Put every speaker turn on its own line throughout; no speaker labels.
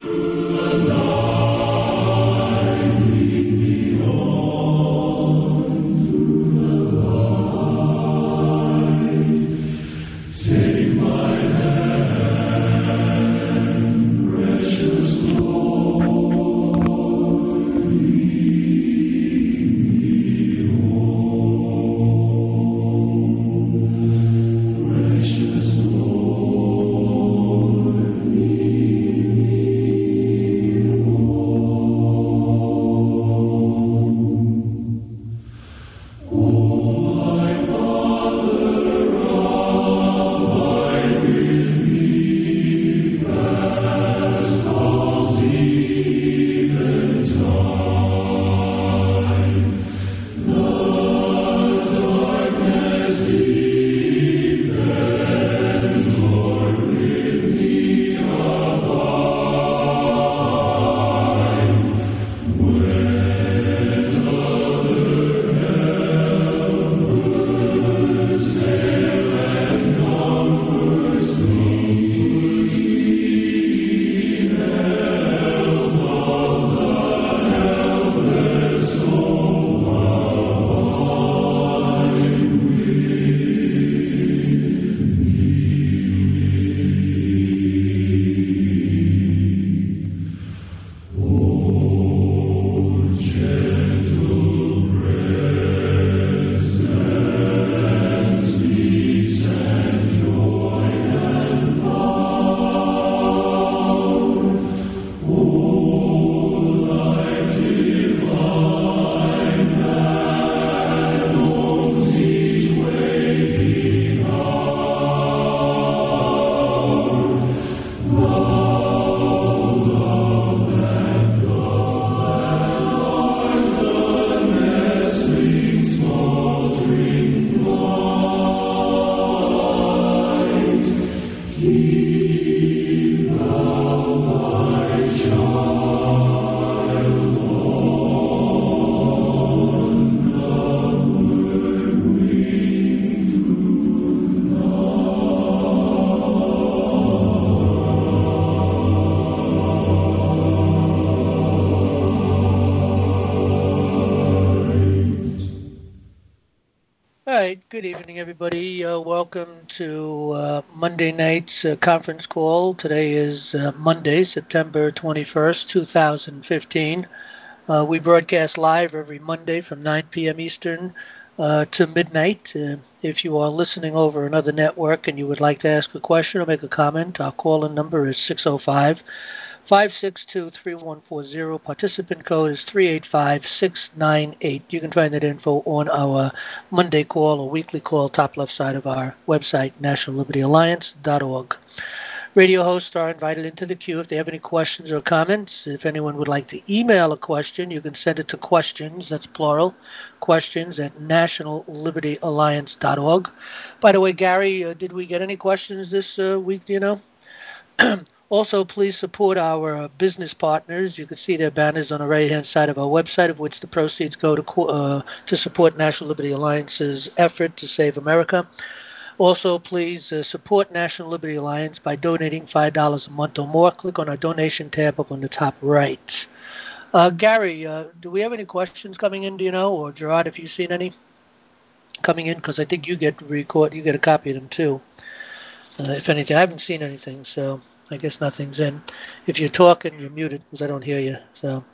All right, good evening, everybody. Welcome to Monday night's conference call. Today is Monday, September 21st, 2015. We broadcast live every Monday from 9 p.m. Eastern to midnight. If you are listening over another network and you would like to ask a question or make a comment, our call-in number is 605-562-3140. Participant code is 385698. You can find that info on our Monday call or weekly call, top left side of our website, nationallibertyalliance.org. Radio hosts are invited into the queue if they have any questions or comments. If anyone would like to email a question, you can send it to questions, that's plural, questions at nationallibertyalliance.org. By the way, Gary, did we get any questions this week, do you know? Also, please support our business partners. You can see their banners on the right-hand side of our website, of which the proceeds go to support National Liberty Alliance's effort to save America. Also, please support National Liberty Alliance by donating $5 a month or more. Click on our donation tab up on the top right. Gary, do we have any questions coming in, do you know? Or Gerard, if you've seen any coming in, because I think you get a copy of them too. If anything, I haven't seen anything, so I guess nothing's in. If you're talking, you're muted because I don't hear you. So,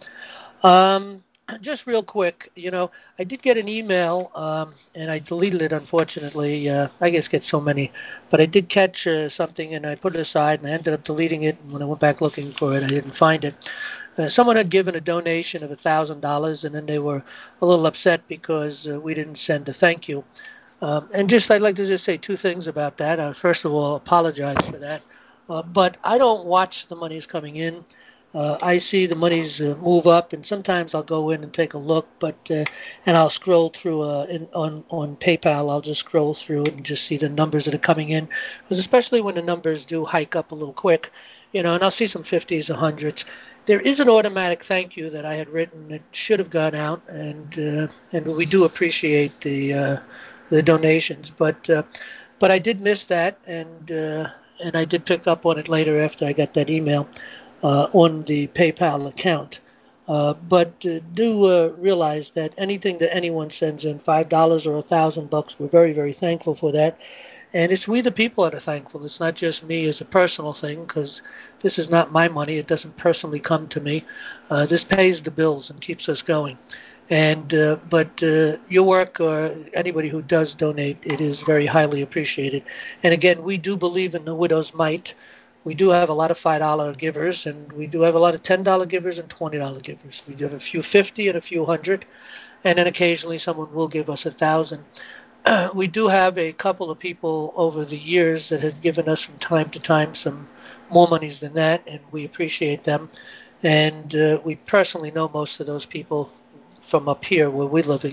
just real quick, I did get an email, and I deleted it, unfortunately. I guess get so many. But I did catch something, and I put it aside, and I ended up deleting it. And when I went back looking for it, I didn't find it. Someone had given a donation of $1,000, and then they were a little upset because we didn't send a thank you. And I'd like to just say two things about that. First of all, apologize for that. But I don't watch the monies coming in. I see the monies move up, and sometimes I'll go in and take a look, and I'll scroll through on PayPal. I'll just scroll through it and just see the numbers that are coming in, because especially when the numbers do hike up a little quick, and I'll see some 50s or 100s. There is an automatic thank you that I had written that should have gone out, and we do appreciate the donations, but I did miss that, and I did pick up on it later after I got that email. on the PayPal account. But do realize that anything that anyone sends in, $5 or $1,000, we're very, very thankful for that. And it's we the people that are thankful. It's not just me as a personal thing, because this is not my money. It doesn't personally come to me. This pays the bills and keeps us going. And but your work, or anybody who does donate, it is very highly appreciated. And again, we do believe in the widow's mite. We do have a lot of $5 givers, and we do have a lot of $10 givers and $20 givers. We do have a few 50 and a few hundred, and then occasionally someone will give us 1,000. We do have a couple of people over the years that have given us from time to time some more monies than that, and we appreciate them. And we personally know most of those people from up here where we're living,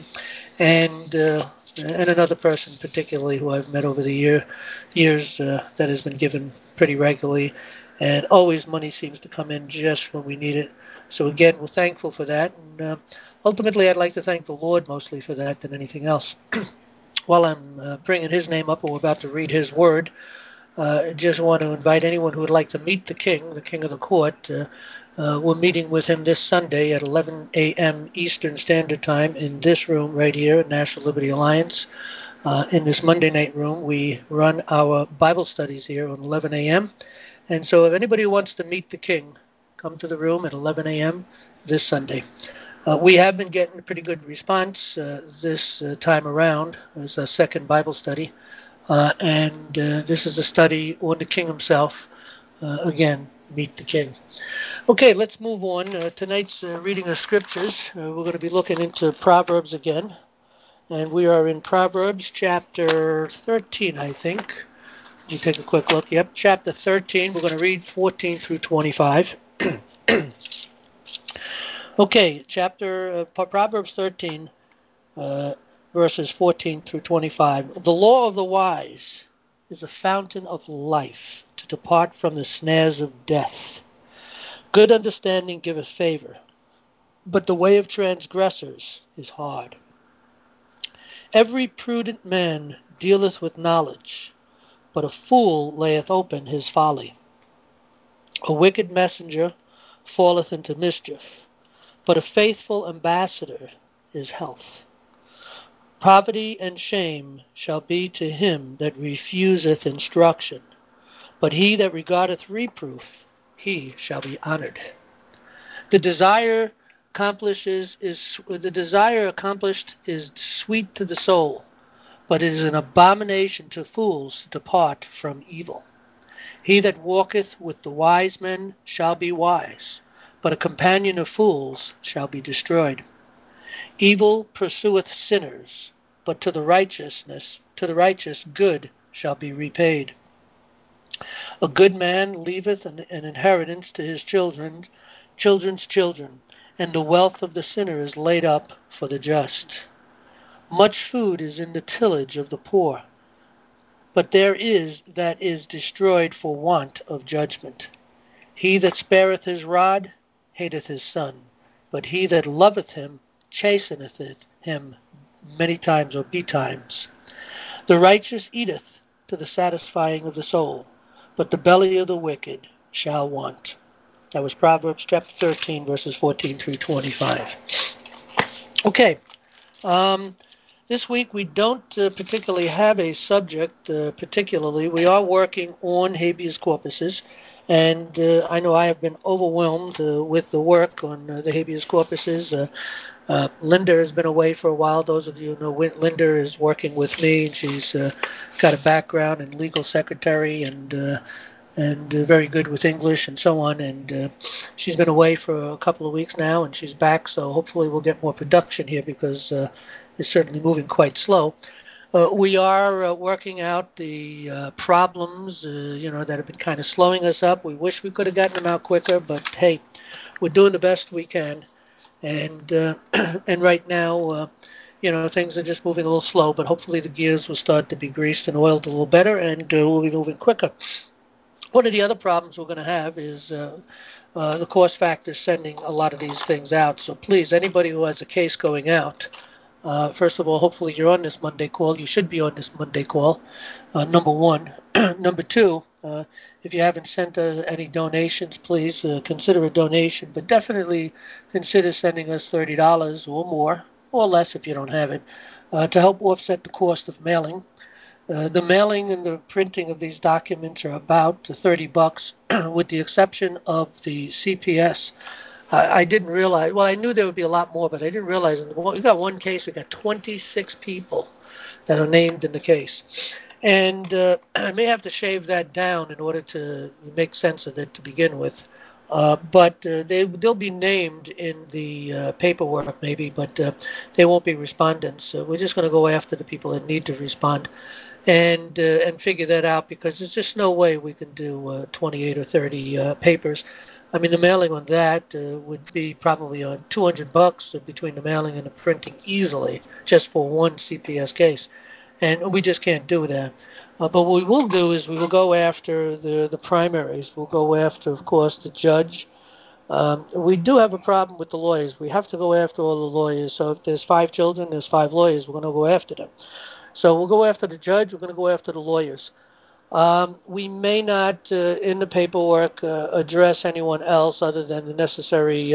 and another person particularly who I've met over the years that has been given pretty regularly, and always money seems to come in just when we need it. So again, we're thankful for that, and ultimately I'd like to thank the Lord mostly for that than anything else. While I'm bringing his name up and we're about to read his word, I just want to invite anyone who would like to meet the King of the Court. We're meeting with him this Sunday at 11 a.m. Eastern Standard Time in this room right here at National Liberty Alliance. In this Monday night room, we run our Bible studies here on 11 a.m. And so if anybody wants to meet the King, come to the room at 11 a.m. this Sunday. We have been getting a pretty good response this time around. It's our second Bible study. And this is a study on the King himself. Again, meet the King. Okay, let's move on. Tonight's reading of scriptures, we're going to be looking into Proverbs again. And we are in Proverbs chapter 13, I think. Let me take a quick look. Yep, chapter 13. We're going to read 14 through 25. Okay, Proverbs 13, verses 14 through 25. The law of the wise is a fountain of life, to depart from the snares of death. Good understanding giveth favor, but the way of transgressors is hard. Every prudent man dealeth with knowledge, but a fool layeth open his folly. A wicked messenger falleth into mischief, but a faithful ambassador is health. Poverty and shame shall be to him that refuseth instruction, but he that regardeth reproof, he shall be honored. The desire accomplished is sweet to the soul, but it is an abomination to fools to depart from evil. He that walketh with the wise men shall be wise, but a companion of fools shall be destroyed. Evil pursueth sinners, but to the righteous good shall be repaid. A good man leaveth an inheritance to his children's children, and the wealth of the sinner is laid up for the just. Much food is in the tillage of the poor, but there is that is destroyed for want of judgment. He that spareth his rod hateth his son, but he that loveth him chasteneth him many times or betimes. The righteous eateth to the satisfying of the soul, but the belly of the wicked shall want. That was Proverbs chapter 13, verses 14 through 25. Okay. This week we don't particularly have a subject particularly. We are working on habeas corpuses, and I know I have been overwhelmed with the work on the habeas corpuses. Linda has been away for a while. Those of you who know Linda is working with me, and she's got a background in legal secretary and very good with English and so on. And she's been away for a couple of weeks now, and she's back, so hopefully we'll get more production here because it's certainly moving quite slow. We are working out the problems, that have been kind of slowing us up. We wish we could have gotten them out quicker, but hey, we're doing the best we can. And and right now, things are just moving a little slow, but hopefully the gears will start to be greased and oiled a little better, and we'll be moving quicker. One of the other problems we're going to have is the cost factor sending a lot of these things out. So please, anybody who has a case going out, first of all, hopefully you're on this Monday call. You should be on this Monday call, number one. Number two, If you haven't sent any donations, please consider a donation, but definitely consider sending us $30 or more, or less if you don't have it, to help offset the cost of mailing. The mailing and the printing of these documents are about $30, with the exception of the CPS. I didn't realize, well, I knew there would be a lot more, but I didn't realize. We got one case, we got 26 people that are named in the case. And I may have to shave that down in order to make sense of it to begin with. But they'll be named in the paperwork maybe, but they won't be respondents. We're just going to go after the people that need to respond and figure that out, because there's just no way we can do 28 or 30 papers. I mean, the mailing on that would be probably on $200 between the mailing and the printing easily, just for one CPS case. And we just can't do that. But what we will do is we will go after the primaries. We'll go after, of course, the judge. We do have a problem with the lawyers. We have to go after all the lawyers. So if there's 5 children, there's 5 lawyers. We're going to go after them. So we'll go after the judge. We're going to go after the lawyers. We may not, in the paperwork, address anyone else other than the necessary,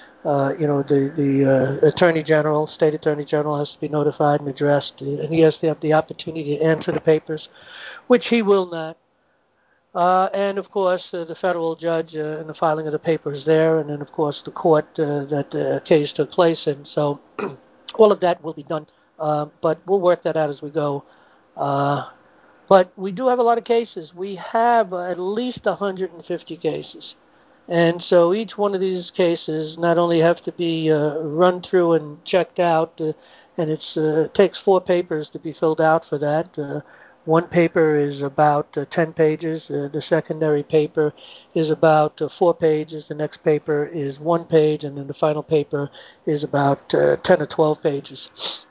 the Attorney General, State Attorney General has to be notified and addressed, and he has to have the opportunity to answer the papers, which he will not. And, of course, the federal judge and the filing of the papers there, and then, of course, the court that the case took place in. So all of that will be done, but we'll work that out as we go. But we do have a lot of cases. We have at least 150 cases. And so each one of these cases not only have to be run through and checked out, and it takes 4 papers to be filled out for that. One paper is about 10 pages. The secondary paper is about 4 pages. The next paper is 1 page. And then the final paper is about 10 or 12 pages.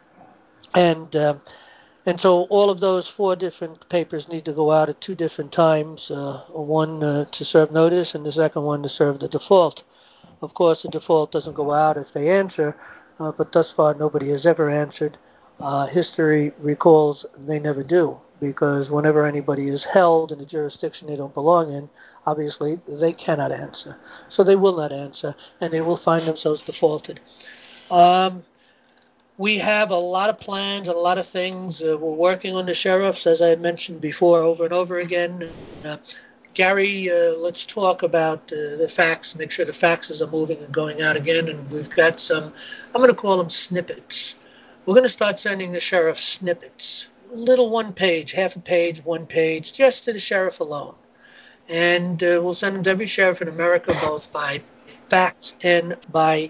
And so all of those 4 different papers need to go out at 2 different times, one to serve notice and the second one to serve the default. Of course, the default doesn't go out if they answer, but thus far nobody has ever answered. History recalls they never do, because whenever anybody is held in a jurisdiction they don't belong in, obviously they cannot answer. So they will not answer, and they will find themselves defaulted. We have a lot of plans and a lot of things. We're working on the sheriffs, as I had mentioned before, over and over again. Gary, let's talk about the fax, make sure the faxes are moving and going out again. And we've got some, I'm going to call them snippets. We're going to start sending the sheriff snippets. Little 1 page, half a page, 1 page, just to the sheriff alone. And we'll send them to every sheriff in America, both by fax and by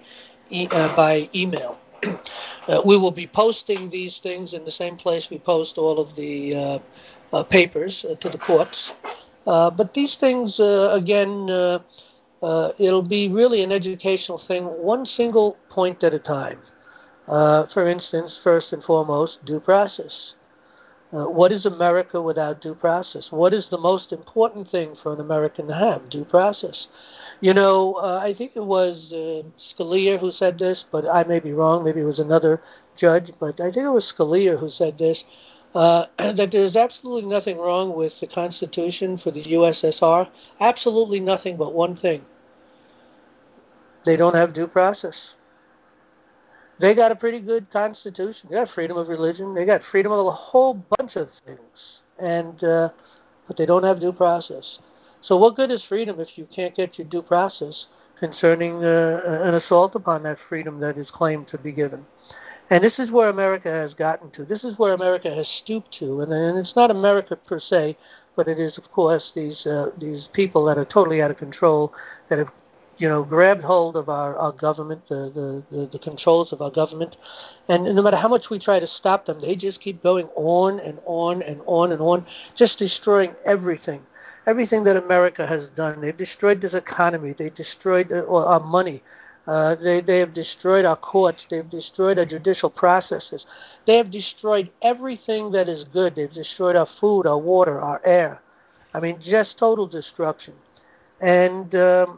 email. We will be posting these things in the same place we post all of the papers to the courts. But these things, again, it'll be really an educational thing, one single point at a time. For instance, first and foremost, due process. What is America without due process? What is the most important thing for an American to have? Due process. You know, I think it was Scalia who said this, but I may be wrong. Maybe it was another judge, but I think it was Scalia who said this, that there's absolutely nothing wrong with the Constitution for the USSR. Absolutely nothing but one thing. They don't have due process. They got a pretty good constitution. They got freedom of religion. They got freedom of a whole bunch of things, and but they don't have due process. So what good is freedom if you can't get your due process concerning an assault upon that freedom that is claimed to be given? And this is where America has gotten to. This is where America has stooped to, and it's not America per se, but it is, of course, these people that are totally out of control, that have grabbed hold of our government, the controls of our government. And no matter how much we try to stop them, they just keep going on and on and on and on, just destroying everything. Everything that America has done. They've destroyed this economy. They've destroyed our money. They have destroyed our courts. They've destroyed our judicial processes. They have destroyed everything that is good. They've destroyed our food, our water, our air. I mean, just total destruction. And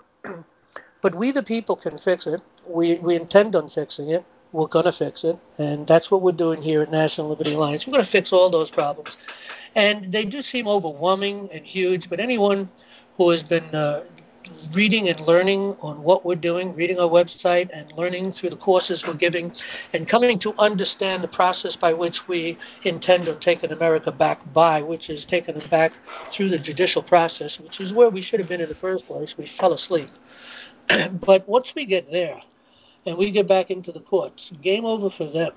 but we, the people, can fix it. We intend on fixing it. We're going to fix it. And that's what we're doing here at National Liberty Alliance. We're going to fix all those problems. And they do seem overwhelming and huge, but anyone who has been reading and learning on what we're doing, reading our website and learning through the courses we're giving, and coming to understand the process by which we intend on taking America back by, which is taking it back through the judicial process, which is where we should have been in the first place. We fell asleep. But once we get there and we get back into the courts, game over for them.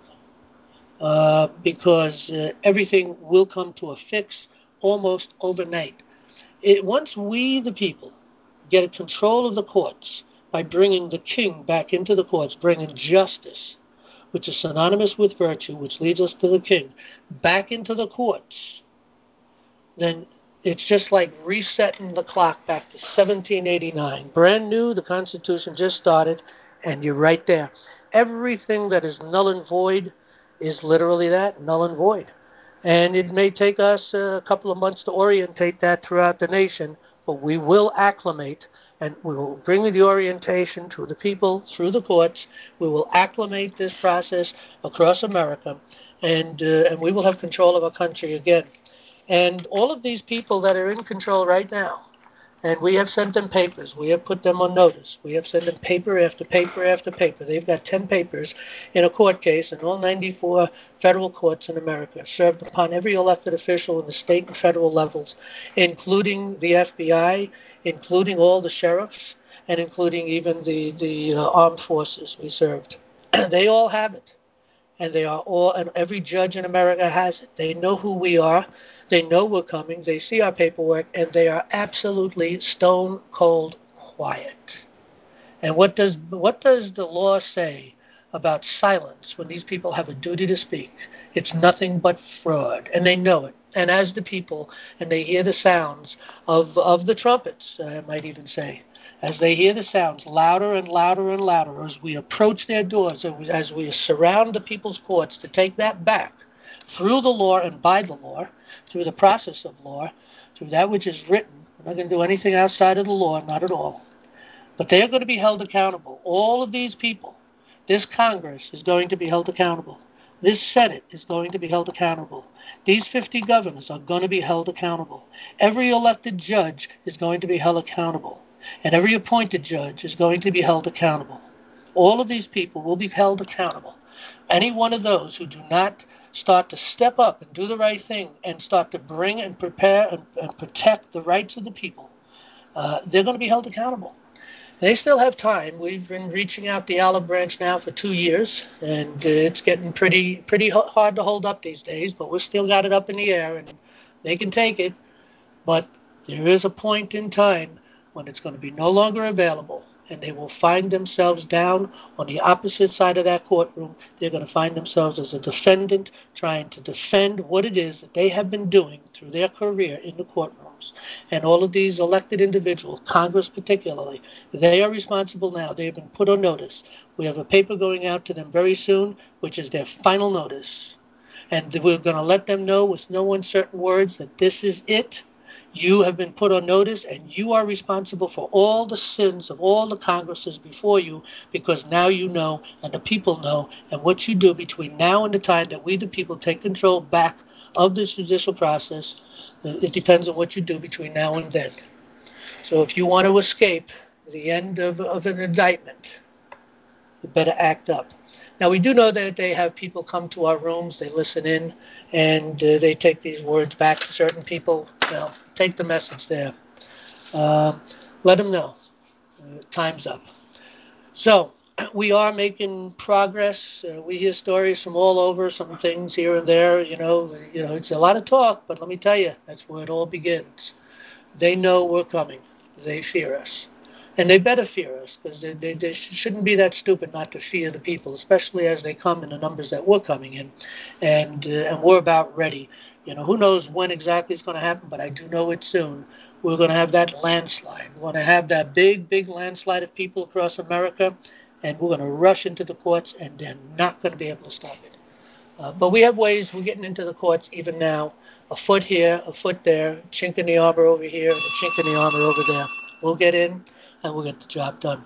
Because everything will come to a fix almost overnight. Once we, the people, get control of the courts by bringing the king back into the courts, bringing justice, which is synonymous with virtue, which leads us to the king, back into the courts, then it's just like resetting the clock back to 1789. Brand new, the Constitution just started, and you're right there. Everything that is null and void is literally that, null and void. And it may take us a couple of months to orientate that throughout the nation, but we will acclimate, and we will bring the orientation to the people through the courts. We will acclimate this process across America, and we will have control of our country again. And all of these people that are in control right now, and we have sent them papers. We have put them on notice. We have sent them paper after paper after paper. They've got 10 papers in a court case in all 94 federal courts in America, served upon every elected official in the state and federal levels, including the FBI, including all the sheriffs, and including even the armed forces we served. They all have it. And they are all, and every judge in America has it. They know who we are. They know we're coming. They see our paperwork, and they are absolutely stone cold quiet. And what does the law say about silence when these people have a duty to speak? It's nothing but fraud, and they know it. And as the people, and they hear the sounds of the trumpets, I might even say, as they hear the sounds louder and louder and louder, as we approach their doors, as we surround the people's courts to take that back, through the law and by the law, through the process of law, through that which is written. We're not going to do anything outside of the law, not at all. But they are going to be held accountable. All of these people, this Congress is going to be held accountable. This Senate is going to be held accountable. These 50 governors are going to be held accountable. Every elected judge is going to be held accountable. And every appointed judge is going to be held accountable. All of these people will be held accountable. Any one of those who do not start to step up and do the right thing and start to bring and prepare and protect the rights of the people, they're going to be held accountable. They still have time. We've been reaching out the olive branch now for 2 years, and it's getting pretty hard to hold up these days, but we've still got it up in the air, and they can take it. But there is a point in time when it's going to be no longer available, and they will find themselves down on the opposite side of that courtroom. They're going to find themselves as a defendant trying to defend what it is that they have been doing through their career in the courtrooms. And all of these elected individuals, Congress particularly, they are responsible now. They have been put on notice. We have a paper going out to them very soon, which is their final notice. And we're going to let them know with no uncertain words that this is it. You have been put on notice, and you are responsible for all the sins of all the Congresses before you, because now you know, and the people know, and what you do between now and the time that we, the people, take control back of this judicial process, it depends on what you do between now and then. So if you want to escape the end of an indictment, you better act up. Now, we do know that they have people come to our rooms, they listen in, and they take these words back to certain people. Well, take the message there. Let them know. Time's up. So, we are making progress. We hear stories from all over, some things here and there. It's a lot of talk, but let me tell you, that's where it all begins. They know we're coming. They fear us. And they better fear us, because they shouldn't be that stupid not to fear the people, especially as they come in the numbers that we're coming in. And we're about ready. Who knows when exactly it's going to happen, but I do know it's soon. We're going to have that landslide. We're going to have that big landslide of people across America, and we're going to rush into the courts, and they're not going to be able to stop it. But we have ways. We're getting into the courts even now. A foot here, a foot there, chink in the armor over here, and a chink in the armor over there. We'll get in, and we'll get the job done.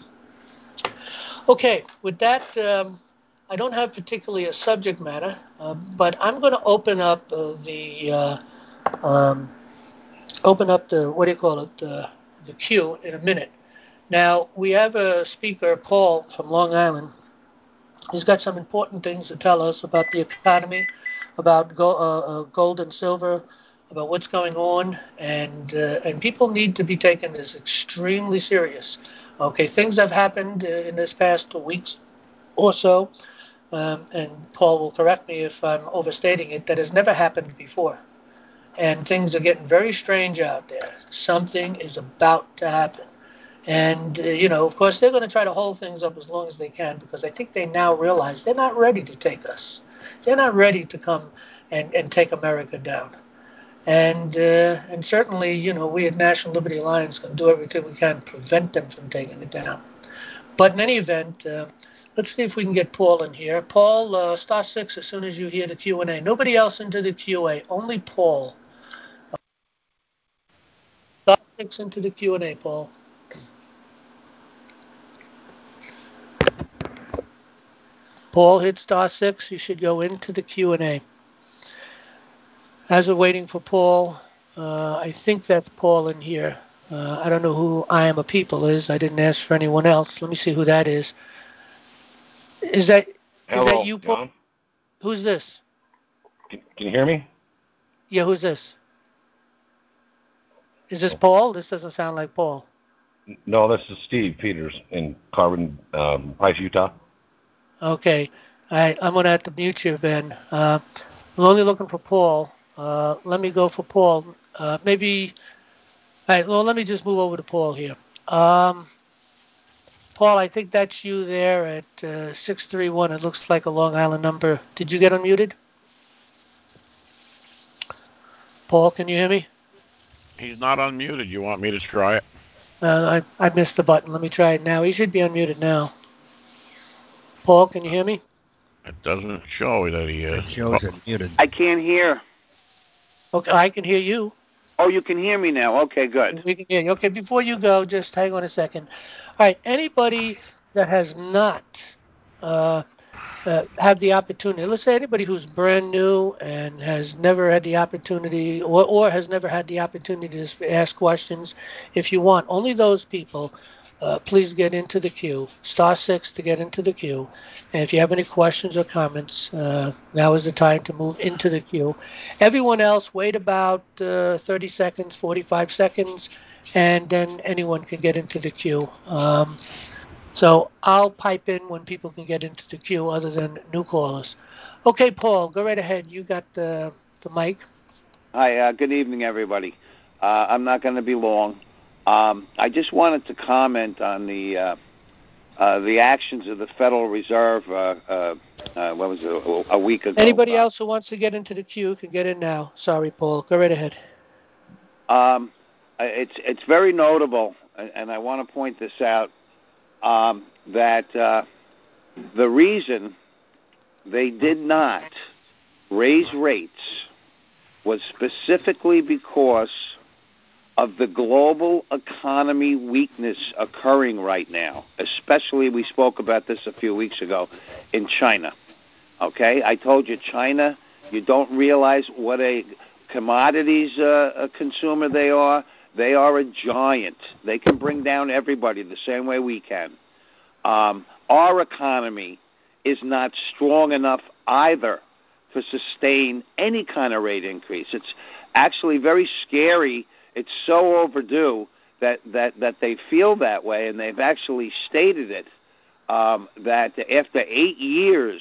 Okay, with that, I don't have particularly a subject matter, but I'm going to open up the open up the queue in a minute. Now, we have a speaker, Paul, from Long Island. He's got some important things to tell us about the economy, about gold and silver, about what's going on, and people need to be taken this extremely serious. Okay, things have happened in this past 2 weeks or so, and Paul will correct me if I'm overstating it, that has never happened before. And things are getting very strange out there. Something is about to happen. And, of course, they're going to try to hold things up as long as they can because I think they now realize they're not ready to take us. They're not ready to come and take America down. And certainly, we at National Liberty Alliance can do everything we can to prevent them from taking it down. But in any event, let's see if we can get Paul in here. Paul, star 6 as soon as you hear the Q&A. Nobody else into the Q&A, only Paul. Star 6 into the Q&A, Paul. Paul, hit star 6. You should go into the Q&A. As we're waiting for Paul, I think that's Paul in here. I don't know who I Am a People is. I didn't ask for anyone else. Let me see who that is. Is that you, Paul?
John?
Who's this?
Can you hear me?
Yeah, who's this? Is this Paul? This doesn't sound like Paul.
No, this is Steve Peters in Carbon Heights, Utah.
Okay. I'm going to have to mute you, Ben. I'm only looking for Paul. Let me go for Paul. Maybe... All right, well, let me just move over to Paul here. Paul, I think that's you there at 631. It looks like a Long Island number. Did you get unmuted? Paul, can you hear me?
He's not unmuted. You want me to try it?
I missed the button. Let me try it now. He should be unmuted now. Paul, can you hear me?
It doesn't show that he is.
It shows unmuted.
I can't hear.
Okay, I can hear you.
Oh, you can hear me now. Okay, good.
We can hear you. Okay, before you go, just hang on a second. All right, anybody that has not had the opportunity, let's say anybody who's brand new and has never had the opportunity or has never had the opportunity to ask questions, if you want, only those people, please get into the queue. Star 6 to get into the queue. And if you have any questions or comments, now is the time to move into the queue. Everyone else, wait about 30 seconds, 45 seconds, and then anyone can get into the queue. So I'll pipe in when people can get into the queue other than new callers. Okay, Paul, go right ahead. You got the mic.
Hi, good evening, everybody. I'm not going to be long. I just wanted to comment on the actions of the Federal Reserve, what was it, a week ago.
Anybody else who wants to get into the queue can get in now. Sorry, Paul. Go right ahead.
It's very notable, and I want to point this out, that the reason they did not raise rates was specifically because of the global economy weakness occurring right now, especially, we spoke about this a few weeks ago, in China. Okay? I told you, China, you don't realize what a commodities consumer they are. They are a giant. They can bring down everybody the same way we can. Our economy is not strong enough either to sustain any kind of rate increase. It's actually very scary. It's so overdue that they feel that way, and they've actually stated it, that after 8 years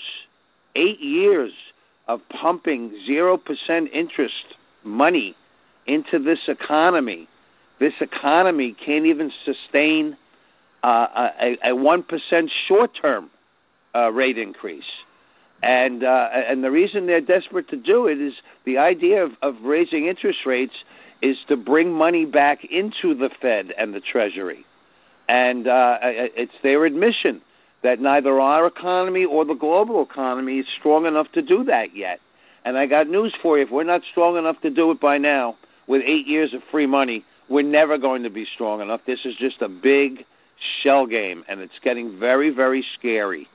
of pumping 0% interest money into this economy can't even sustain a 1% short-term rate increase. And the reason they're desperate to do it is the idea of raising interest rates is to bring money back into the Fed and the Treasury. And it's their admission that neither our economy or the global economy is strong enough to do that yet. And I got news for you. If we're not strong enough to do it by now, with 8 years of free money, we're never going to be strong enough. This is just a big shell game, and it's getting very, very scary.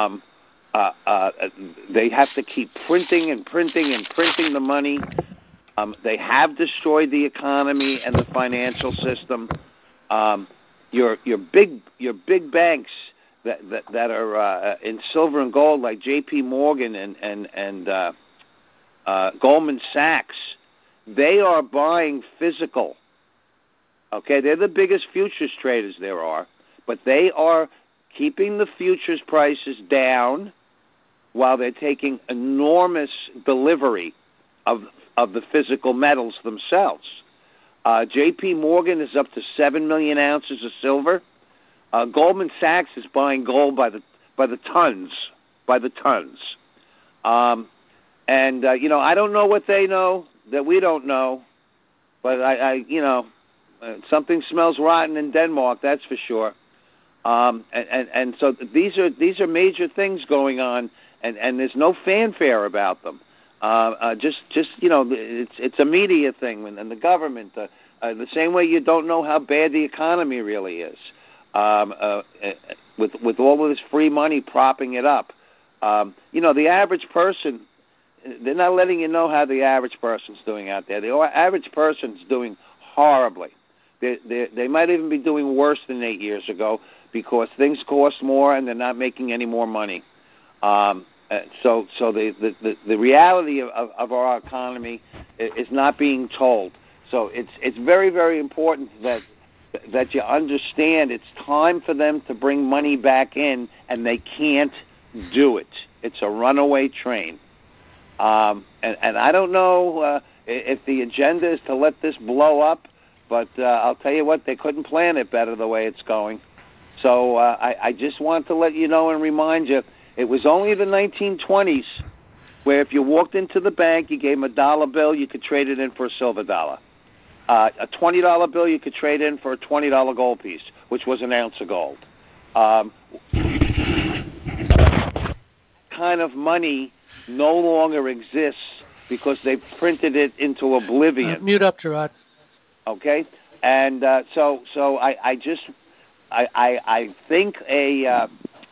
They have to keep printing and printing and printing the money. They have destroyed the economy and the financial system. Your big banks that are in silver and gold, like J.P. Morgan and Goldman Sachs, they are buying physical. Okay, they're the biggest futures traders there are, but they are keeping the futures prices down while they're taking enormous delivery of the physical metals themselves. J.P. Morgan is up to 7 million ounces of silver. Goldman Sachs is buying gold by the tons. I don't know what they know that we don't know, but something smells rotten in Denmark, that's for sure. And so these are major things going on, and there's no fanfare about them. It's a media thing, and the government, the same way you don't know how bad the economy really is, with all of this free money propping it up. The average person, they're not letting you know how the average person's doing out there. The average person's doing horribly. They might even be doing worse than 8 years ago because things cost more and they're not making any more money. So the reality of our economy is not being told. So it's very, very important that you understand it's time for them to bring money back in, and they can't do it. It's a runaway train. And I don't know if the agenda is to let this blow up, but I'll tell you what, they couldn't plan it better the way it's going. So I just want to let you know and remind you, it was only the 1920s where if you walked into the bank, you gave them a dollar bill, you could trade it in for a silver dollar. A $20 bill you could trade in for a $20 gold piece, which was an ounce of gold. Kind of money no longer exists because they've printed it into oblivion.
Mute up, Gerard.
Okay, and so I think a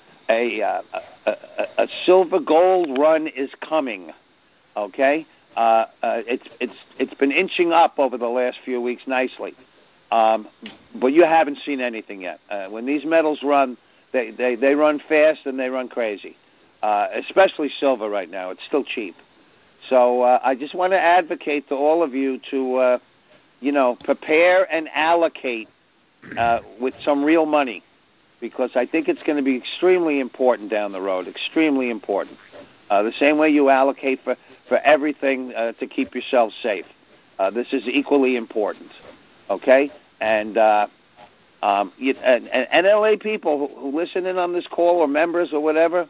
silver gold run is coming. Okay. It's been inching up over the last few weeks nicely, but you haven't seen anything yet. When these metals run, they run fast and they run crazy, especially silver right now. It's still cheap. So I just want to advocate to all of you to, prepare and allocate with some real money, because I think it's going to be extremely important down the road, extremely important. The same way you allocate for everything to keep yourself safe. This is equally important, okay? And NLA people who listen in on this call, or members or whatever,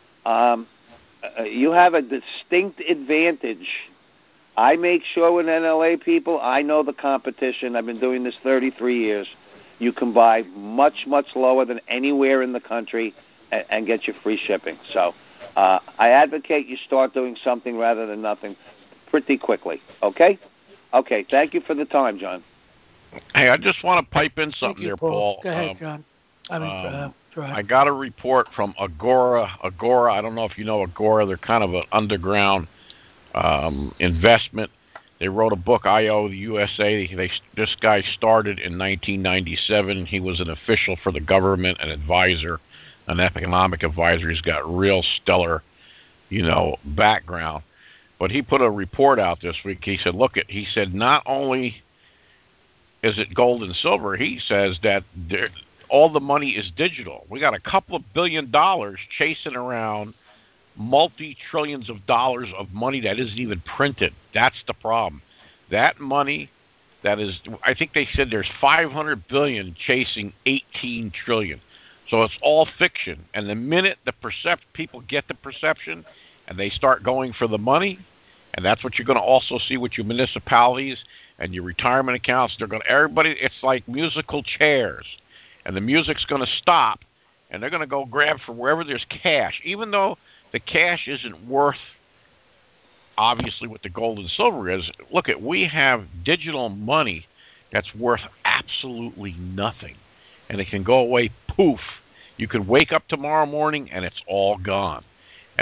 you have a distinct advantage. I make sure with NLA people, I know the competition. I've been doing this 33 years. You can buy much, much lower than anywhere in the country and get your free shipping. So I advocate you start doing something rather than nothing pretty quickly, okay? Okay, thank you for the time, John.
Hey, I just want to pipe in something there, Paul.
Go ahead, John.
I got a report from Agora. I don't know if you know Agora. They're kind of an underground investment. They wrote a book, I.O. the USA. This guy started in 1997. He was an official for the government, an advisor, an economic advisor. He's got real stellar, background. But he put a report out this week. He said, he said, not only is it gold and silver, he says that all the money is digital. We got a couple of $1 billion chasing around multi-trillions of dollars of money that isn't even printed. That's the problem. That money that is, I think they said there's 500 billion chasing 18 trillion. So it's all fiction. And the minute people get the perception and they start going for the money, and that's what you're going to also see with your municipalities and your retirement accounts. It's like musical chairs. And the music's going to stop, and they're going to go grab for wherever there's cash, even though the cash isn't worth, obviously, what the gold and silver is. We have digital money that's worth absolutely nothing, and it can go away, poof. You could wake up tomorrow morning, and it's all gone.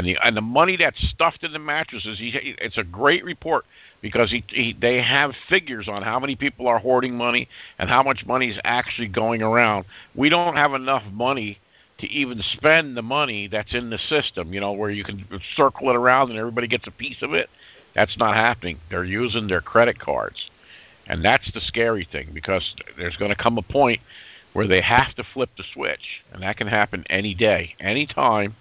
And the money that's stuffed in the mattresses, it's a great report because they have figures on how many people are hoarding money and how much money is actually going around. We don't have enough money to even spend the money that's in the system, where you can circle it around and everybody gets a piece of it. That's not happening. They're using their credit cards. And that's the scary thing, because there's going to come a point where they have to flip the switch, and that can happen any day, any time,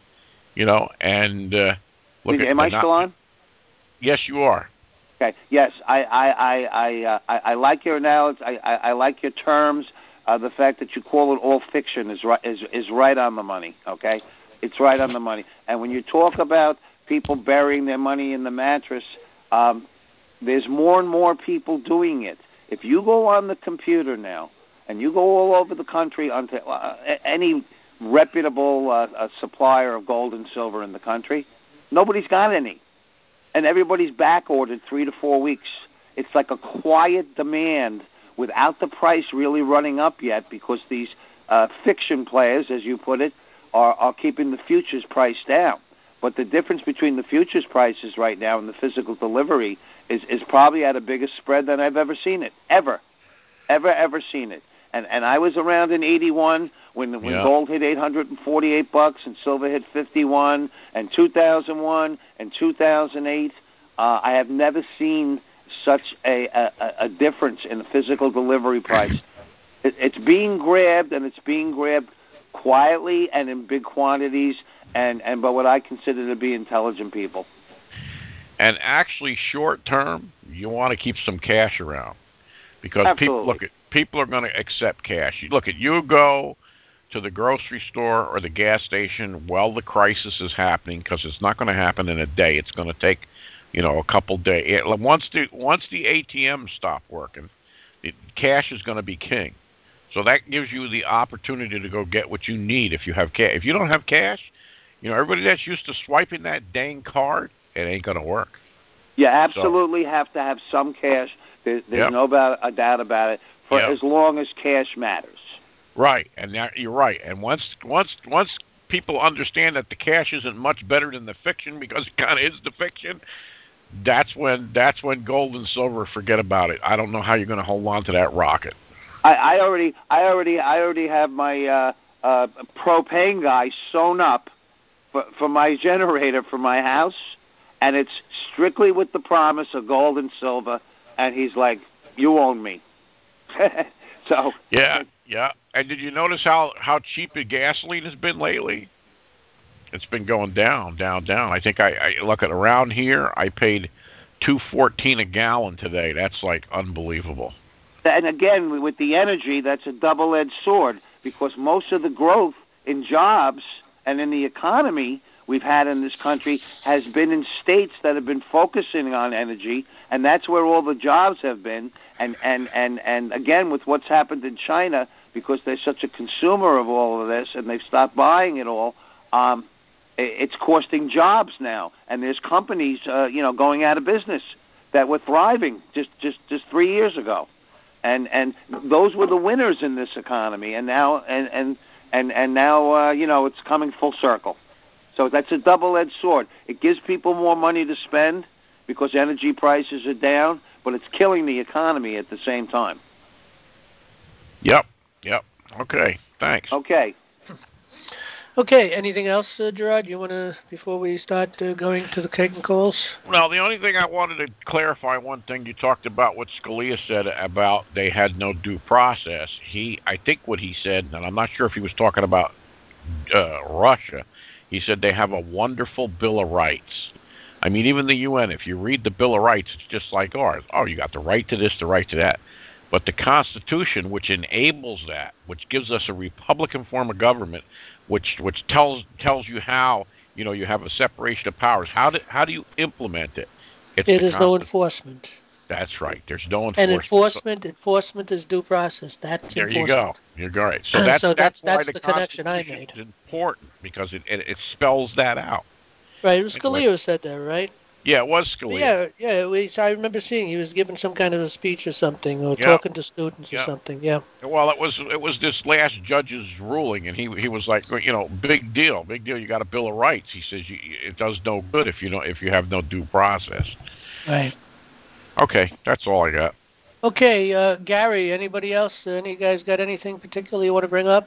and look.
Am I still on?
Yes, you are.
Okay. Yes, I like your analogy. I like your terms. The fact that you call it all fiction is right on the money. Okay, it's right on the money. And when you talk about people burying their money in the mattress, there's more and more people doing it. If you go on the computer now and you go all over the country onto any reputable supplier of gold and silver in the country, nobody's got any. And everybody's back ordered 3 to 4 weeks. It's like a quiet demand without the price really running up yet, because these fiction players, as you put it, are keeping the futures price down. But the difference between the futures prices right now and the physical delivery is probably at a bigger spread than I've ever seen it. Ever seen it. And I was around in 81 when gold hit $848 and silver hit 51, and 2001 and 2008. I have never seen such a difference in the physical delivery price. It's being grabbed, and it's being grabbed quietly and in big quantities, and by what I consider to be intelligent people.
And actually, short term, you want to keep some cash around, because people are going to accept cash. You go to the grocery store or the gas station while the crisis is happening, because it's not going to happen in a day. It's going to take, a couple days. Once the ATMs stop working, cash is going to be king. So that gives you the opportunity to go get what you need if you have cash. If you don't have cash, everybody that's used to swiping that dang card, it ain't going to work.
You absolutely have to have some cash. There's no doubt about it, for as long as cash matters.
Right, and you're right. And once people understand that the cash isn't much better than the fiction, because it kind of is the fiction, that's when gold and silver, forget about it. I don't know how you're going to hold on to that rocket.
I already have my propane guy sewn up for my generator for my house, and it's strictly with the promise of gold and silver. And he's like, "You own me." So
yeah. And did you notice how cheap the gasoline has been lately? It's been going down. I think I look at around here. I paid $2.14 a gallon today. That's like unbelievable.
And again, with the energy, that's a double-edged sword, because most of the growth in jobs and in the economy we've had in this country has been in states that have been focusing on energy, and that's where all the jobs have been. And again, with what's happened in China, because they're such a consumer of all of this and they've stopped buying it all, it's costing jobs now. And there's companies, going out of business that were thriving just 3 years ago. And those were the winners in this economy, and now now it's coming full circle. So that's a double-edged sword. It gives people more money to spend because energy prices are down, but it's killing the economy at the same time.
Yep. Okay, thanks.
Okay, anything else, Gerard, you want to, before we start going to the taking calls?
Well, the only thing I wanted to clarify, one thing you talked about, what Scalia said about they had no due process. I think what he said, and I'm not sure if he was talking about Russia, he said they have a wonderful Bill of Rights. I mean, even the UN, if you read the Bill of Rights, it's just like ours. Oh, you got the right to this, the right to that. But the Constitution, which enables that, which gives us a Republican form of government, which tells you how, you have a separation of powers. How do you implement it?
It is no enforcement.
That's right. There's no enforcement.
And enforcement is due process. That's
there
enforcement.
You go. You're right. So that's why the
connection I made.
Is important, because it spells that out.
Right. It was Scalia who said that, right?
Yeah, it was Scalia.
I remember seeing he was giving some kind of a speech or something, or talking to students or something. Yeah.
Well, it was this last judge's ruling, and he was like, big deal. You got a Bill of Rights. He says it does no good if you have no due process.
Right.
Okay, that's all I got.
Okay, Gary. Anybody else? Any guys got anything particular you want to bring up?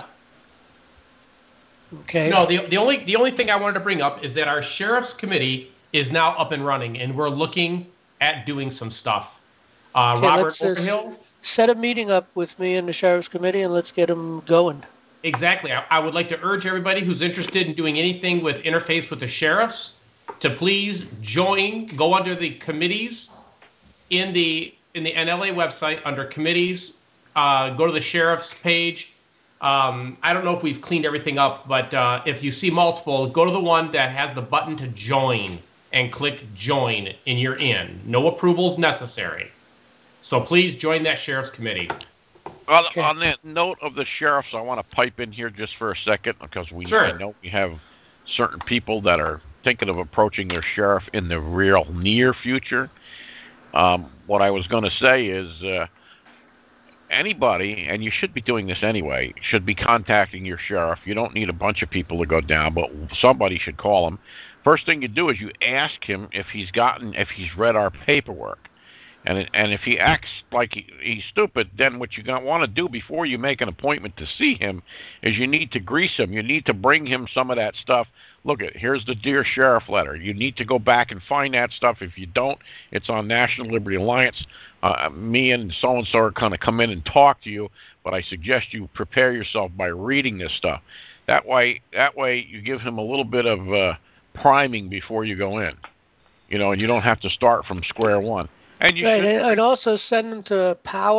Okay.
No, the only thing I wanted to bring up is that our sheriff's committee is now up and running, and we're looking at doing some stuff. Robert Overhill.
Set a meeting up with me and the sheriff's committee, and let's get them going.
Exactly. I would like to urge everybody who's interested in doing anything with interface with the sheriffs to please join. Go under the committees in the NLA website under committees. Go to the sheriff's page. I don't know if we've cleaned everything up, but if you see multiple, go to the one that has the button to join and click join, and you're in. No approvals necessary. So please join that sheriff's committee.
On that note of the sheriffs, I want to pipe in here just for a second because I know we have certain people that are thinking of approaching their sheriff in the real near future. What I was going to say is anybody, and you should be doing this anyway, should be contacting your sheriff. You don't need a bunch of people to go down, but somebody should call him. First thing you do is you ask him if he's read our paperwork. And if he acts like he's stupid, then what you want to do before you make an appointment to see him is you need to grease him. You need to bring him some of that stuff. Look, here's the Dear Sheriff letter. You need to go back and find that stuff. If you don't, it's on National Liberty Alliance. Me and so-and-so are going to come in and talk to you, but I suggest you prepare yourself by reading this stuff. That way you give him a little bit of priming before you go in. And you don't have to start from square one.
And also send them to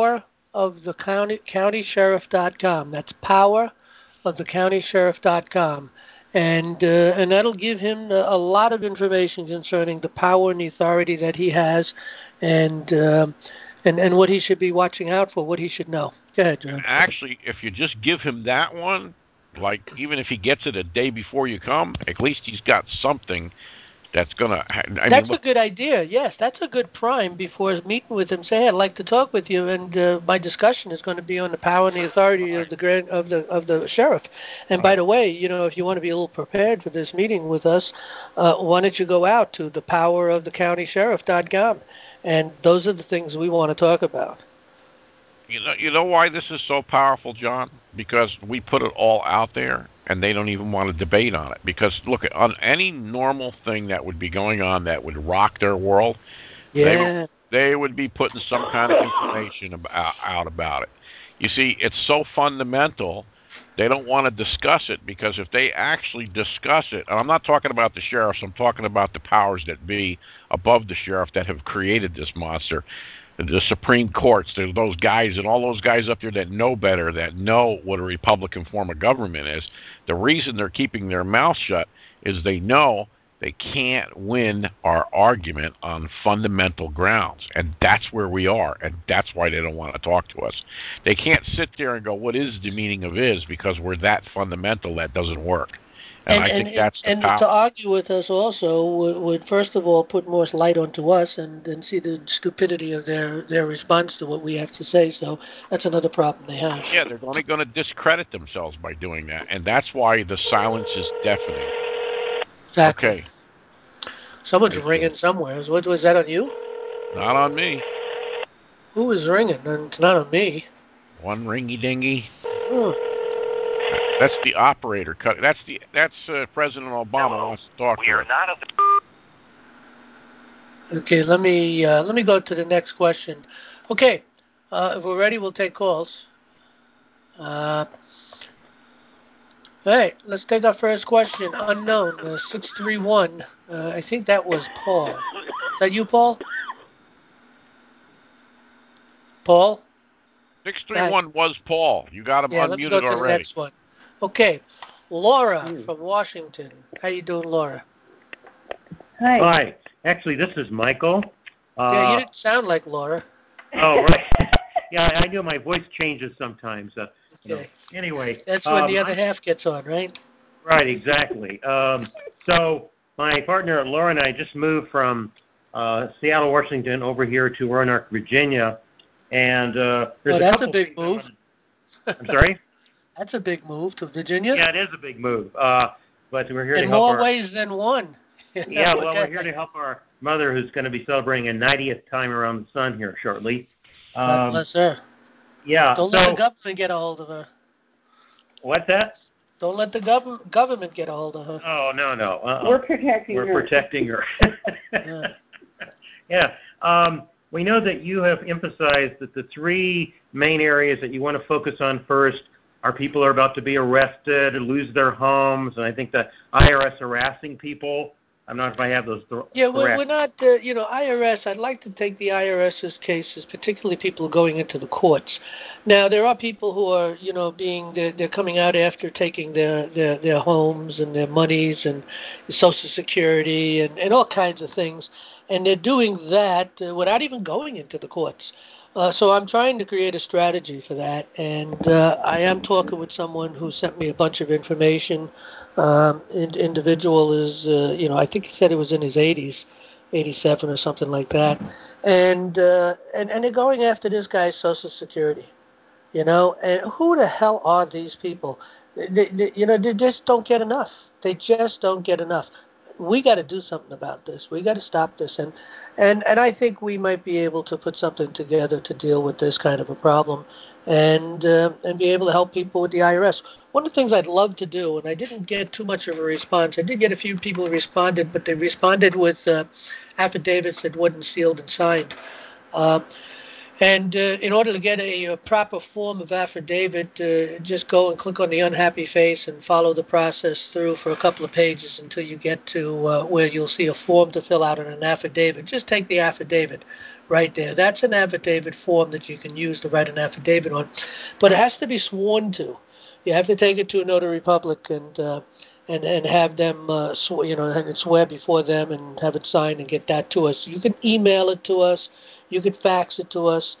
powerofthecountysheriff.com. That's powerofthecountysheriff.com. And that'll give him a lot of information concerning the power and the authority that he has and what he should be watching out for, what he should know. Go ahead, John.
Actually, if you just give him that one, like even if he gets it a day before you come, at least he's got something that's going to...
That's a good idea, yes. That's a good prime before meeting with him. Say, hey, I'd like to talk with you, and my discussion is going to be on the power and the authority of the sheriff. And by the way, if you want to be a little prepared for this meeting with us, why don't you go out to the powerofthecountysheriff.com, and those are the things we want to talk about.
You know why this is so powerful, John? Because we put it all out there, and they don't even want to debate on it. Because, look, on any normal thing that would be going on that would rock their world, they would be putting some kind of information out about it. You see, it's so fundamental, they don't want to discuss it, because if they actually discuss it, and I'm not talking about the sheriffs, I'm talking about the powers that be above the sheriff that have created this monster. The Supreme Courts, there's those guys and all those guys up there that know better, that know what a Republican form of government is. The reason they're keeping their mouth shut is they know they can't win our argument on fundamental grounds. And that's where we are, and that's why they don't want to talk to us. They can't sit there and go, what is the meaning of is, because we're that fundamental that doesn't work. And I think that's the power.
And to argue with us also would first of all put more light onto us and see the stupidity of their response to what we have to say. So that's another problem they have.
Yeah, they're only going to discredit themselves by doing that, and that's why the silence is deafening.
Exactly.
Okay.
Someone's ringing somewhere. What was that on you?
Not on me.
Who was ringing? It's not on me.
One ringy dingy.
Oh.
That's the operator. That's President Obama wants to talk to us.
Okay, let me go to the next question. Okay, if we're ready, we'll take calls. All right, let's take our first question. Unknown 631. I think that was Paul. Is that you, Paul? Paul?
631 was Paul. You got him unmuted already.
Let's go to the next one. Okay, Laura from Washington. How you doing, Laura?
Hi. Actually, this is Michael.
Yeah, you didn't sound like Laura.
Oh, right. Yeah, I know my voice changes sometimes.
Okay.
Anyway.
That's when the other half gets on, right?
Right, exactly. So my partner Laura and I just moved from Seattle, Washington, over here to Roanoke, Virginia, and there's
that's a big move.
I'm sorry?
That's a big move to Virginia.
Yeah, it is a big move. But we're here to help
in more ways than one.
Yeah, well, we're here to help our mother, who's going to be celebrating a 90th time around the sun here shortly.
God bless her.
Yeah.
Don't let the government get a hold of her.
What's that?
Don't let the government get a hold of her.
Oh, no.
We're protecting her.
We're protecting her. Yeah. We know that you have emphasized that the three main areas that you want to focus on first are people who are about to be arrested or lose their homes, and I think the IRS harassing people. I'm not if I have those correct.
Yeah, we're not, IRS, I'd like to take the IRS's cases, particularly people going into the courts. Now, there are people who are, they're coming out after taking their homes and their monies and Social Security and all kinds of things, and they're doing that without even going into the courts. So I'm trying to create a strategy for that, and I am talking with someone who sent me a bunch of information. Individual is, I think he said it was in his 80s, 87 or something like that, and they're going after this guy's Social Security, and who the hell are these people? They just don't get enough. They just don't get enough. We got to do something about this. We got to stop this, and I think we might be able to put something together to deal with this kind of a problem, and be able to help people with the IRS. One of the things I'd love to do, and I didn't get too much of a response. I did get a few people who responded, but they responded with affidavits that wasn't sealed and signed. And in order to get a proper form of affidavit, just go and click on the unhappy face and follow the process through for a couple of pages until you get to where you'll see a form to fill out on an affidavit. Just take the affidavit right there. That's an affidavit form that you can use to write an affidavit on. But it has to be sworn to. You have to take it to a notary public and have them, swear before them and have it signed and get that to us. You can email it to us. You can fax it to us,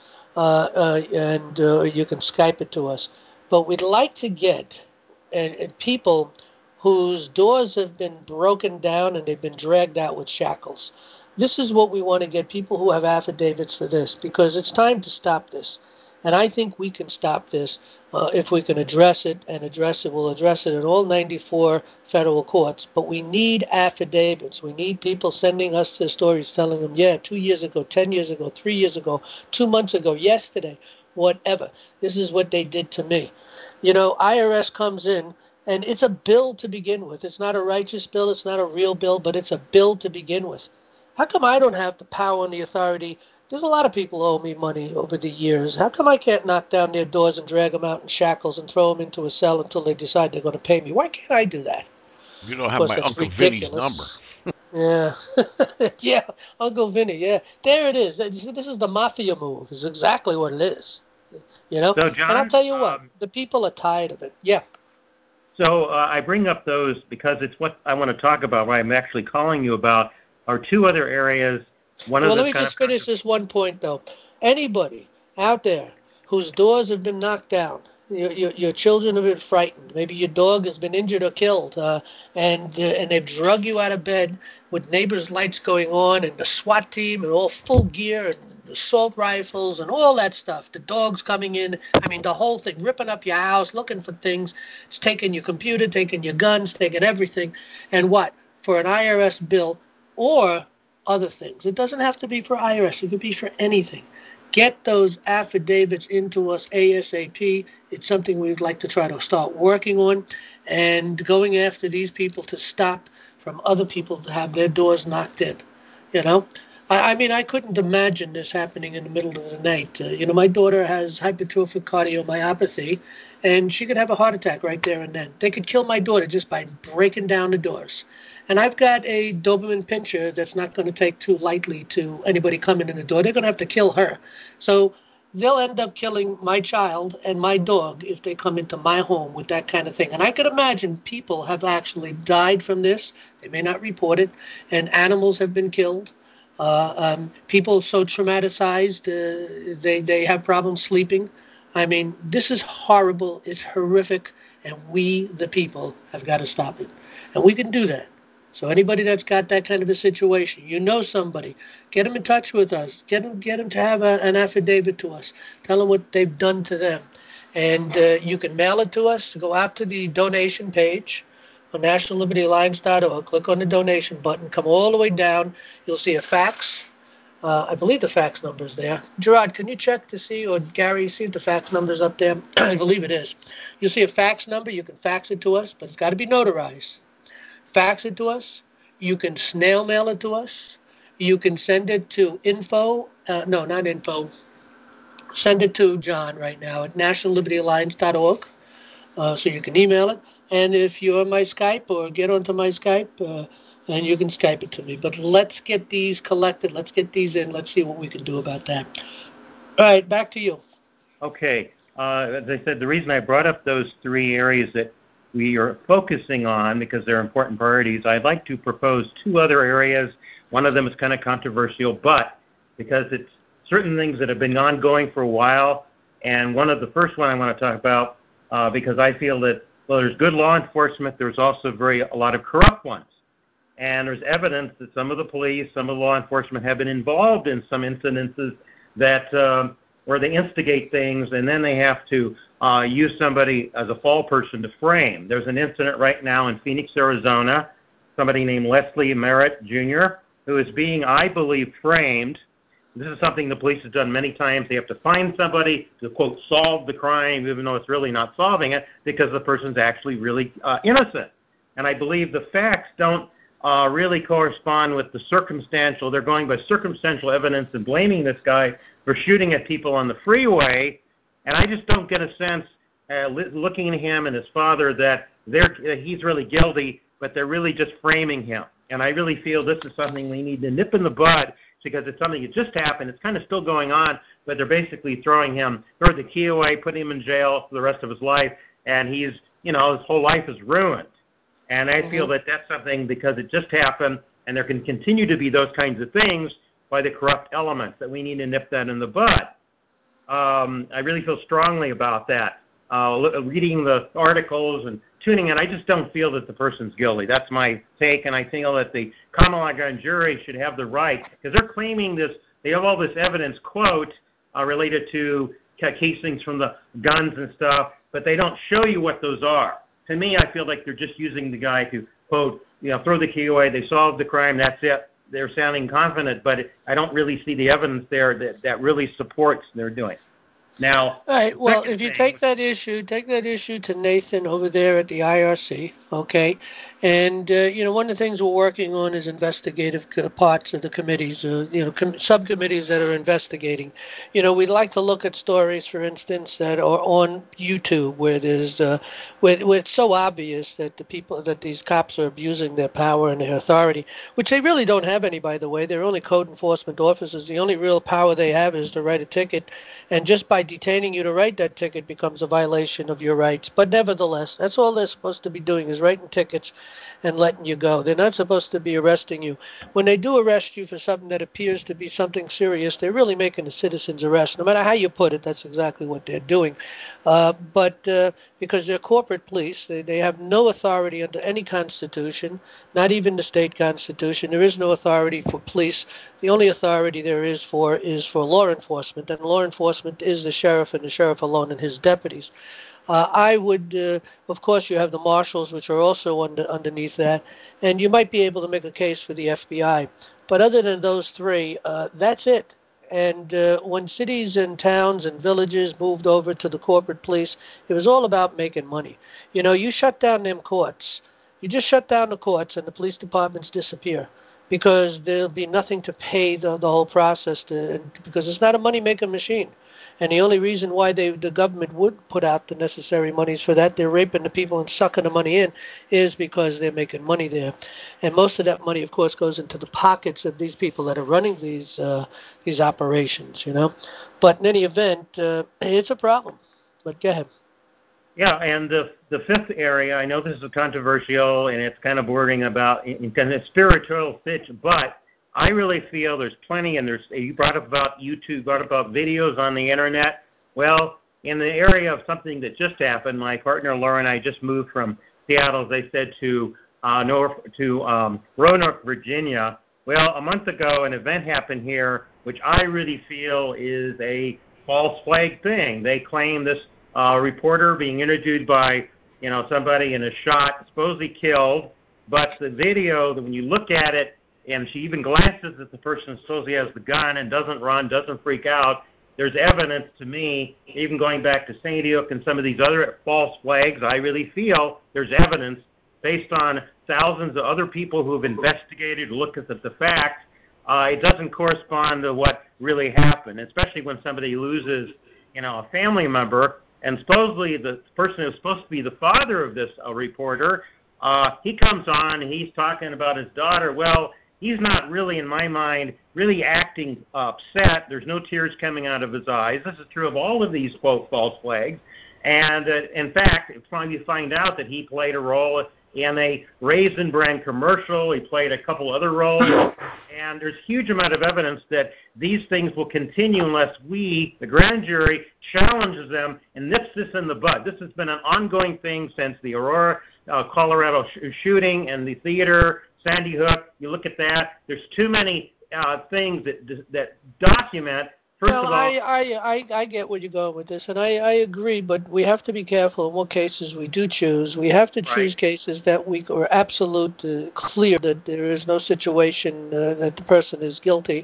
and you can Skype it to us. But we'd like to get people whose doors have been broken down and they've been dragged out with shackles. This is what we want to get, people who have affidavits for this, because it's time to stop this. And I think we can stop this if we can address it, we'll address it in all 94 federal courts. But we need affidavits. We need people sending us their stories, telling them, 2 years ago, 10 years ago, 3 years ago, 2 months ago, yesterday, whatever. This is what they did to me. IRS comes in, and it's a bill to begin with. It's not a righteous bill. It's not a real bill, but it's a bill to begin with. How come I don't have the power and the authority? There's a lot of people who owe me money over the years. How come I can't knock down their doors and drag them out in shackles and throw them into a cell until they decide they're going to pay me? Why can't I do that?
You don't have my Uncle Vinny's number.
Yeah. Yeah, Uncle Vinny, yeah. There it is. This is the mafia move. It's exactly what it is. So,
John,
and I'll tell you what, the people are tired of it. Yeah.
So I bring up those because it's what I want to talk about, what I'm actually calling you about, are two other areas.
Let me just finish this one point, though. Anybody out there whose doors have been knocked down, your children have been frightened, maybe your dog has been injured or killed, and they've drug you out of bed with neighbors' lights going on and the SWAT team and all full gear and the assault rifles and all that stuff, the dogs coming in, the whole thing, ripping up your house, looking for things. It's taking your computer, taking your guns, taking everything. And what? For an IRS bill or other things. It doesn't have to be for IRS. It could be for anything. Get those affidavits into us ASAP. It's something we'd like to try to start working on and going after these people to stop from other people to have their doors knocked in. I couldn't imagine this happening in the middle of the night. My daughter has hypertrophic cardiomyopathy, and she could have a heart attack right there and then. They could kill my daughter just by breaking down the doors. And I've got a Doberman Pinscher that's not going to take too lightly to anybody coming in the door. They're going to have to kill her. So they'll end up killing my child and my dog if they come into my home with that kind of thing. And I could imagine people have actually died from this. They may not report it. And animals have been killed. People so traumatized, they have problems sleeping. This is horrible. It's horrific. And we, the people, have got to stop it. And we can do that. So anybody that's got that kind of a situation, you know somebody, get them in touch with us. Get them to have an affidavit to us. Tell them what they've done to them. And you can mail it to us. Go out to the donation page on nationallibertyalliance.org. Click on the donation button. Come all the way down. You'll see a fax. I believe the fax number's there. Gerard, can you check to see, or Gary, see if the fax number's up there? I believe it is. You'll see a fax number. You can fax it to us, but it's got to be notarized. Fax it to us. You can snail mail it to us. You can send it to send it to John right now at nationallibertyalliance.org. So you can email it. And if you're on my Skype, or get onto my Skype, and you can Skype it to me. But let's get these collected. Let's get these in. Let's see what we can do about that. All right, back to you.
Okay. As I said, the reason I brought up those three areas that we are focusing on, because they're important priorities, I'd like to propose two other areas. One of them is kind of controversial, but because it's certain things that have been ongoing for a while, and the first one I want to talk about, because I feel that, well, there's good law enforcement, there's also a lot of corrupt ones. And there's evidence that some of the police, some of the law enforcement have been involved in some incidences that where they instigate things, and then they have to use somebody as a fall person to frame. There's an incident right now in Phoenix, Arizona, somebody named Leslie Merritt, Jr., who is being, I believe, framed. This is something the police have done many times. They have to find somebody to, quote, solve the crime, even though it's really not solving it, because the person's actually really innocent. And I believe the facts don't really correspond with the circumstantial. They're going by circumstantial evidence and blaming this guy for shooting at people on the freeway. And I just don't get a sense, looking at him and his father, that he's really guilty, but they're really just framing him. And I really feel this is something we need to nip in the bud, because it's something that just happened. It's kind of still going on, but they're basically throwing the key away, putting him in jail for the rest of his life, and his whole life is ruined. And I feel that that's something, because it just happened, and there can continue to be those kinds of things by the corrupt elements, that we need to nip that in the bud. I really feel strongly about that. Reading the articles and tuning in, I just don't feel that the person's guilty. That's my take, and I feel that the common grand jury should have the right, because they're claiming this, they have all this evidence, quote, related to casings from the guns and stuff, but they don't show you what those are. To me, I feel like they're just using the guy to, quote, throw the key away, they solved the crime, that's it. They're sounding confident, but I don't really see the evidence there that really supports their doing. Now,
all right. Well, if you take that issue to Nathan over there at the IRC, okay? And one of the things we're working on is investigative parts of the committees, subcommittees that are investigating. We'd like to look at stories, for instance, that are on YouTube, where there's where it's so obvious that these cops are abusing their power and their authority, which they really don't have any, by the way. They're only code enforcement officers. The only real power they have is to write a ticket, and just by detaining you to write that ticket becomes a violation of your rights. But nevertheless, that's all they're supposed to be doing, is writing tickets and letting you go. They're not supposed to be arresting you. When they do arrest you for something that appears to be something serious, they're really making a citizen's arrest. No matter how you put it, that's exactly what they're doing. But because they're corporate police, they have no authority under any constitution, not even the state constitution. There is no authority for police. The only authority there is for law enforcement, and law enforcement is the sheriff and the sheriff alone and his deputies. I would, of course, you have the marshals, which are also underneath that, and you might be able to make a case for the FBI. But other than those three, that's it. And when cities and towns and villages moved over to the corporate police, it was all about making money. You shut down them courts. You just shut down the courts, and the police departments disappear, because there'll be nothing to pay the whole process, because it's not a money-making machine. And the only reason why the government would put out the necessary monies for that, they're raping the people and sucking the money in, is because they're making money there. And most of that money, of course, goes into the pockets of these people that are running these operations, But in any event, it's a problem. But go ahead.
Yeah, and the fifth area, I know this is controversial, and it's kind of bordering about kind of spiritual pitch, but I really feel there's plenty, and you brought up about YouTube, brought up about videos on the internet. Well, in the area of something that just happened, my partner Laura and I just moved from Seattle, as I said, to Roanoke, Virginia. Well, a month ago, an event happened here, which I really feel is a false flag thing. They claim this reporter being interviewed by, somebody in a shot, supposedly killed, but the video, when you look at it, and she even glances at the person supposedly has the gun and doesn't run, doesn't freak out, there's evidence to me, even going back to St. Hook and some of these other false flags, I really feel there's evidence based on thousands of other people who have investigated, looked at the facts. It doesn't correspond to what really happened, especially when somebody loses, a family member. And supposedly the person who's supposed to be the father of this reporter, he comes on and he's talking about his daughter. Well, he's not really, in my mind, really acting upset. There's no tears coming out of his eyes. This is true of all of these, quote, false flags. And in fact, it's fun you find out that he played a role in a Raisin Bran commercial. He played a couple other roles. And there's a huge amount of evidence that these things will continue unless we, the grand jury, challenges them and nips this in the bud. This has been an ongoing thing since the Aurora, Colorado shooting and the theater, Sandy Hook. You look at that. There's too many things that document. First of all,
I get where you're going with this, and I agree, but we have to be careful in what cases we do choose. We have to choose cases that we are absolute clear that there is no situation that the person is guilty,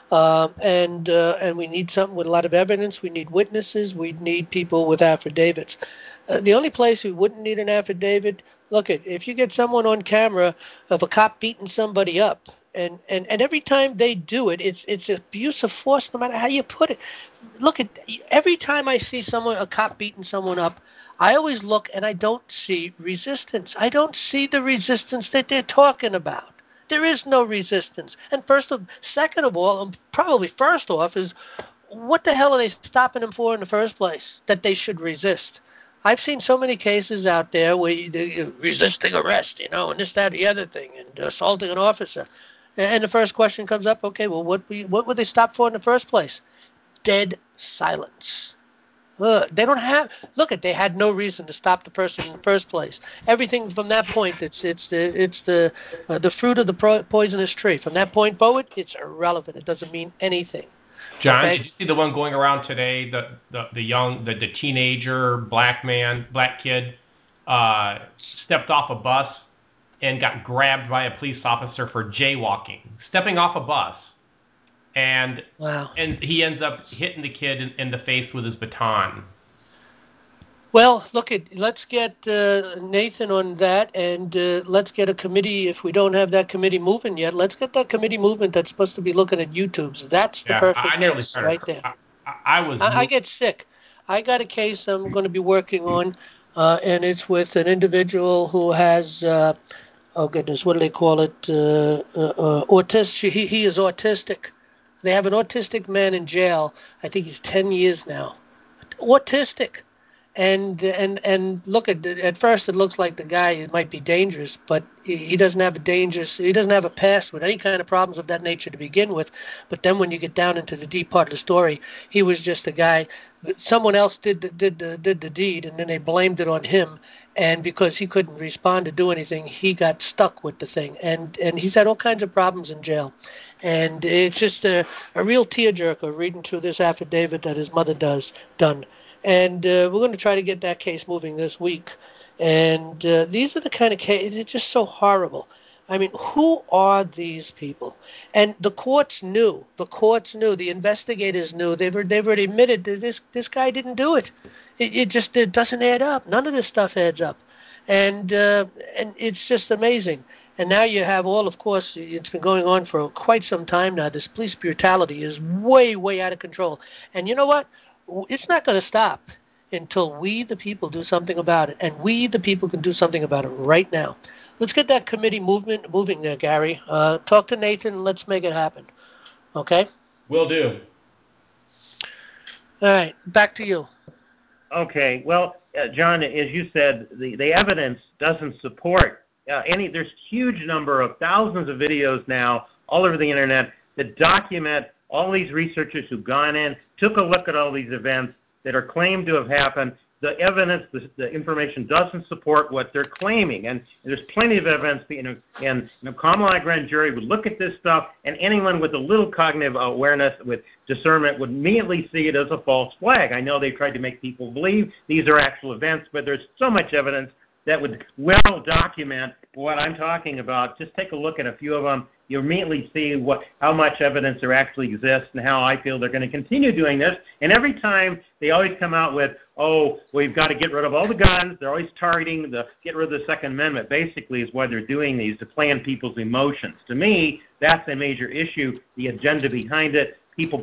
and we need something with a lot of evidence. We need witnesses. We need people with affidavits. The only place we wouldn't need an affidavit, look, if you get someone on camera of a cop beating somebody up, and every time they do it, it's abuse of force, no matter how you put it. Look, every time I see a cop beating someone up, I always look and I don't see resistance. I don't see the resistance that they're talking about. There is no resistance. And second of all, probably first off, is what the hell are they stopping them for in the first place that they should resist? I've seen so many cases out there where you're resisting arrest, and this, that, the other thing, and assaulting an officer. And the first question comes up, okay, well, what would they stop for in the first place? Dead silence. They don't have. They had no reason to stop the person in the first place. Everything from that point, it's the fruit of the poisonous tree. From that point forward, it's irrelevant. It doesn't mean anything.
John, did you see the one going around today? The teenager black kid stepped off a bus and got grabbed by a police officer for jaywalking, stepping off a bus. And he ends up hitting the kid in the face with his baton.
Well, let's get Nathan on that, and let's get a committee. If we don't have that committee moving yet, let's get that committee movement that's supposed to be looking at YouTubes. That's the perfect case right there. I get sick. I got a case I'm going to be working on, and it's with an individual who has, what do they call it? Autistic. He is autistic. They have an autistic man in jail. I think he's 10 years now. Autistic. And look, at first it looks like the guy might be dangerous, but he doesn't have a past with any kind of problems of that nature to begin with. But then when you get down into the deep part of the story, he was just a guy. Someone else did the deed, and then they blamed it on him. And because he couldn't respond to do anything, he got stuck with the thing. And he's had all kinds of problems in jail. And it's just a real tearjerker reading through this affidavit that his mother done. And we're going to try to get that case moving this week. And these are the kind of cases, it's just so horrible. I mean, who are these people? And the courts knew. The investigators knew. They've already admitted that this guy didn't do it. It doesn't add up. None of this stuff adds up. And it's just amazing. And now you have of course, it's been going on for quite some time now. This police brutality is way, way out of control. And you know what? It's not going to stop until we, the people, do something about it. And we, the people, can do something about it right now. Let's get that committee moving there, Gary. Talk to Nathan and let's make it happen. Okay?
Will do.
All right. Back to you.
Okay. Well, John, as you said, the evidence doesn't support there's a huge number of thousands of videos now all over the Internet that document all these researchers who've gone in, took a look at all these events that are claimed to have happened. the evidence, the information doesn't support what they're claiming. And there's plenty of evidence, and Kamala grand jury would look at this stuff, and anyone with a little cognitive awareness, with discernment, would immediately see it as a false flag. I know they tried to make people believe these are actual events, but there's so much evidence that would well document what I'm talking about. Just take a look at a few of them. You immediately see how much evidence there actually exists and how I feel they're going to continue doing this. And every time they always come out with, oh, we've got to get rid of all the guns. They're always targeting get rid of the Second Amendment, basically, is why they're doing these, to play on people's emotions. To me, that's a major issue, the agenda behind it. People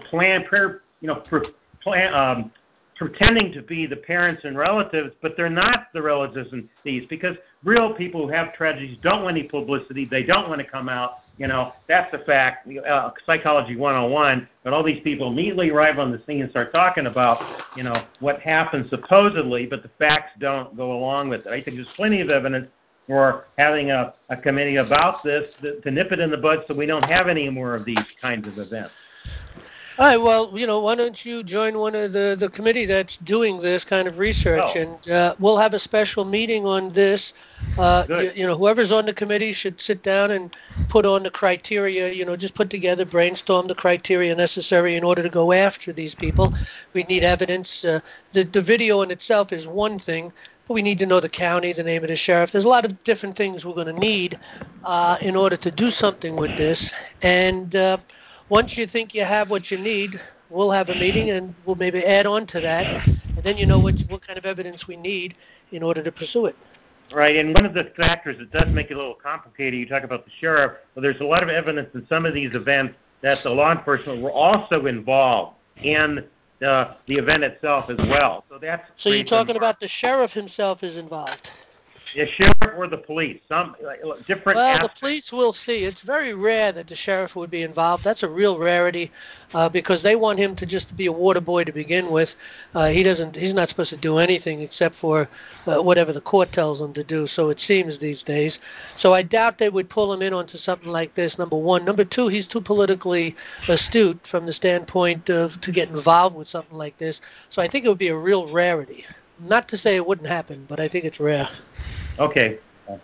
pretending to be the parents and relatives, but they're not the relatives and these, because real people who have tragedies don't want any publicity. They don't want to come out. That's the fact, psychology 101, but all these people immediately arrive on the scene and start talking about, what happened supposedly, but the facts don't go along with it. I think there's plenty of evidence for having a committee about this to nip it in the bud so we don't have any more of these kinds of events.
All right, well, why don't you join one of the committee that's doing this kind of research, and we'll have a special meeting on this. Whoever's on the committee should sit down and put on the criteria, just put together, brainstorm the criteria necessary in order to go after these people. We need evidence. The video in itself is one thing, but we need to know the county, the name of the sheriff. There's a lot of different things we're going to need in order to do something with this. And once you think you have what you need, we'll have a meeting and we'll maybe add on to that, and then you know what kind of evidence we need in order to pursue it.
Right, and one of the factors that does make it a little complicated, you talk about the sheriff, but there's a lot of evidence in some of these events that the law enforcement were also involved in the event itself as well. So
you're talking about the sheriff himself is involved?
The sheriff or the police, some different.
Well,
aspects.
The police will see. It's very rare that the sheriff would be involved. That's a real rarity because they want him to just be a water boy to begin with. He's not supposed to do anything except for whatever the court tells him to do. So it seems these days. So I doubt they would pull him in onto something like this. Number one. Number two, he's too politically astute from the standpoint of to get involved with something like this. So I think it would be a real rarity. Not to say it wouldn't happen, but I think it's rare.
Okay.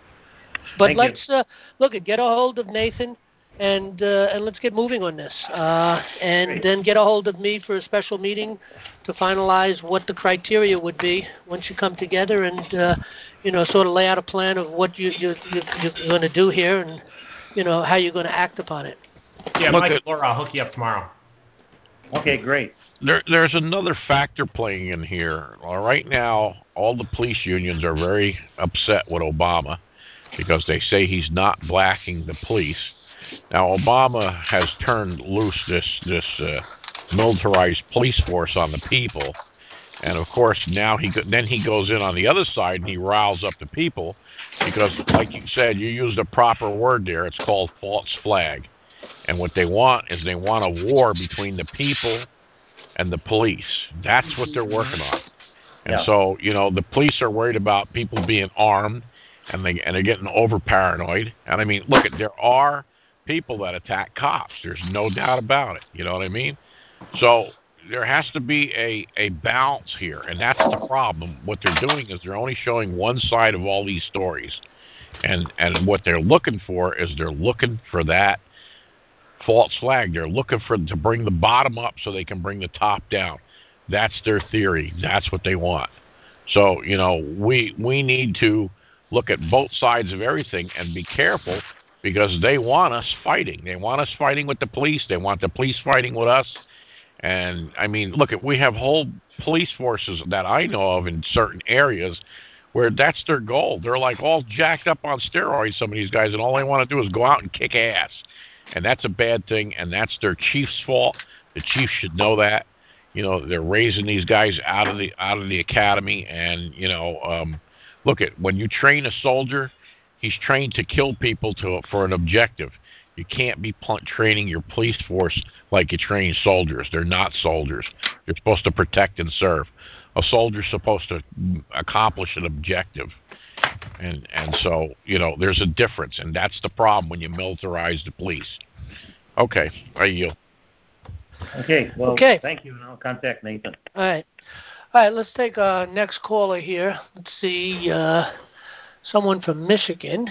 But let's get a hold of Nathan, and let's get moving on this, and then get a hold of me for a special meeting to finalize what the criteria would be once you come together and sort of lay out a plan of what you're going to do here and how you're going to act upon it.
Yeah, Mike and Laura, I'll hook you up tomorrow.
Okay, great.
There's another factor playing in here. Right now, all the police unions are very upset with Obama because they say he's not blacking the police. Now, Obama has turned loose this militarized police force on the people, and of course now he goes in on the other side and he riles up the people because, like you said, you used a proper word there. It's called false flag, and what they want is a war between the people and the police. That's what they're working on. And so, the police are worried about people being armed, and they're getting over paranoid. And I mean, look, there are people that attack cops. There's no doubt about it. You know what I mean? So there has to be a balance here, and that's the problem. What they're doing is they're only showing one side of all these stories. And what they're looking for is they're looking for that false flag. They're looking to bring the bottom up so they can bring the top down. That's their theory. That's what they want. So, we need to look at both sides of everything and be careful because they want us fighting. They want us fighting with the police. They want the police fighting with us. And, I mean, look, we have whole police forces that I know of in certain areas where that's their goal. They're like all jacked up on steroids, some of these guys, and all they want to do is go out and kick ass. And that's a bad thing, and that's their chief's fault. The chief should know that. They're raising these guys out of the academy, and look at when you train a soldier, he's trained to kill people for an objective. You can't be training your police force like you train soldiers. They're not soldiers. They're supposed to protect and serve. A soldier's supposed to accomplish an objective. And so, there's a difference, and that's the problem when you militarize the police. Okay, I yield.
Okay, well,
okay.
Thank you, and I'll contact Nathan.
All right. All right, let's take our next caller here. Let's see, someone from Michigan.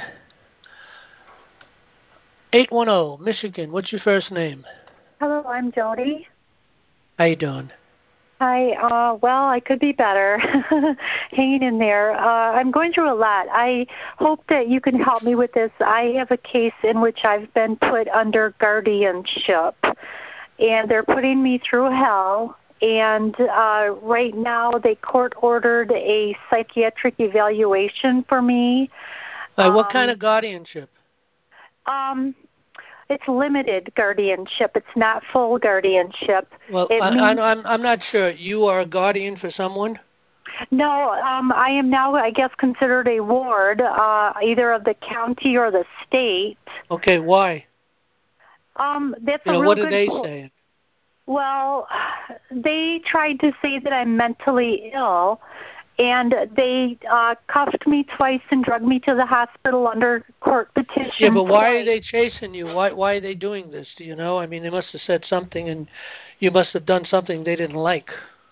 810, Michigan. What's your first name?
Hello, I'm Jody.
How you doing?
Hi. Well, I could be better. Hanging in there. I'm going through a lot. I hope that you can help me with this. I have a case in which I've been put under guardianship, and they're putting me through hell. And right now, they court-ordered a psychiatric evaluation for me.
What kind of guardianship?
It's limited guardianship. It's not full guardianship.
Well, I'm not sure. You are a guardian for someone?
No, I am now, I guess, considered a ward, either of the county or the state.
Okay, why?
That's a real
what
good
are they saying?
Well, they tried to say that I'm mentally ill, and they cuffed me twice and drugged me to the hospital under court petition.
Yeah, but why are they chasing you? Why are they doing this? Do you know? I mean, they must have said something, and you must have done something they didn't like.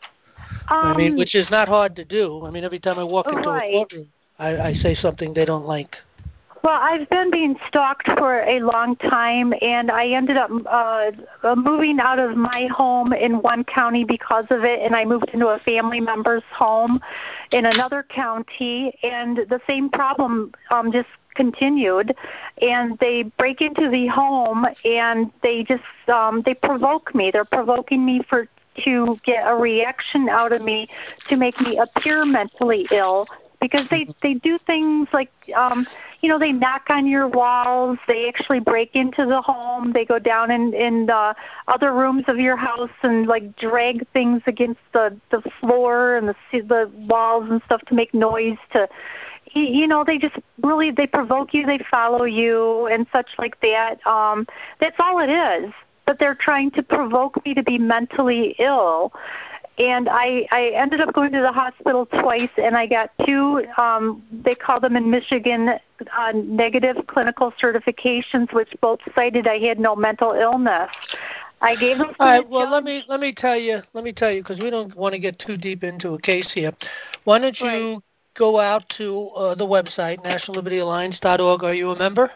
I mean, which is not hard to do. I mean, every time I walk into a courtroom, I say something they don't like.
Well, I've been being stalked for a long time, and I ended up moving out of my home in one county because of it, and I moved into a family member's home in another county, and the same problem just continued. And they break into the home, and they just they provoke me. They're provoking me to get a reaction out of me to make me appear mentally ill, because they do things like they knock on your walls. They actually break into the home. They go down in other rooms of your house and like drag things against the floor and the walls and stuff to make noise. They just really, they provoke you. They follow you and such like that. That's all it is. But they're trying to provoke me to be mentally ill. And I ended up going to the hospital twice, and I got 2, they call them in Michigan, negative clinical certifications, which both cited I had no mental illness. I gave them.
All right. Well, let me tell you, because we don't want to get too deep into a case here. Why don't you go out to the website, nationallibertyalliance.org? Are you a member?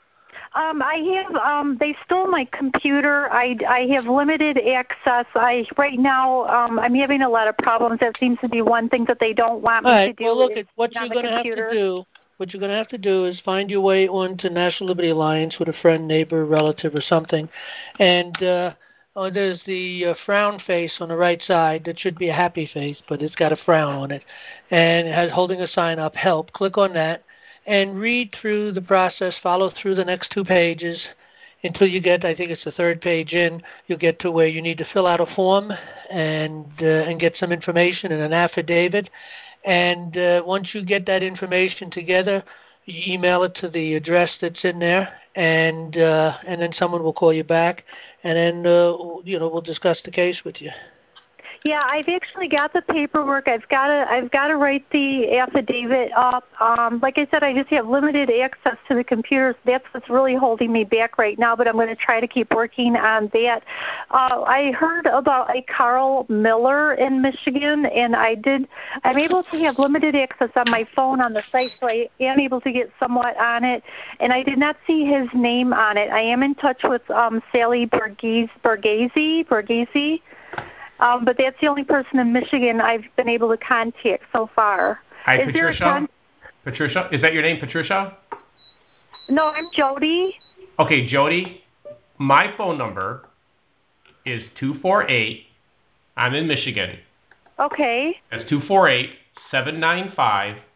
I have. They stole my computer. I have limited access. Right now I'm having a lot of problems. That seems to be one thing that they don't want me to do.
Well, look at what you're going to have to do. What you're going to have to do is find your way onto National Liberty Alliance with a friend, neighbor, relative, or something, and there's the frown face on the right side. That should be a happy face, but it's got a frown on it, and it has holding a sign up, help. Click on that. And read through the process, follow through the next 2 pages until you get, I think it's the 3rd page in, you'll get to where you need to fill out a form and get some information and an affidavit. And once you get that information together, you email it to the address that's in there, and then someone will call you back, and then we'll discuss the case with you.
Yeah, I've actually got the paperwork. I've got to write the affidavit up. Like I said, I just have limited access to the computers. That's what's really holding me back right now, but I'm going to try to keep working on that. I heard about a Carl Miller in Michigan, and I'm able to have limited access on my phone on the site, so I am able to get somewhat on it, and I did not see his name on it. I am in touch with Sally Borghese. But that's the only person in Michigan I've been able to contact so far.
Hi, Patricia. Patricia, is that your name, Patricia?
No, I'm Jody.
Okay, Jody. My phone number is 248. I'm in Michigan.
Okay.
That's 248-795.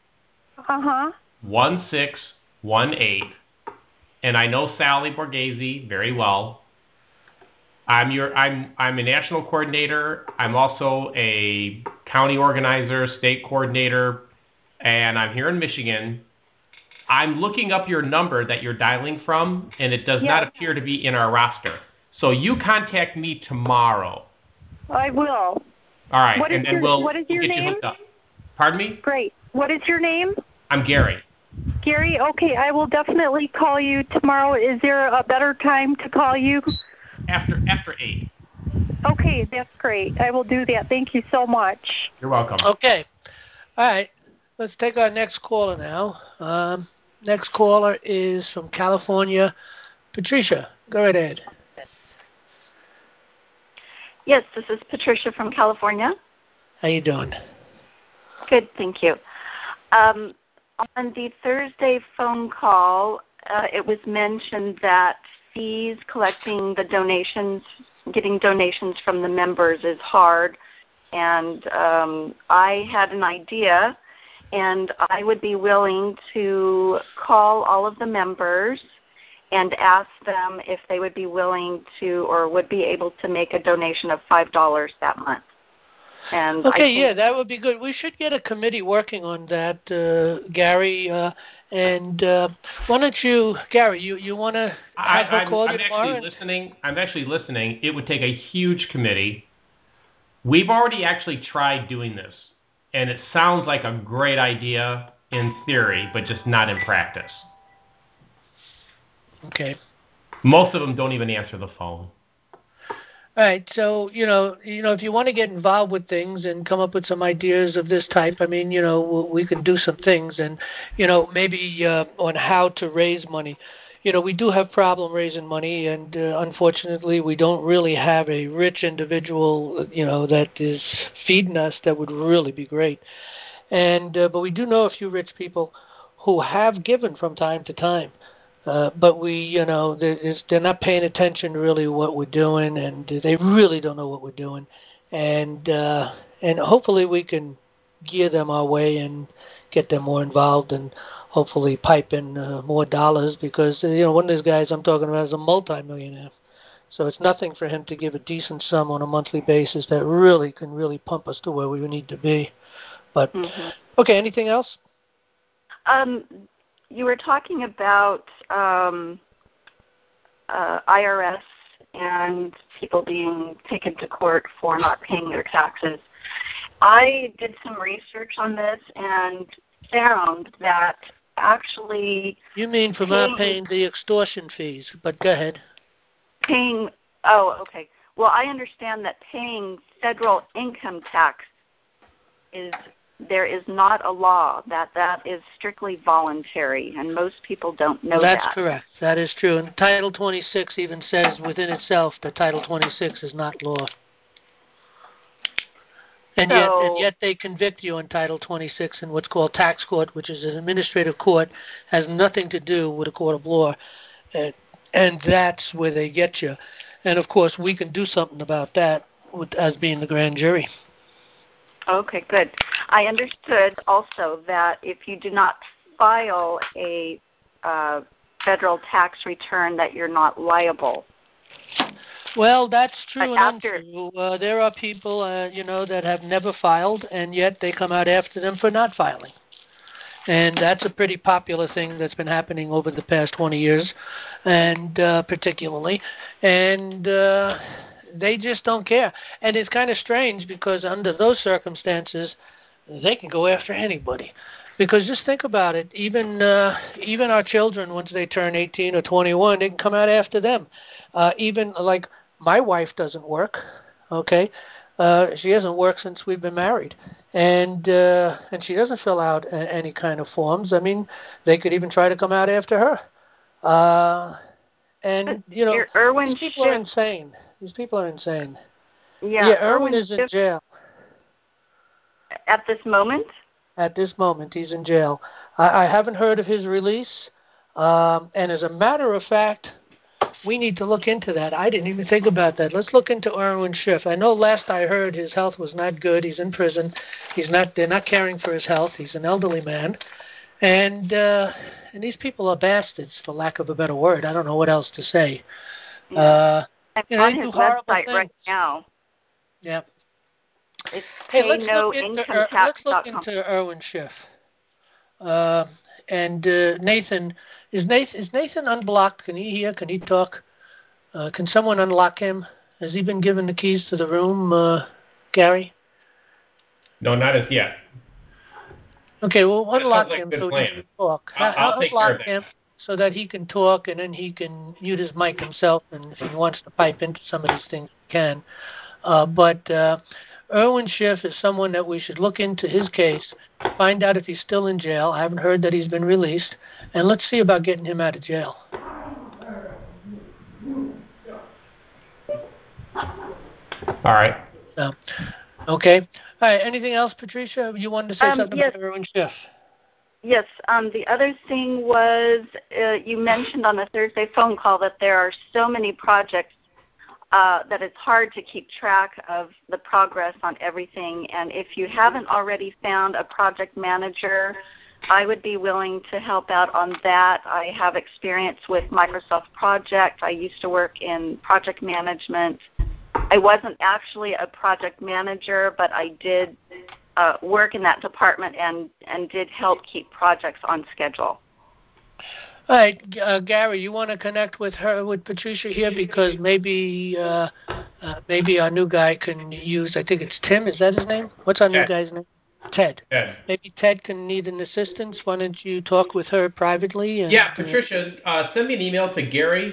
1618. And I know Sally Borghese very well. I'm a national coordinator. I'm also a county organizer, state coordinator, and I'm here in Michigan. I'm looking up your number that you're dialing from, and it does not appear to be in our roster. So you contact me tomorrow.
I will.
All right,
what is your
get
name?
you hooked up. Pardon me?
Great. What is your name?
I'm Gary.
Gary, okay, I will definitely call you tomorrow. Is there a better time to call you?
After 8.
Okay, that's great. I will do that. Thank you so much.
You're welcome.
Okay. All right. Let's take our next caller now. Next caller is from California. Patricia, go right ahead.
Yes, this is Patricia from California.
How you doing?
Good, thank you. On the Thursday phone call, it was mentioned that fees, collecting the donations, getting donations from the members is hard. And I had an idea, and I would be willing to call all of the members and ask them if they would be willing to or would be able to make a donation of $5 that month. And
okay, that would be good. We should get a committee working on that, Gary. And why don't you, Gary, you want to have her call you tomorrow?
I'm actually listening. It would take a huge committee. We've already actually tried doing this, and it sounds like a great idea in theory, but just not in practice.
Okay.
Most of them don't even answer the phone.
All right, so, if you want to get involved with things and come up with some ideas of this type, I mean, we can do some things and, maybe on how to raise money. We do have problem raising money, and unfortunately, we don't really have a rich individual, that is feeding us. That would really be great. And but we do know a few rich people who have given from time to time. But they're not paying attention to really what we're doing, and they really don't know what we're doing. And hopefully we can gear them our way and get them more involved and hopefully pipe in more dollars because, one of these guys I'm talking about is a multimillionaire. So it's nothing for him to give a decent sum on a monthly basis that really can really pump us to where we need to be. But, okay, anything else?
You were talking about IRS and people being taken to court for not paying their taxes. I did some research on this and found that actually...
You mean for not paying the extortion fees, but go ahead.
Okay. Well, I understand that paying federal income tax there is not a law that is strictly voluntary, and most people don't know that.
That's correct. That is true. And Title 26 even says within itself that Title 26 is not law. And yet they convict you on Title 26 in what's called tax court, which is an administrative court, has nothing to do with a court of law. And that's where they get you. And, of course, we can do something about that as being the grand jury.
Okay, good. I understood also that if you do not file a federal tax return that you're not liable.
Well, that's true and untrue. There are people, that have never filed, and yet they come out after them for not filing. And that's a pretty popular thing that's been happening over the past 20 years, and particularly. And they just don't care. And it's kind of strange because under those circumstances, they can go after anybody. Because just think about it, even our children, once they turn 18 or 21, they can come out after them. Even like my wife doesn't work, okay? She hasn't worked since we've been married. And she doesn't fill out any kind of forms. I mean, they could even try to come out after her. And, these people are insane. These people are insane.
Yeah,
Irwin is in jail.
At this moment?
At this moment, he's in jail. I haven't heard of his release. And as a matter of fact, we need to look into that. I didn't even think about that. Let's look into Irwin Schiff. I know last I heard his health was not good. He's in prison. They're not caring for his health. He's an elderly man. And these people are bastards, for lack of a better word. I don't know what else to say.
Yeah. I'm on his website right now.
Yeah.
It's
let's look into Irwin Schiff. And Nathan, is Nathan unblocked? Can he hear? Can he talk? Can someone unlock him? Has he been given the keys to the room, Gary?
No, not as yet.
Okay, well, unlock him so he can talk.
I'll take care of that.
Him so that he can talk, and then he can mute his mic himself, and if he wants to pipe into some of these things, he can. But Irwin Schiff is someone that we should look into his case, find out if he's still in jail. I haven't heard that he's been released, and let's see about getting him out of jail.
All right.
Okay. All right. Anything else, Patricia? You wanted to say something about Irwin Schiff?
Yes. The other thing was you mentioned on the Thursday phone call that there are so many projects that it's hard to keep track of the progress on everything. And if you haven't already found a project manager, I would be willing to help out on that. I have experience with Microsoft Project. I used to work in project management. I wasn't actually a project manager, but I did work in that department and did help keep projects on schedule.
All right, Gary, you want to connect with Patricia here because maybe our new guy can use. I think it's Tim. Is that his name? What's our new guy's name? Ted. Maybe Ted can need an assistance. Why don't you talk with her privately? And,
yeah, Patricia, send me an email to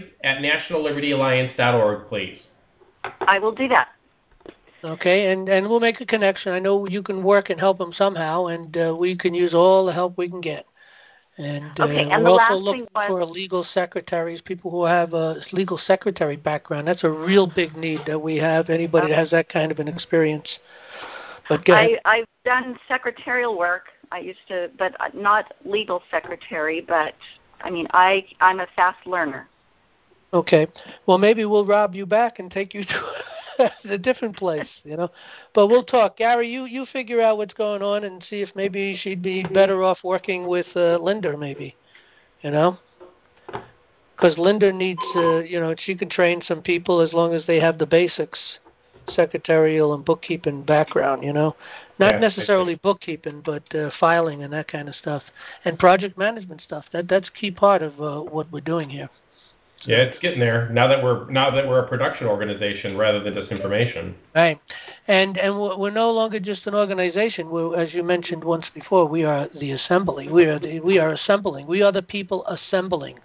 Gary@NationalLibertyAlliance.org, please.
I will do that.
Okay, and we'll make a connection. I know you can work and help him somehow, and we can use all the help we can get. And,
and
we're also looking for legal secretaries, people who have a legal secretary background. That's a real big need that we have, anybody that has that kind of an experience. But
I've done secretarial work. I used to, but not legal secretary, but, I mean, I'm a fast learner.
Okay. Well, maybe we'll rob you back and take you to a different place, you know. But we'll talk. Gary, you figure out what's going on and see if maybe she'd be better off working with Linda, maybe, you know. Because Linda needs, she can train some people as long as they have the basics, secretarial and bookkeeping background, you know. Not necessarily bookkeeping, but filing and that kind of stuff. And project management stuff. That's a key part of what we're doing here.
Yeah, it's getting there. Now that we're a production organization rather than just information.
Right, and we're no longer just an organization. As you mentioned once before, we are the assembly. We are assembling. We are the people assembling.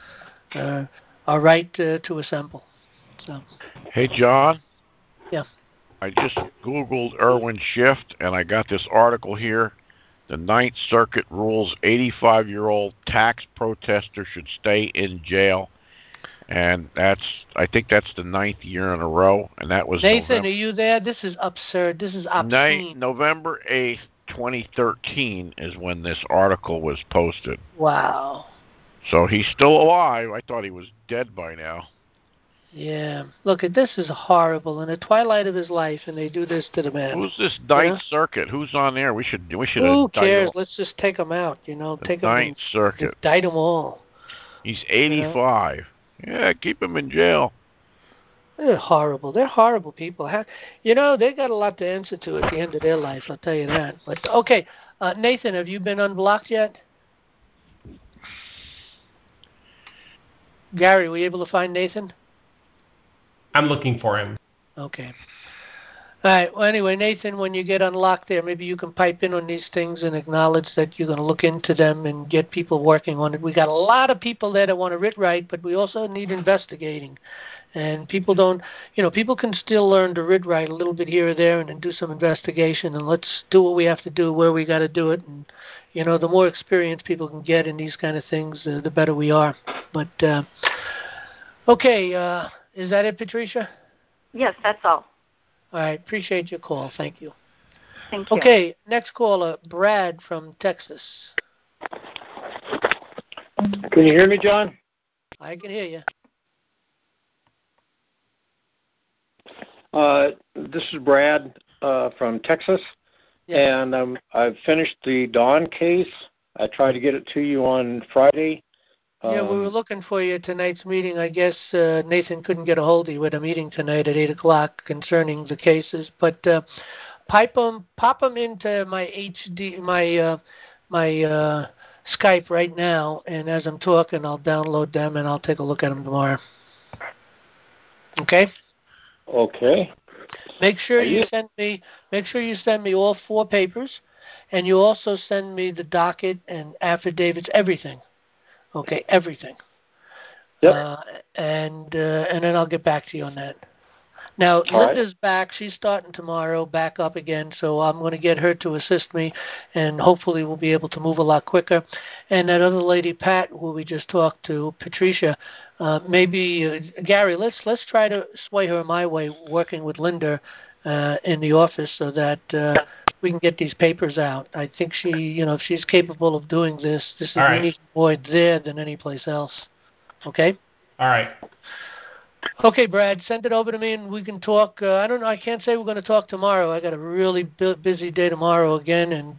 Our right to assemble. So.
Hey, John.
Yeah.
I just Googled Irwin Schiff, and I got this article here. The Ninth Circuit rules 85-year-old tax protester should stay in jail. And I think that's the 9th year in a row, and that was
Nathan, are you there? This is absurd. This is obscene.
November 8th, 2013 is when this article was posted.
Wow.
So he's still alive. I thought he was dead by now.
Yeah. Look, this is horrible. In the twilight of his life, and they do this to the man.
Who's this Ninth Circuit? Who's on there? We should.
Who cares? Let's just take him out. You know, take him.
Ninth Circuit.
Indict them all.
He's 85. You know? Yeah, keep him in jail.
They're horrible. They're horrible people. They got a lot to answer to at the end of their life, I'll tell you that. But, okay, Nathan, have you been unblocked yet? Gary, were you able to find Nathan?
I'm looking for him.
Okay. All right. Well, anyway, Nathan, when you get unlocked there, maybe you can pipe in on these things and acknowledge that you're going to look into them and get people working on it. We got a lot of people there that want to write, but we also need investigating. And people people can still learn to write a little bit here or there and then do some investigation. And let's do what we have to do where we got to do it. And, the more experience people can get in these kind of things, the better we are. But, okay, is that it, Patricia?
Yes, that's all.
All right. Appreciate your call. Thank you.
Thank you.
Okay. Next caller, Brad from Texas.
Can you hear me, John?
I can hear you.
This is Brad from Texas, and I've finished the Dawn case. I tried to get it to you on Friday.
Yeah, we were looking for you at tonight's meeting. I guess Nathan couldn't get a hold of you at a meeting tonight at 8 o'clock concerning the cases. But pop them into my my Skype right now, and as I'm talking, I'll download them and I'll take a look at them tomorrow. Okay.
Okay.
Make sure you send me all 4 papers, and you also send me the docket and affidavits, everything. Okay, everything.
Yep.
And then I'll get back to you on that. Now,
All
Linda's back. She's starting tomorrow, back up again, so I'm going to get her to assist me, and hopefully we'll be able to move a lot quicker. And that other lady, Pat, who we just talked to, Patricia, maybe, Gary, let's try to sway her my way, working with Linda in the office so that we can get these papers out. I think if she's capable of doing this, this is an easier void there than any place else. Okay?
All right.
Okay, Brad, send it over to me and we can talk. I don't know. I can't say we're going to talk tomorrow. I got a really busy day tomorrow again, and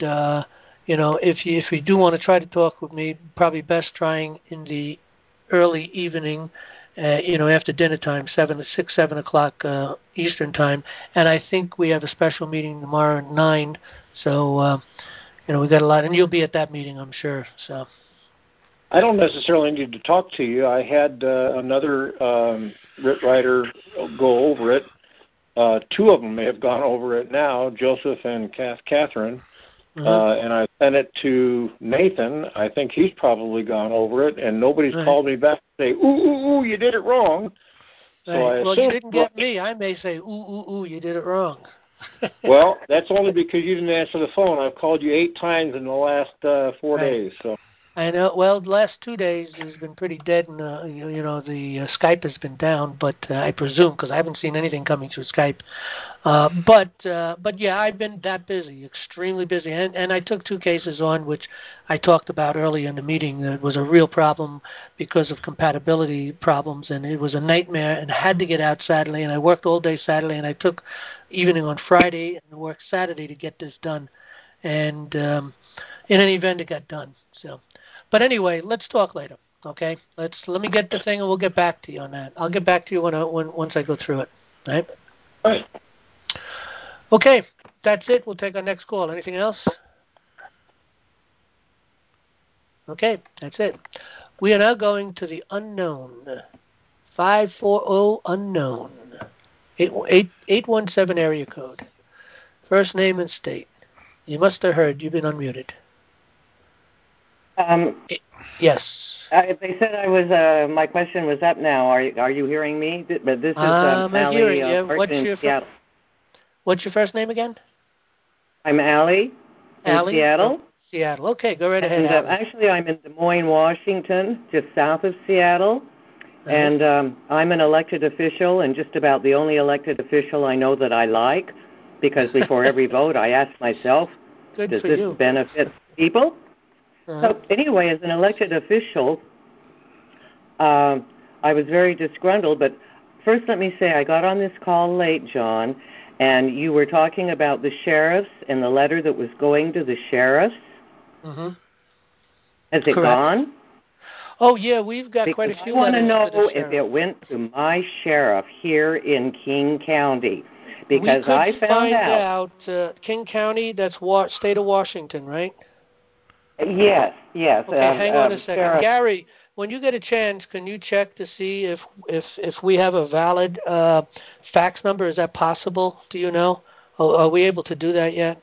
if you do want to try to talk with me, probably best trying in the early evening, after dinner time, 7 o'clock Eastern time. And I think we have a special meeting tomorrow at 9. So we got a lot, and you'll be at that meeting, I'm sure. So.
I don't necessarily need to talk to you. I had another writ writer go over it. Two of them may have gone over it now, Joseph and Catherine. Mm-hmm. And I sent it to Nathan. I think he's probably gone over it, and nobody's called me back to say, ooh, you did it wrong.
Right. So you didn't get me. I may say, ooh, you did it wrong.
Well, that's only because you didn't answer the phone. I've called you 8 times in the last 4 days. So.
I know. Well, the last 2 days has been pretty dead, and the Skype has been down. But I presume because I haven't seen anything coming through Skype. But yeah, I've been that busy, extremely busy, and I took 2 cases on which I talked about earlier in the meeting. It was a real problem because of compatibility problems, and it was a nightmare. And I had to get out Saturday, and I worked all day Saturday, and I took evening on Friday and worked Saturday to get this done. And in any event, it got done. So. But anyway, let's talk later, okay? Let me get the thing, and we'll get back to you on that. I'll get back to you once I go through it, right?
All right.
Okay, that's it. We'll take our next call. Anything else? Okay, that's it. We are now going to the unknown. 540 unknown. 817 area code. First name and state. You must have heard. You've been unmuted. Yes.
They said I was. My question was up now. Are you hearing me? But this is Allie.
Hearing you. What's your first name again?
I'm Allie. In Seattle.
Seattle. Okay, go right ahead.
And, actually, I'm in Des Moines, Washington, just south of Seattle. Uh-huh. And I'm an elected official, and just about the only elected official I know that I like, because before every vote, I ask myself, does this benefit people? Uh-huh. So anyway, as an elected official, I was very disgruntled. But first let me say I got on this call late, John, and you were talking about the sheriffs and the letter that was going to the sheriffs. Mm-hmm. Has it gone?
Oh, yeah, we've got quite a few letters.
I want to know if it went to my sheriff here in King County. Because I found out
King County, that's state of Washington, right?
Yes.
Okay, hang on a second. Sheriff. Gary, when you get a chance, can you check to see if we have a valid fax number? Is that possible? Do you know? Are we able to do that yet?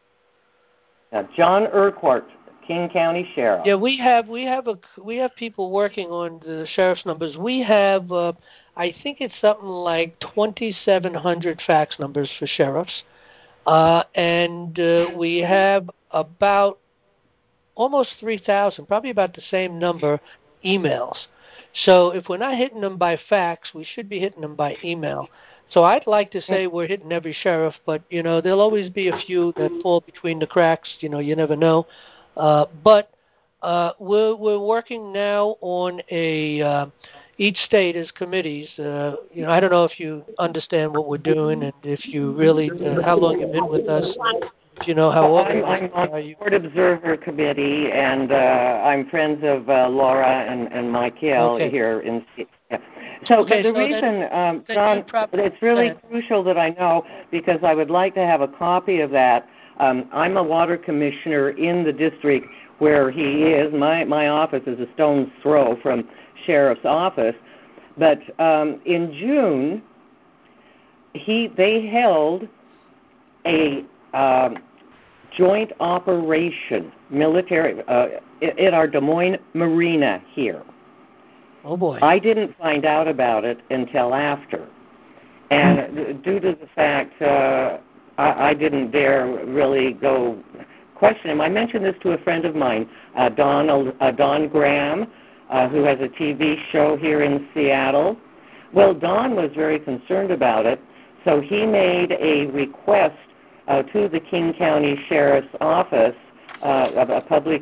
John Urquhart, King County Sheriff.
Yeah, we have people working on the sheriff's numbers. We have I think it's something like 2,700 fax numbers for sheriffs, and we have about almost 3,000, probably about the same number, emails. So if we're not hitting them by fax, we should be hitting them by email. So I'd like to say we're hitting every sheriff, but, there'll always be a few that fall between the cracks. You never know. But we're working now on each state as committees. I don't know if you understand what we're doing and if you really, how long you've been with us. You know how
I'm on the Board Observer Committee, and I'm friends of Laura and Michael here in. So the reason, John, it's really crucial that I know, because I would like to have a copy of that. I'm a water commissioner in the district where he is. My office is a stone's throw from sheriff's office, but in June, they held a joint operation, military, at our Des Moines Marina here.
Oh, boy.
I didn't find out about it until after. And due to the fact I didn't dare really go question him, I mentioned this to a friend of mine, Don Graham, who has a TV show here in Seattle. Well, Don was very concerned about it, so he made a request to the King County Sheriff's Office of a public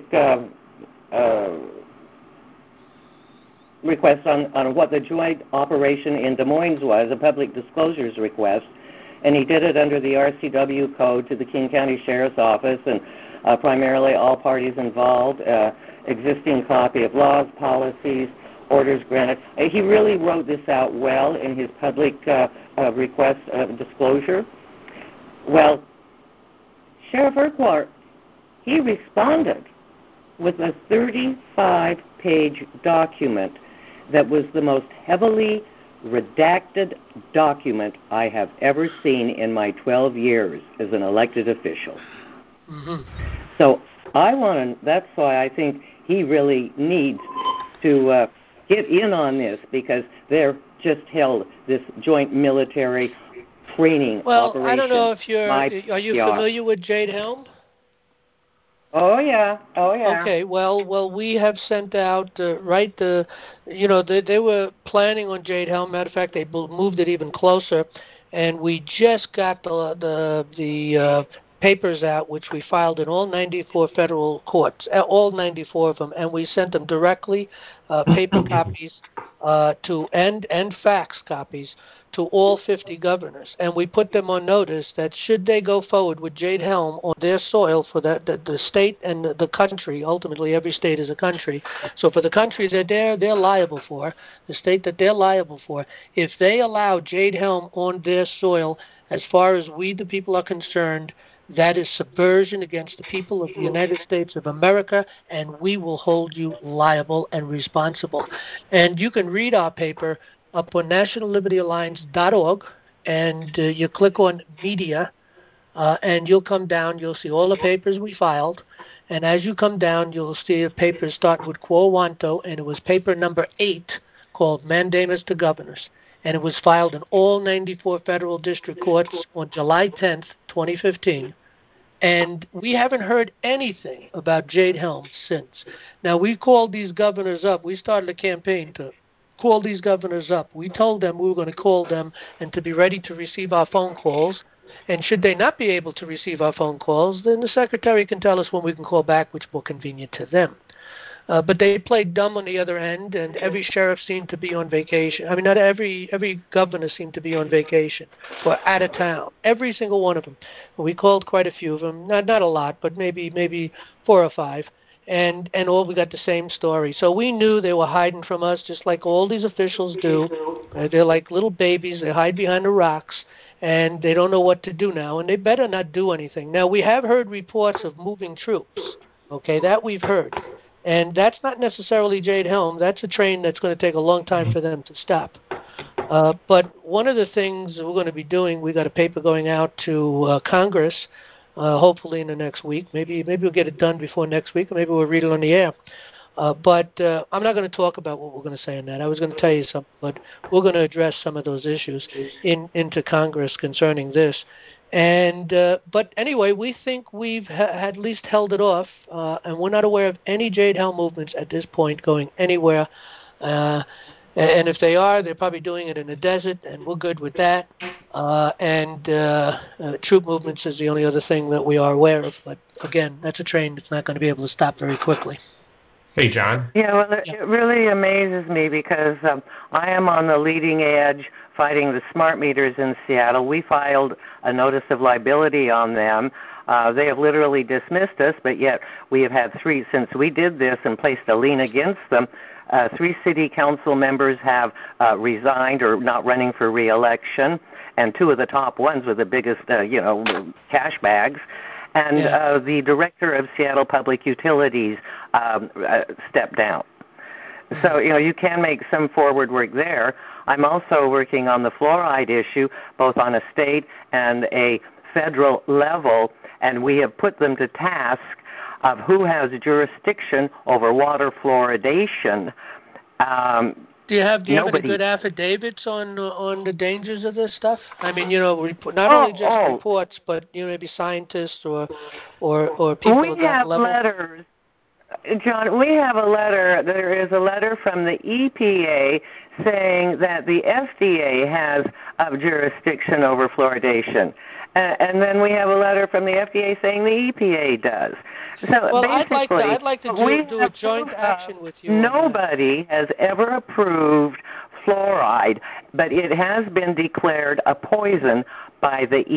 request on what the joint operation in Des Moines was, a public disclosures request, and he did it under the RCW code to the King County Sheriff's Office, and primarily all parties involved, existing copy of laws, policies, orders granted. He really wrote this out well in his public request of disclosure. Well, Sheriff Urquhart, he responded with a 35-page document that was the most heavily redacted document I have ever seen in my 12 years as an elected official. Mm-hmm. So that's why I think he really needs to get in on this, because they're just held this joint military training operation.
Well, I don't know if are you familiar with Jade Helm?
Oh yeah.
Okay, well, we have sent out they were planning on Jade Helm. Matter of fact, they moved it even closer, and we just got the papers out, which we filed in all 94 federal courts, all 94 of them, and we sent them directly, paper copies and fax copies to all 50 governors, and we put them on notice that should they go forward with Jade Helm on their soil for the state and the country, ultimately every state is a country, so for the countries that they're liable for, the state that they're liable for, if they allow Jade Helm on their soil, as far as we the people are concerned, that is subversion against the people of the United States of America, and we will hold you liable and responsible. And you can read our paper up on nationallibertyalliance.org, and you click on media, and you'll come down, you'll see all the papers we filed, and as you come down, you'll see a paper start with Quo Wanto, and it was paper number 8 called Mandamus to Governors, and it was filed in all 94 federal district courts on July 10th, 2015. And we haven't heard anything about Jade Helm since. Now, we called these governors up. We started a campaign to call these governors up. We told them we were going to call them and to be ready to receive our phone calls. And should they not be able to receive our phone calls, then the secretary can tell us when we can call back, which is more convenient to them. But they played dumb on the other end, and every sheriff seemed to be on vacation. I mean, not every governor seemed to be on vacation or out of town. Every single one of them. We called quite a few of them, not a lot, but maybe 4 or 5, and all we got the same story. So we knew they were hiding from us, just like all these officials do. They're like little babies. They hide behind the rocks, and they don't know what to do now, and they better not do anything. Now, we have heard reports of moving troops. Okay, that we've heard. And that's not necessarily Jade Helm. That's a train that's going to take a long time for them to stop. But one of the things we're going to be doing, we got a paper going out to Congress, hopefully in the next week. Maybe we'll get it done before next week, or maybe we'll read it on the air. But I'm not going to talk about what we're going to say in that. I was going to tell you something, but we're going to address some of those issues into Congress concerning this. And but anyway, we think we've at least held it off, and we're not aware of any Jade Helm movements at this point going anywhere. And if they are, they're probably doing it in the desert, and we're good with that. Troop movements is the only other thing that we are aware of. But again, that's a train that's not going to be able to stop very quickly.
Hey, John.
Yeah, well, it really amazes me because I am on the leading edge fighting the smart meters in Seattle. We filed a notice of liability on them. They have literally dismissed us, but yet we have had 3, since we did this and placed a lien against them, 3 city council members have resigned or not running for re-election, and 2 of the top ones with the biggest, cash bags. And the director of Seattle Public Utilities stepped down. So, you can make some forward work there. I'm also working on the fluoride issue, both on a state and a federal level, and we have put them to task of who has jurisdiction over water fluoridation.
Do you have any good affidavits on the dangers of this stuff? I mean, not only just reports, but maybe scientists or people at that level.
We have letters, John. We have a letter. There is a letter from the EPA saying that the FDA has jurisdiction over fluoridation. And then we have a letter from the FDA saying the EPA does. So basically,
I'd like to do a joint action with you.
Nobody has ever approved fluoride, but it has been declared a poison by the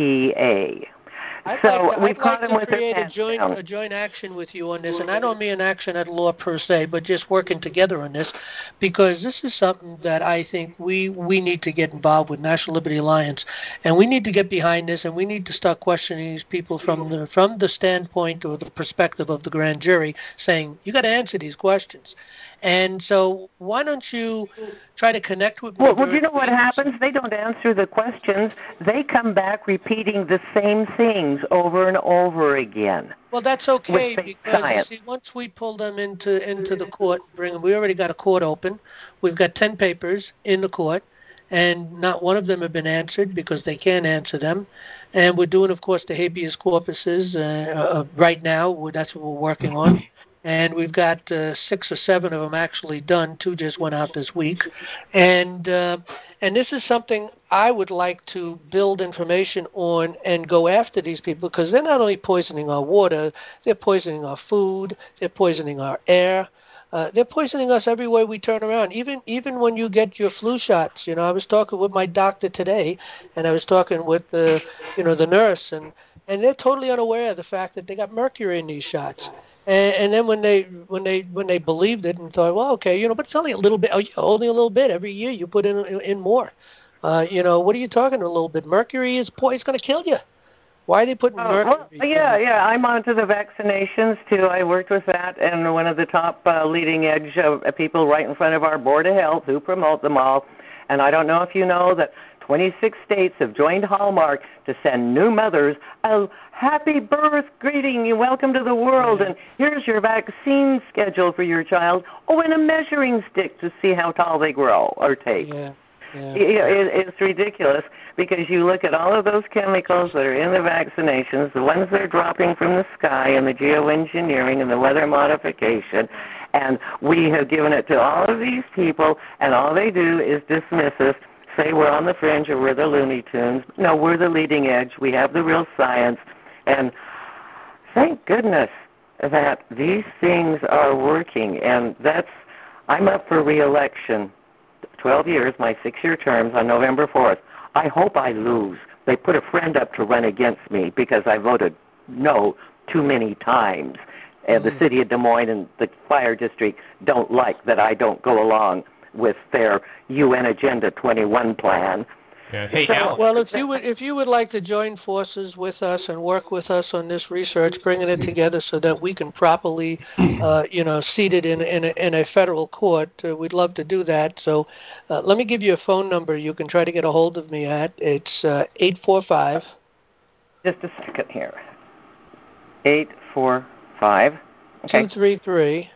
EPA.
I'd like to create a joint action with you on this, and I don't mean action at law per se, but just working together on this, because this is something that I think we need to get involved with, National Liberty Alliance, and we need to get behind this, and we need to start questioning these people from the standpoint or the perspective of the grand jury, saying, you got to answer these questions. And so why don't you try to connect with me?
Well, you know what happens? They don't answer the questions. They come back repeating the same things over and over again.
Well, that's okay, because you see, once we pull them into the court, we already got a court open. We've got 10 papers in the court, and not one of them have been answered because they can't answer them. And we're doing, of course, the habeas corpuses right now. That's what we're working on. And we've got 6 or 7 of them actually done. 2 just went out this week. And this is something I would like to build information on and go after these people, because they're not only poisoning our water, they're poisoning our food, they're poisoning our air. They're poisoning us everywhere we turn around. Even when you get your flu shots, I was talking with my doctor today, and I was talking with the nurse, and they're totally unaware of the fact that they got mercury in these shots. And then when they believed it and thought, well, okay, but it's only a little bit. Only a little bit. Every year you put in more. What are you talking a little bit? Mercury is going to kill you. Why are they putting mercury?
Yeah. I'm onto the vaccinations too. I worked with that, and one of the top leading edge people right in front of our Board of Health who promote them all. And I don't know if you know that 26 states have joined Hallmark to send new mothers a happy birth greeting. You welcome to the world, and here's your vaccine schedule for your child. Oh, and a measuring stick to see how tall they grow or take.
Yeah.
It's ridiculous, because you look at all of those chemicals that are in the vaccinations, the ones that are dropping from the sky, and the geoengineering and the weather modification, and we have given it to all of these people, and all they do is dismiss us, say we're on the fringe or we're the Looney Tunes. No, we're the leading edge. We have the real science, and thank goodness that these things are working, and I'm up for re-election. 12 years, my 6-year terms on November 4th. I hope I lose. They put a friend up to run against me because I voted no too many times. And the city of Des Moines and the fire district don't like that I don't go along with their UN Agenda 21 plan.
Yeah. Hey,
well, if you would like to join forces with us and work with us on this research, bringing it together so that we can properly, seat it in a federal court, we'd love to do that. So, let me give you a phone number you can try to get a hold of me at. It's 845.
Just a second here. 845. Okay.
233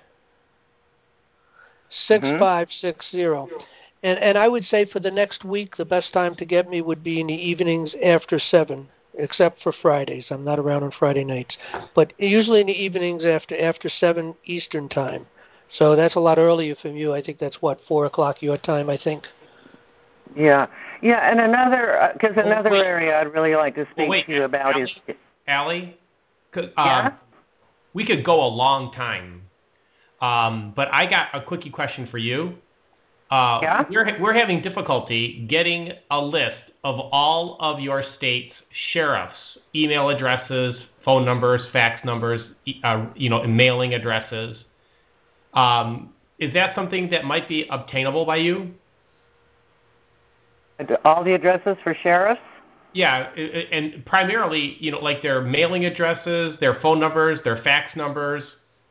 6560. And I would say for the next week, the best time to get me would be in the evenings after 7, except for Fridays. I'm not around on Friday nights. But usually in the evenings after 7 Eastern time. So that's a lot earlier from you. I think that's, 4 o'clock your time, I think.
Yeah, and another area I'd really like to speak to you about is...
Allie? We could go a long time. But I got a quickie question for you. We're having difficulty getting a list of all of your state's sheriffs' email addresses, phone numbers, fax numbers, mailing addresses. Is that something that might be obtainable by you?
All the addresses for sheriffs?
Yeah, and primarily, like their mailing addresses, their phone numbers, their fax numbers.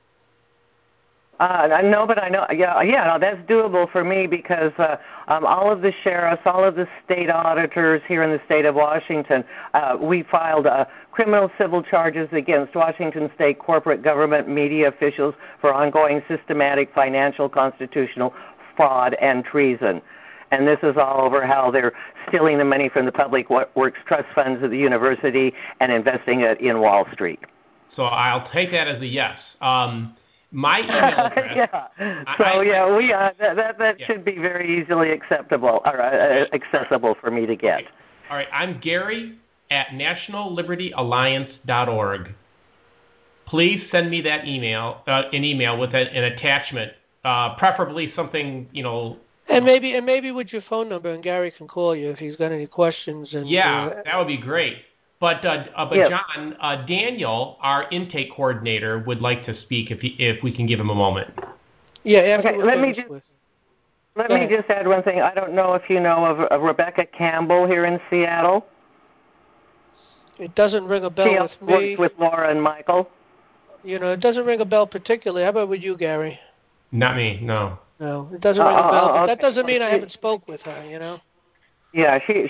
No, but I know, no, that's doable for me, because all of the sheriffs, all of the state auditors here in the state of Washington, we filed criminal civil charges against Washington state corporate government media officials for ongoing systematic financial, constitutional, fraud and treason. And this is all over how they're stealing the money from the Public Works Trust funds of the university and investing it in Wall Street.
So I'll take that as a yes. My email address.
That should be very easily acceptable or accessible for me to get.
Okay. All right, I'm Gary at nationallibertyalliance.org. Please send me that email, an email with an attachment, preferably something,
And maybe with your phone number, and Gary can call you if he's got any questions. And
that would be great. But
yes.
John, Daniel, our intake coordinator, would like to speak if we can give him a moment.
Yeah.
Okay. Let me just add one thing. I don't know if you know of Rebecca Campbell here in Seattle.
It doesn't ring a bell with me.
She works with Laura and Michael.
It doesn't ring a bell particularly. How about with you, Gary?
Not me. No.
No, it doesn't ring a bell. But that doesn't mean I haven't spoke with her.
Yeah, she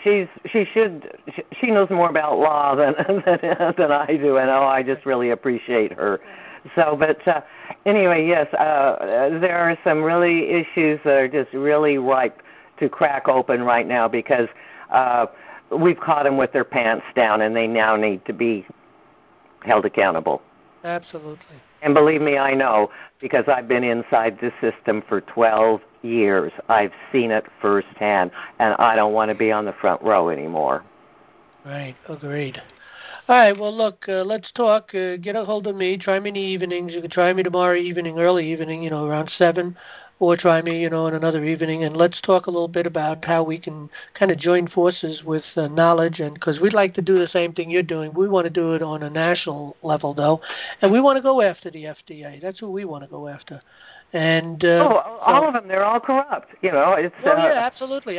knows more about law than I do, and I just really appreciate her. So, but anyway, yes, there are some really issues that are just really ripe to crack open right now because we've caught them with their pants down, and they now need to be held accountable.
Absolutely.
And believe me, I know, because I've been inside this system for 12 years. I've seen it firsthand, and I don't want to be on the front row anymore.
Right, agreed. All right, well, look, let's talk. Get a hold of me. Try me in the evenings. You can try me tomorrow evening, early evening, around 7, or try me, in another evening, and let's talk a little bit about how we can kind of join forces with knowledge, and because we'd like to do the same thing you're doing. We want to do it on a national level, though, and we want to go after the FDA. That's who we want to go after. And
all of them, they're all corrupt. It's
absolutely.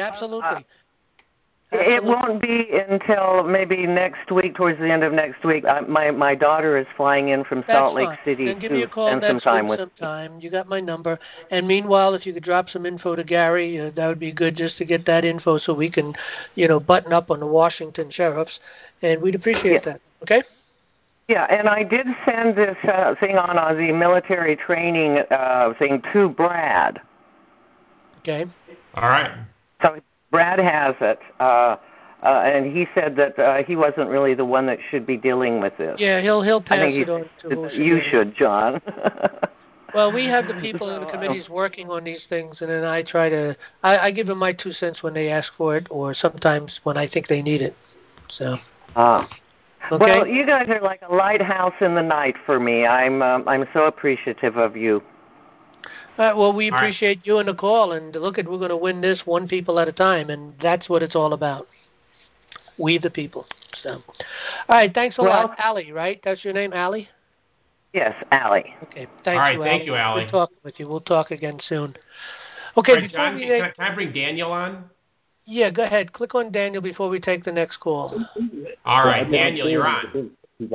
It won't be until maybe next week, towards the end of next week. My daughter is flying in from Salt Lake City
then give me a call
spend some time with
sometime. You got my number. And meanwhile, if you could drop some info to Gary, that would be good just to get that info so we can, button up on the Washington sheriffs. And we'd appreciate that. Okay?
Yeah, and I did send this thing on the military training thing to Brad.
Okay.
All right.
So Brad has it, and he said that he wasn't really the one that should be dealing with this.
Yeah, he'll pass it on to
you should, John.
Well, we have the people in the committees working on these things, and then I try to I give them my 2 cents when they ask for it, or sometimes when I think they need it. So. Okay.
Well, you guys are like a lighthouse in the night for me. I'm so appreciative of you.
Well, we appreciate you and the call, and look, we're going to win this one people at a time, and that's what it's all about. We the people. So, all right, thanks a lot, Allie. Right? That's your name, Allie?
Yes, Allie.
Okay,
thank you, Allie.
Good talking with you. We'll talk again soon. Okay,
right, John, can I bring Daniel on?
Yeah, go ahead. Click on Daniel before we take the next call.
All right, Daniel, you're on.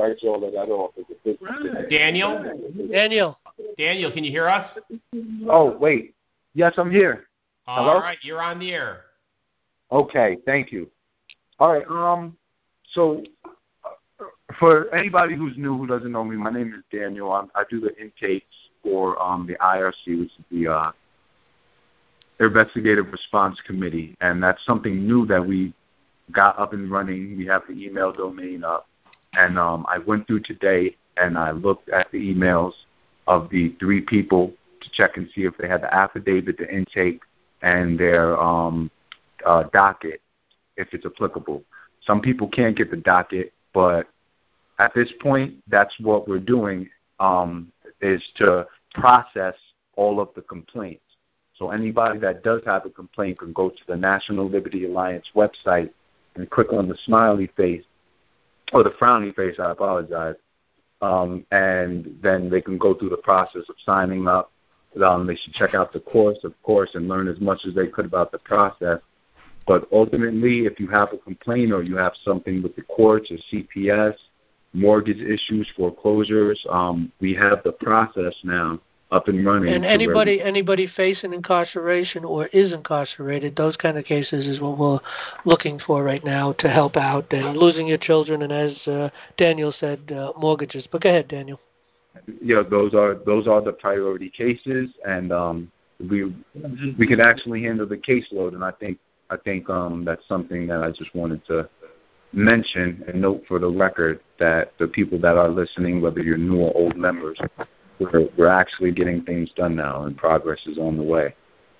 Daniel? Daniel, can you hear us?
Oh, wait. Yes, I'm here.
Hello? All right, you're on the air.
Okay, thank you. All right, so for anybody who's new, who doesn't know me, my name is Daniel. I do the intakes for the IRC, which is the Investigative Response Committee, and that's something new that we got up and running. We have the email domain up, and I went through today and I looked at the emails of the 3 people to check and see if they had the affidavit, the intake, and their docket, if it's applicable. Some people can't get the docket, but at this point, that's what we're doing, is to process all of the complaints. So anybody that does have a complaint can go to the National Liberty Alliance website and click on the smiley face, or the frowny face, I apologize, and then they can go through the process of signing up. They should check out the course, of course, and learn as much as they could about the process. But ultimately, if you have a complaint or you have something with the courts or CPS, mortgage issues, foreclosures, we have the process now up and running.
And anybody facing incarceration or is incarcerated, those kind of cases is what we're looking for right now to help out, and losing your children, and as Daniel said, mortgages. But go ahead, Daniel.
Yeah, those are the priority cases, and we could actually handle the caseload, and I think that's something that I just wanted to mention and note for the record, that the people that are listening, whether you're new or old members, we're actually getting things done now, and progress is on the way.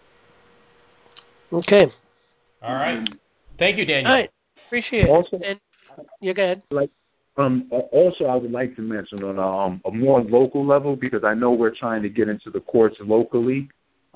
Okay.
All right. Thank you, Daniel.
All right. Appreciate it.
Also,
and you go ahead.
Also, I would like to mention on a more local level, because I know we're trying to get into the courts locally.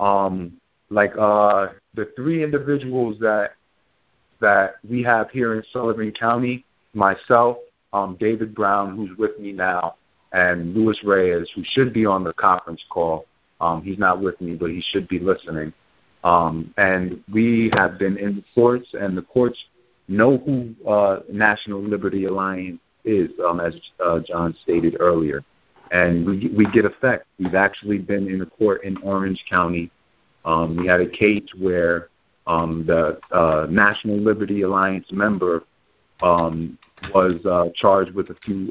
The 3 individuals that we have here in Sullivan County, myself, David Brown, who's with me now, and Luis Reyes, who should be on the conference call. He's not with me, but he should be listening. And we have been in the courts, and the courts know who National Liberty Alliance is, as John stated earlier. And we get effect. We've actually been in a court in Orange County. We had a case where the National Liberty Alliance member was charged with a few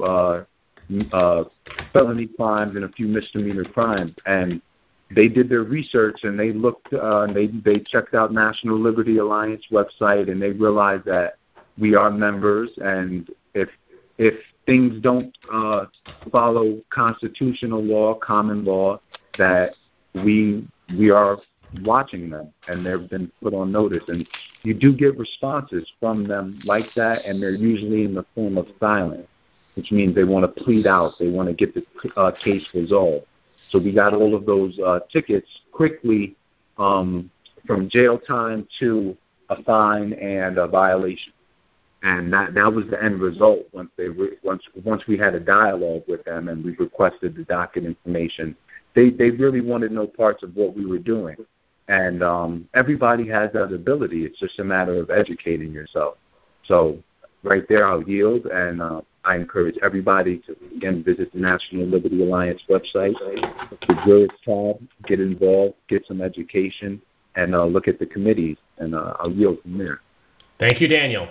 felony crimes and a few misdemeanor crimes. And they did their research, and they looked, they checked out National Liberty Alliance website, and they realized that we are members, and if things don't follow constitutional law, common law, that we are watching them, and they've been put on notice. And you do get responses from them like that, and they're usually in the form of silence, which means they want to plead out, they want to get the case resolved. So we got all of those tickets quickly, from jail time to a fine and a violation. And that was the end result once we had a dialogue with them and we requested the docket information. They really wanted no parts of what we were doing. And everybody has that ability. It's just a matter of educating yourself. So right there, I'll yield, and I encourage everybody to, again, visit the National Liberty Alliance website, the Juris tab, get involved, get some education, and look at the committees, and I'll yield from there.
Thank you, Daniel.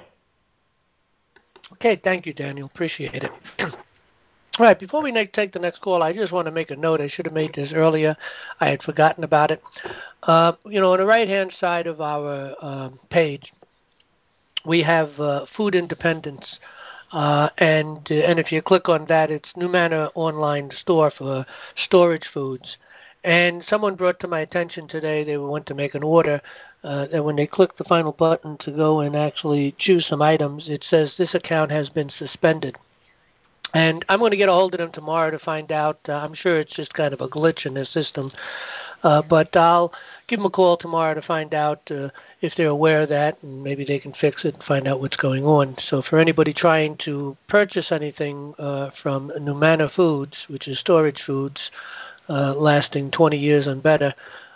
Okay, thank you, Daniel. Appreciate it. All right, before we take the next call, I just want to make a note. I should have made this earlier. I had forgotten about it. On the right-hand side of our page, we have food independence. And if you click on that, it's New Manor online store for storage foods. And someone brought to my attention today, they went to make an order, that when they click the final button to go and actually choose some items, it says this account has been suspended. And I'm going to get a hold of them tomorrow to find out. I'm sure it's just kind of a glitch in their system. But I'll give them a call tomorrow to find out if they're aware of that, and maybe they can fix it and find out what's going on. So for anybody trying to purchase anything from New Manor Foods, which is storage foods, lasting 20 years and better,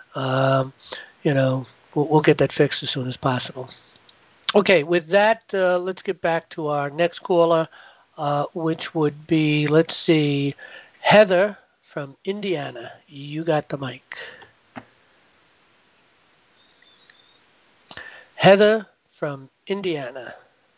we'll get that fixed as soon as possible. Okay, with that, let's get back to our next caller, which would be, let's see, Heather from Indiana. You got the mic. Heather from Indiana.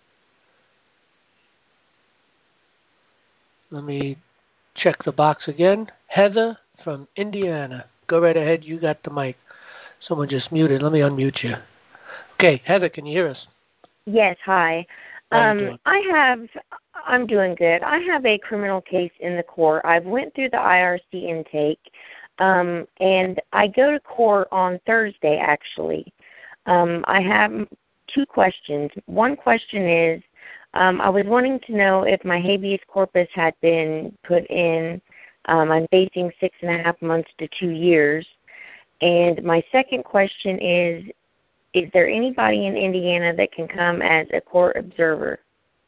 Let me check the box again. Heather from Indiana. Go right ahead. You got the mic. Someone just muted. Let me unmute you. Okay, Heather, can you hear us?
Yes, hi.
How you doing?
I'm doing good. I have a criminal case in the court. I've went through the IRC intake, and I go to court on Thursday, actually. I have 2 questions. One question is, I was wanting to know if my habeas corpus had been put in. I'm facing 6.5 months to 2 years. And my second question is there anybody in Indiana that can come as a court observer?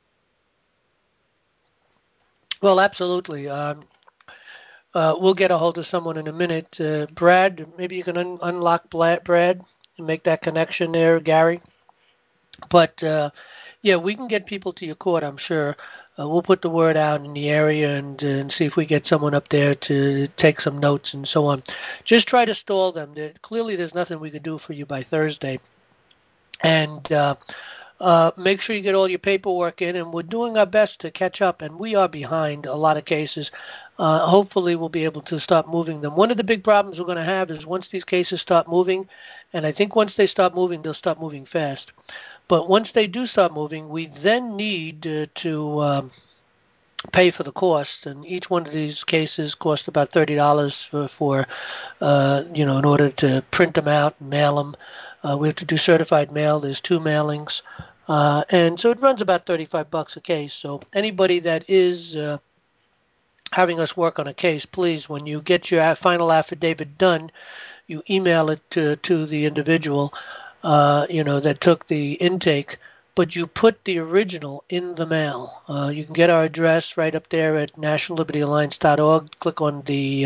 Well, absolutely. We'll get a hold of someone in a minute. Brad, maybe you can unlock Brad and make that connection there, Gary. But, yeah, we can get people to your court, I'm sure. We'll put the word out in the area and see if we get someone up there to take some notes and so on. Just try to stall them. Clearly there's nothing we can do for you by Thursday. And make sure you get all your paperwork in, and we're doing our best to catch up, and we are behind a lot of cases. Hopefully we'll be able to start moving them. One of the big problems we're going to have is once these cases start moving, and I think once they start moving, they'll start moving fast. But once they do start moving, we then need to pay for the cost, and each one of these cases costs about $30 for in order to print them out and mail them. We have to do certified mail. There's 2 mailings, and so it runs about $35 a case. So anybody that is having us work on a case, please, when you get your final affidavit done, you email it to the individual, that took the intake, but you put the original in the mail. You can get our address right up there at nationallibertyalliance.org. Click on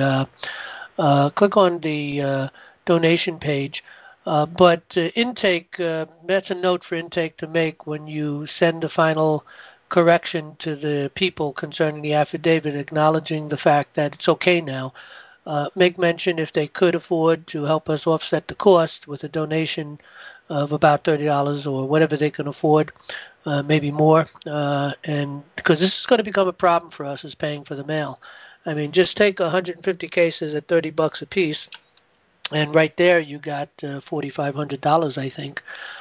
the donation page. But intake, that's a note for intake to make when you send the final correction to the people concerning the affidavit, acknowledging the fact that it's okay now. Make mention if they could afford to help us offset the cost with a donation of about $30 or whatever they can afford, maybe more, and because this is going to become a problem for us is paying for the mail. I mean, just take 150 cases at $30 a piece, and right there you got $4,500, I think.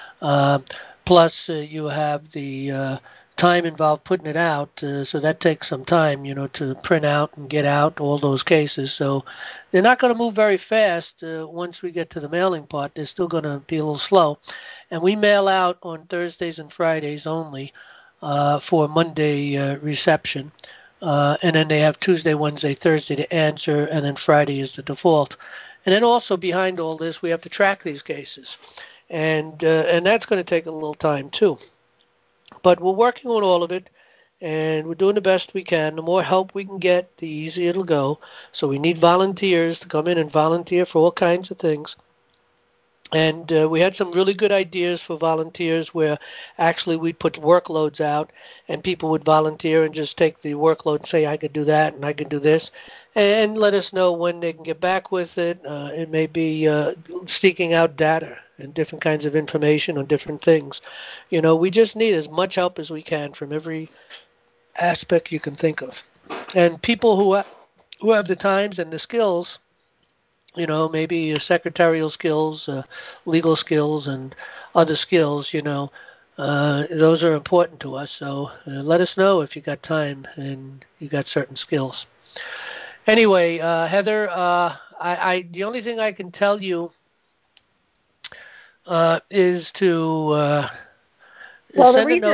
Plus you have the time involved putting it out, so that takes some time, to print out and get out all those cases. So they're not going to move very fast once we get to the mailing part. They're still going to be a little slow. And we mail out on Thursdays and Fridays only for Monday reception. And then they have Tuesday, Wednesday, Thursday to answer, and then Friday is the default. And then also behind all this, we have to track these cases. And that's going to take a little time too. But we're working on all of it, and we're doing the best we can. The more help we can get, the easier it'll go. So we need volunteers to come in and volunteer for all kinds of things. And we had some really good ideas for volunteers where actually we'd put workloads out, and people would volunteer and just take the workload and say, I could do that and I could do this, and let us know when they can get back with it. It may be seeking out data and different kinds of information on different things. We just need as much help as we can from every aspect you can think of. And people who have the times and the skills, maybe secretarial skills, legal skills, and other skills, those are important to us. So let us know if you got time and you got certain skills. Anyway, Heather, the only thing I can tell you is to
the reason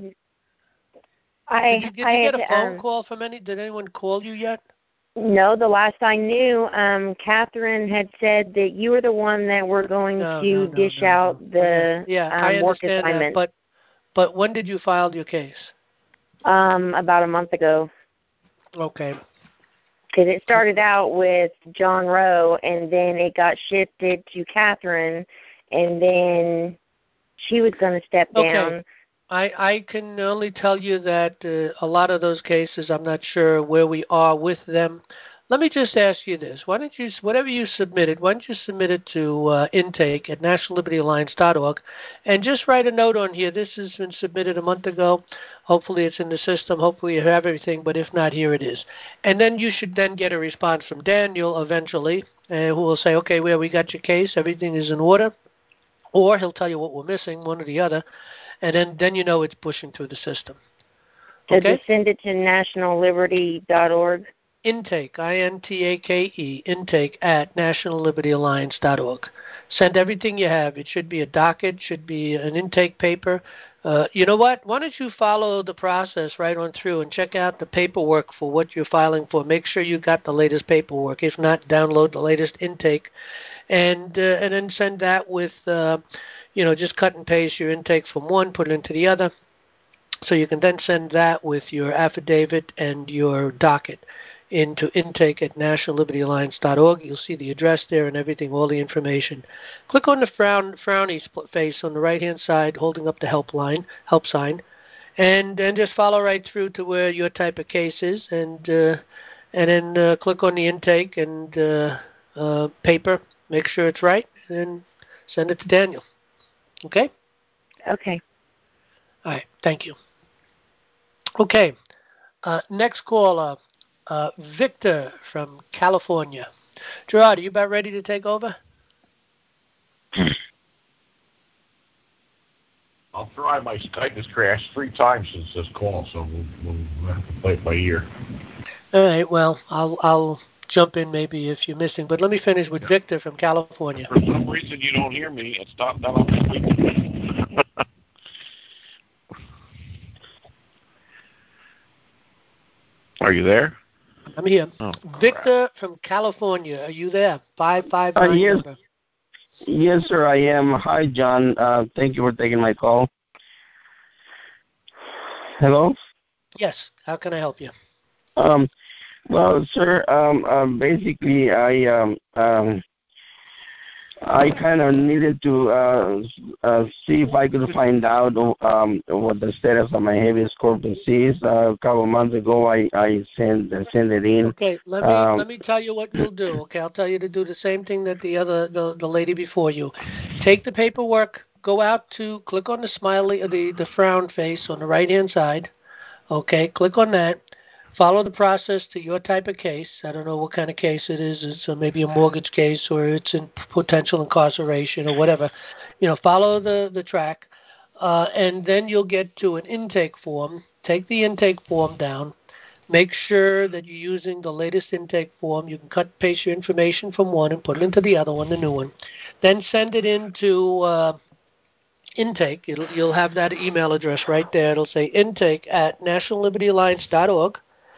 Did you get a phone call from Did anyone call you yet?
No, the last I knew, Catherine had said that you were the one that were going to dish out the work assignment.
That, but when did you file your case?
About a month ago.
Okay.
Because it started out with John Rowe, and then it got shifted to Catherine, and then she was going to step down.
I can only tell you that a lot of those cases, I'm not sure where we are with them. Let me just ask you this. Whatever you submitted, why don't you submit it to intake at nationallibertyalliance.org, and just write a note on here. This has been submitted a month ago. Hopefully it's in the system. Hopefully you have everything, but if not, here it is. And then you should then get a response from Daniel eventually, who will say, okay, well, we got your case. Everything is in order. Or he'll tell you what we're missing, one or the other. And then it's pushing through the system.
So just send it to nationalliberty.org?
Intake, INTAKE, intake at nationallibertyalliance.org. Send everything you have. It should be a docket, should be an intake paper. You know what? Why don't you follow the process right on through and check out the paperwork for what you're filing for. Make sure you got the latest paperwork. If not, download the latest intake. And then send that with... just cut and paste your intake from one, put it into the other. So you can then send that with your affidavit and your docket into intake at nationallibertyalliance.org. You'll see the address there and everything, all the information. Click on the frowny face on the right-hand side holding up the help sign, and just follow right through to where your type of case is, and then click on the intake and paper, make sure it's right, and then send it to Daniel. Okay?
Okay.
All right. Thank you. Okay. Next caller, Victor from California. Gerard, are you about ready to take over?
I'll try. My Skype has crashed 3 times since this call, so we'll have to play it by ear.
All right. Well, I'll jump in maybe if you're missing, but let me finish with Victor from California.
For some reason you don't hear me. It's not that I'm speaking. Are you there?
I'm here.
Oh,
Victor from California. Are you there? 559
yes.
number.
Yes, sir, I am. Hi, John. Thank you for taking my call. Hello?
Yes. How can I help you?
Well, sir, basically, I kind of needed to see if I could find out what the status of my habeas corpus is. A couple of months ago, I sent it in.
Okay, let me tell you what you'll do. Okay, I'll tell you to do the same thing that the lady before you. Take the paperwork, go out to click on the smiley, the frown face on the right hand side. Okay, click on that. Follow the process to your type of case. I don't know what kind of case it is. It's maybe a mortgage case or it's in potential incarceration or whatever. Follow the track, and then you'll get to an intake form. Take the intake form down. Make sure that you're using the latest intake form. You can cut and paste your information from one and put it into the other one, the new one. Then send it into intake. You'll have that email address right there. It'll say intake@nationallibertyalliance.org.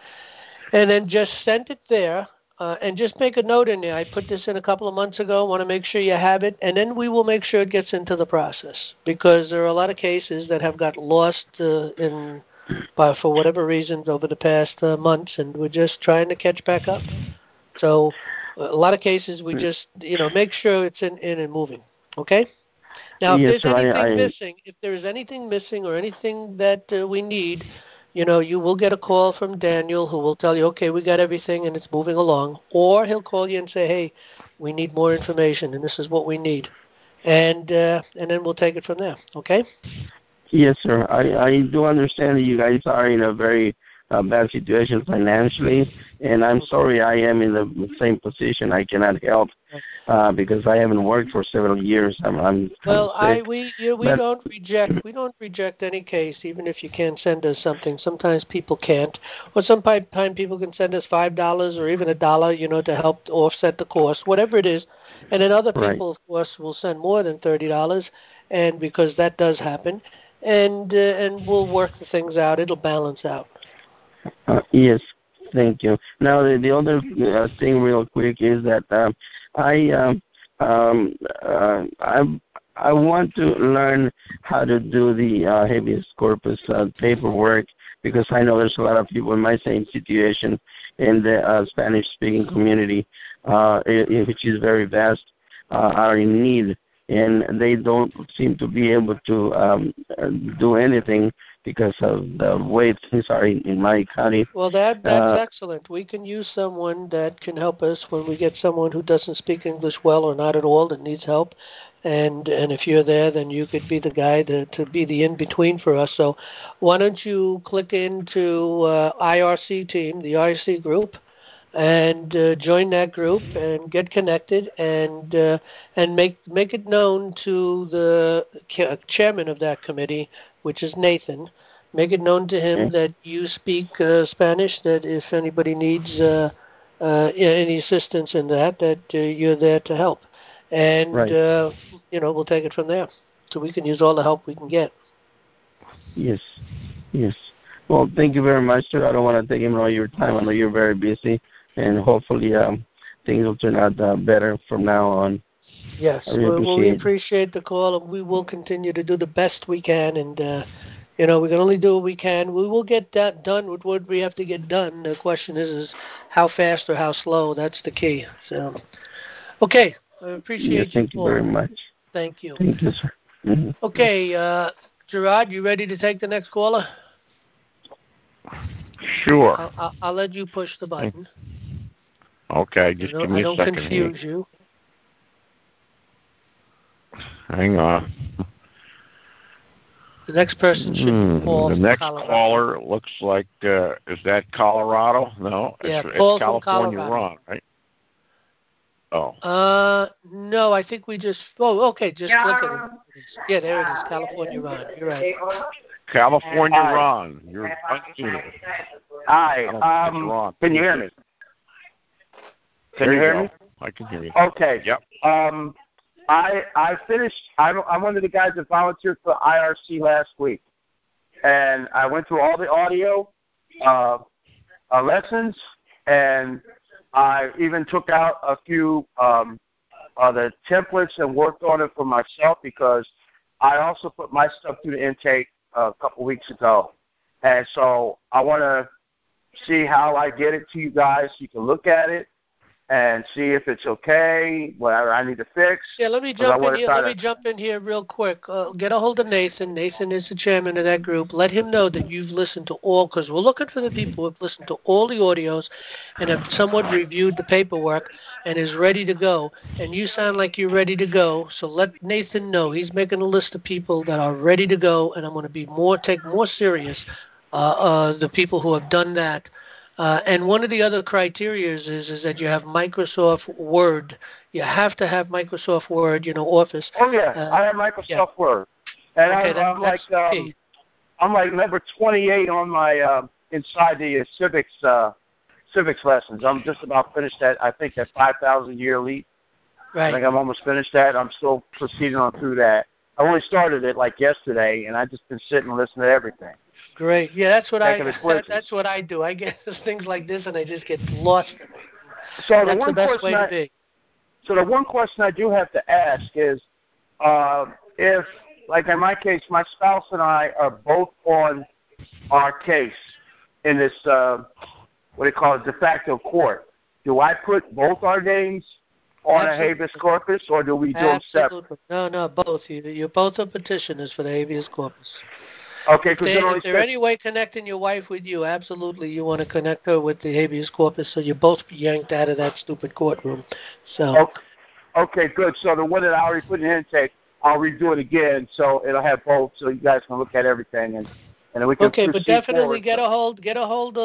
And then just send it there, and just make a note in there. I put this in a couple of months ago. Want to make sure you have it, and then we will make sure it gets into the process, because there are a lot of cases that have got lost for whatever reasons over the past months, and we're just trying to catch back up. So a lot of cases we just make sure it's in and moving. Okay. Now, if there's anything missing or anything that we need, you will get a call from Daniel who will tell you, okay, we got everything and it's moving along. Or he'll call you and say, hey, we need more information and this is what we need. And then we'll take it from there. Okay?
Yes, sir. I do understand that you guys are in a very bad situation financially, and I'm sorry I am in the same position. I cannot help because I haven't worked for several years. I'm sick.
We don't reject any case, even if you can send us something. Sometimes people can't, or sometimes people can send us $5 or even $1, to help offset the cost, whatever it is. And then other people, of course, will send more than $30, and because that does happen, and we'll work the things out. It'll balance out.
Yes, thank you. Now, the other thing real quick is that I want to learn how to do the habeas corpus paperwork, because I know there's a lot of people in my same situation in the Spanish-speaking community, which is very vast, are in need, and they don't seem to be able to do anything because of the way things are in my county.
Well, that's excellent. We can use someone that can help us when we get someone who doesn't speak English well or not at all that needs help. And if you're there, then you could be the guy to be the in-between for us. So why don't you click into IRC team, the IRC group, and join that group and get connected and make it known to the chairman of that committee, which is Nathan. Make it known to him that you speak Spanish, that if anybody needs any assistance in that you're there to help. And, we'll take it from there. So we can use all the help we can get.
Yes. Well, thank you very much, sir. I don't want to take any more of your time. I know you're very busy, and hopefully things will turn out better from now on.
Yes, we appreciate the call, and we will continue to do the best we can. And, we can only do what we can. We will get that done with what we have to get done. The question is how fast or how slow. That's the key. So, okay, I appreciate you.
Thank you very much.
Thank you.
Thank you, sir. Mm-hmm.
Okay, Gerard, you ready to take the next caller?
Sure.
I'll let you push the button.
Okay, just give me a second.
I don't confuse you.
Hang on.
The next person should be Paul.
The next
Colorado.
caller looks like is that Colorado? No, it's California Ron, right? Oh.
No, I think we just. Oh, okay. Just click it. Yeah, there it is. California Ron. You're right.
California Ron. You're unmuted.
Hi. Can you hear me? Can you hear me?
I can hear you.
Okay.
Yep.
I finished. I'm one of the guys that volunteered for IRC last week, and I went through all the audio lessons, and I even took out a few the templates and worked on it for myself because I also put my stuff through the intake a couple weeks ago, and so I want to see how I get it to you guys so you can look at it and see if it's okay, whatever I need to fix.
Yeah, let me jump in here. Let me jump in here real quick. Get a hold of Nathan. Nathan is the chairman of that group. Let him know that you've listened to all, because we're looking for the people who have listened to all the audios and have somewhat reviewed the paperwork and is ready to go. And you sound like you're ready to go, so let Nathan know. He's making a list of people that are ready to go, and I'm going to take more serious the people who have done that. And one of the other criteria is that you have Microsoft Word. You have to have Microsoft Word, Office.
Oh yeah, I have Microsoft Word, and
okay,
I'm like number 28 on my inside the civics lessons. I'm just about finished that. I think that 5,000 year leap.
Right.
I think I'm almost finished that. I'm still proceeding on through that. I only started it like yesterday, and I've just been sitting and listening to everything.
Great. Yeah, that's what that's what I do. I get things like this, and I just get lost in it.
So
that's the best way to be.
So the one question I do have to ask is, if, like in my case, my spouse and I are both on our case in this, what do you call it, de facto court, do I put both our names on a habeas corpus, or do we do them separate?
No, both. You're both are petitioners for the habeas corpus.
Okay,
if there's any way connecting your wife with you, absolutely, you want to connect her with the habeas corpus, so you both be yanked out of that stupid courtroom. So.
Okay, good. So the one that I already put in the intake, I'll redo it again, so it'll have both, so you guys can look at everything, and then we can.
Okay, but definitely
forward.
get a hold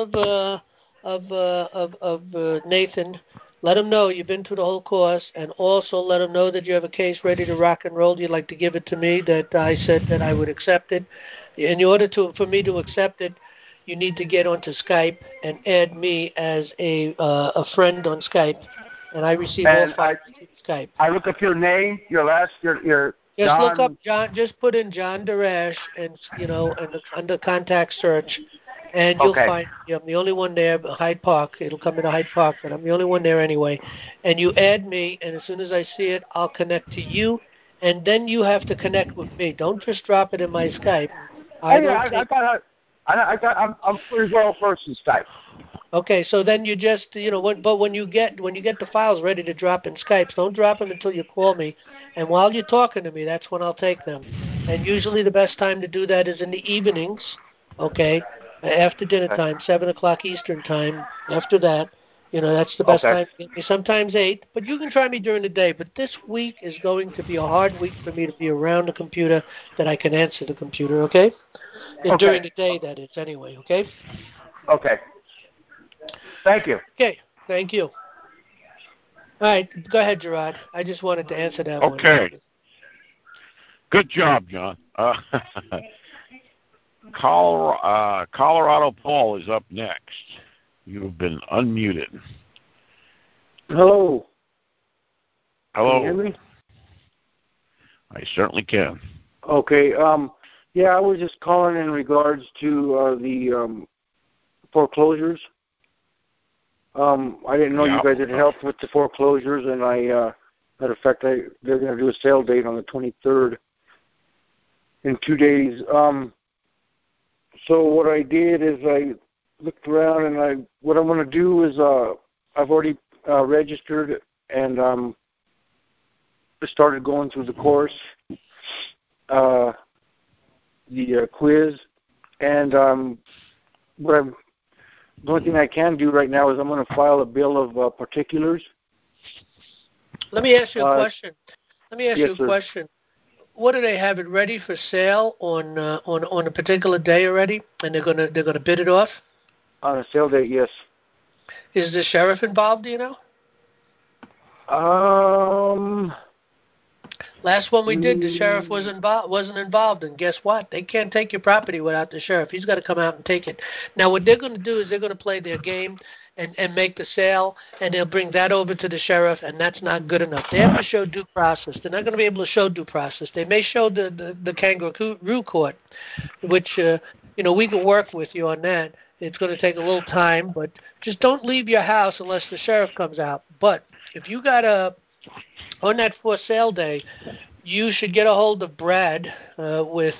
of Nathan. Let him know you've been through the whole course, and also let him know that you have a case ready to rock and roll. You'd like to give it to me, that I said that I would accept it. In order for me to accept it, you need to get onto Skype and add me as a friend on Skype, and I receive all files through Skype.
I look up your name, your
just
John.
Look up John. Just put in John Darash, and under contact search. And you'll find I'm the only one there, Hyde Park. It'll come into Hyde Park, but I'm the only one there anyway. And you add me, and as soon as I see it, I'll connect to you, and then you have to connect with me. Don't just drop it in my Skype.
I'm pretty well versed in Skype.
Okay, so then you just when you get the files ready to drop in Skype, don't drop them until you call me. And while you're talking to me, that's when I'll take them. And usually the best time to do that is in the evenings. Okay. After dinner time, 7 o'clock Eastern time. After that, that's the best time to get me. Sometimes 8, but you can try me during the day. But this week is going to be a hard week for me to be around the computer that I can answer the computer, okay? During the day, that is, anyway, okay?
Okay. Thank you.
Okay, thank you. All right, go ahead, Gerard. I just wanted to answer that one.
Okay. Good job, John. Colorado Paul is up next. You've been unmuted.
Hello.
Hello.
Can you hear me?
I certainly can.
Okay. Yeah, I was just calling in regards to the foreclosures. I didn't know you guys had helped with the foreclosures, and matter of fact, they're going to do a sale date on the 23rd in 2 days. So what I did is I looked around, and what I'm going to do is I've already registered, and I started going through the course, the quiz, and the only thing I can do right now is I'm going to file a bill of particulars.
Let me ask you a question.
Yes, sir.
what do they have it ready for sale on a particular day already, and they're gonna bid it off?
On a sale date, yes.
Is the sheriff involved? Do you know? Last one we did, the sheriff wasn't involved, and guess what? They can't take your property without the sheriff. He's got to come out and take it. Now, what they're going to do is they're going to play their game and make the sale, and they'll bring that over to the sheriff, and that's not good enough. They have to show due process. They're not going to be able to show due process. They may show the kangaroo court, which we can work with you on that. It's going to take a little time, but just don't leave your house unless the sheriff comes out. But if you got on that for sale day, you should get a hold of Brad with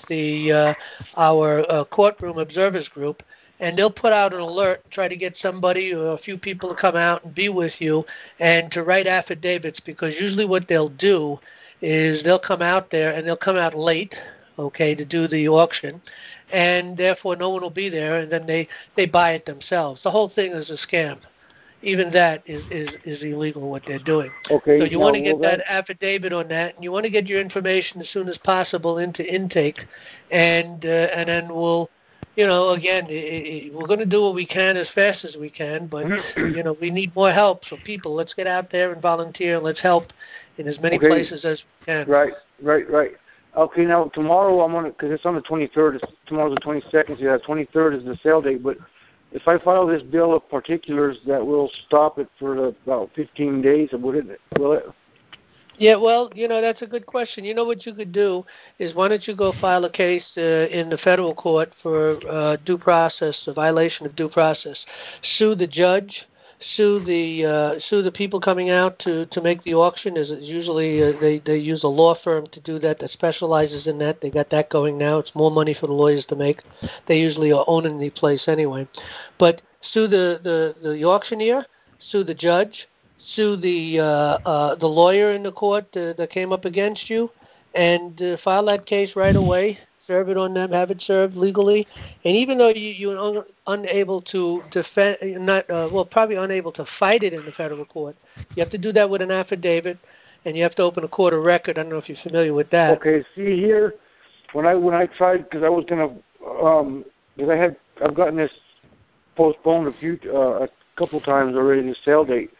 our courtroom observers group, and they'll put out an alert, try to get somebody or a few people to come out and be with you and to write affidavits, because usually what they'll do is they'll come out there, and they'll come out late, okay, to do the auction, and therefore no one will be there, and then they buy it themselves. The whole thing is a scam. Even that is illegal, what they're doing.
Okay.
So you want to get that affidavit on that, and you want to get your information as soon as possible into intake, and then we'll, again, we're going to do what we can as fast as we can, but we need more help. So people, let's get out there and volunteer, and let's help in as many places as we can.
Right. Okay, now tomorrow I'm on it because it's on the 23rd. Tomorrow's the 22nd. So the 23rd is the sale date, but if I file this bill of particulars, that will stop it for about 15 days, will it?
Yeah, well, that's a good question. You know what you could do is, why don't you go file a case in the federal court for due process, a violation of due process. Sue the judge, sue the people coming out to make the auction. Is usually they use a law firm to do that specializes in that. They got that going now. It's more money for the lawyers to make. They usually are owning the place anyway. But sue the auctioneer, sue the judge, sue the lawyer in the court that came up against you, and file that case right away. Serve it on them, have it served legally, and even though you're unable to defend, probably unable to fight it in the federal court, you have to do that with an affidavit, and you have to open a court of record. I don't know if you're familiar with that.
Okay, see here, when I tried, because I was gonna, because I've gotten this postponed a couple times already, the sale date.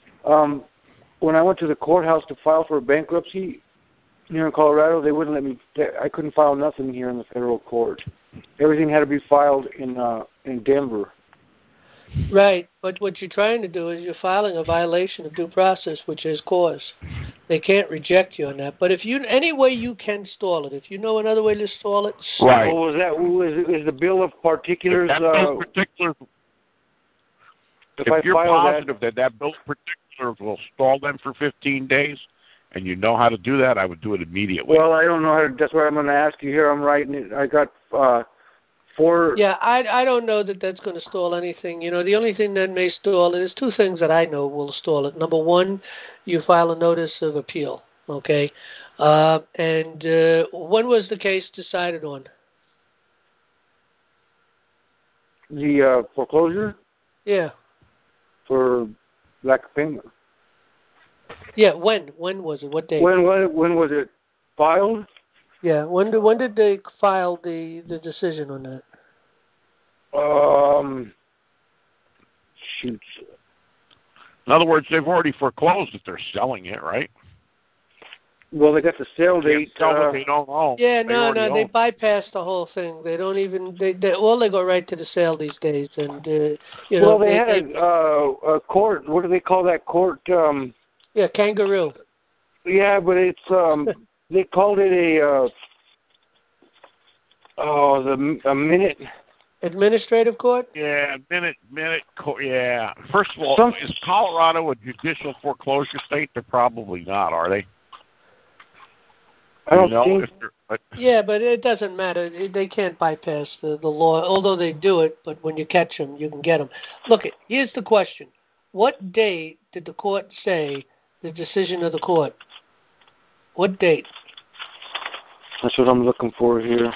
When I went to the courthouse to file for bankruptcy here in Colorado, they wouldn't let me. I couldn't file nothing here in the federal court. Everything had to be filed in Denver.
Right, but what you're trying to do is you're filing a violation of due process, which is cause. They can't reject you on that. But if any way you can stall it, if you know another way to stall it,
right.
Well, is the bill of particulars?
If you're positive that bill of particulars will stall them for 15 days, and you know how to do that, I would do it immediately.
Well, I don't know how to. That's what I'm going to ask you here. I'm writing it. I got 4.
Yeah, I don't know that that's going to stall anything. The only thing that may stall it is two things that I know will stall it. Number one, you file a notice of appeal, okay? And when was the case decided on?
The foreclosure?
Yeah.
For lack of payment.
Yeah, when was it? What date?
When was it filed?
Yeah, when did they file the decision on that?
Shoot.
In other words, they've already foreclosed if they're selling it, right?
Well, they got the sale date.
Sell what they don't own.
Yeah, they bypass the whole thing. They don't even they go right to the sale these days, and
Well, they had a court. What do they call that court?
Yeah, kangaroo.
Yeah, but it's they called it a minute.
Administrative court?
Yeah, minute court. Yeah. First of all, is Colorado a judicial foreclosure state? They're probably not, are they?
I don't think.
Yeah, but it doesn't matter. They can't bypass the law, although they do it. But when you catch them, you can get them. Look, here's the question: what day did the court say the decision of the court? What date?
That's what I'm looking for here.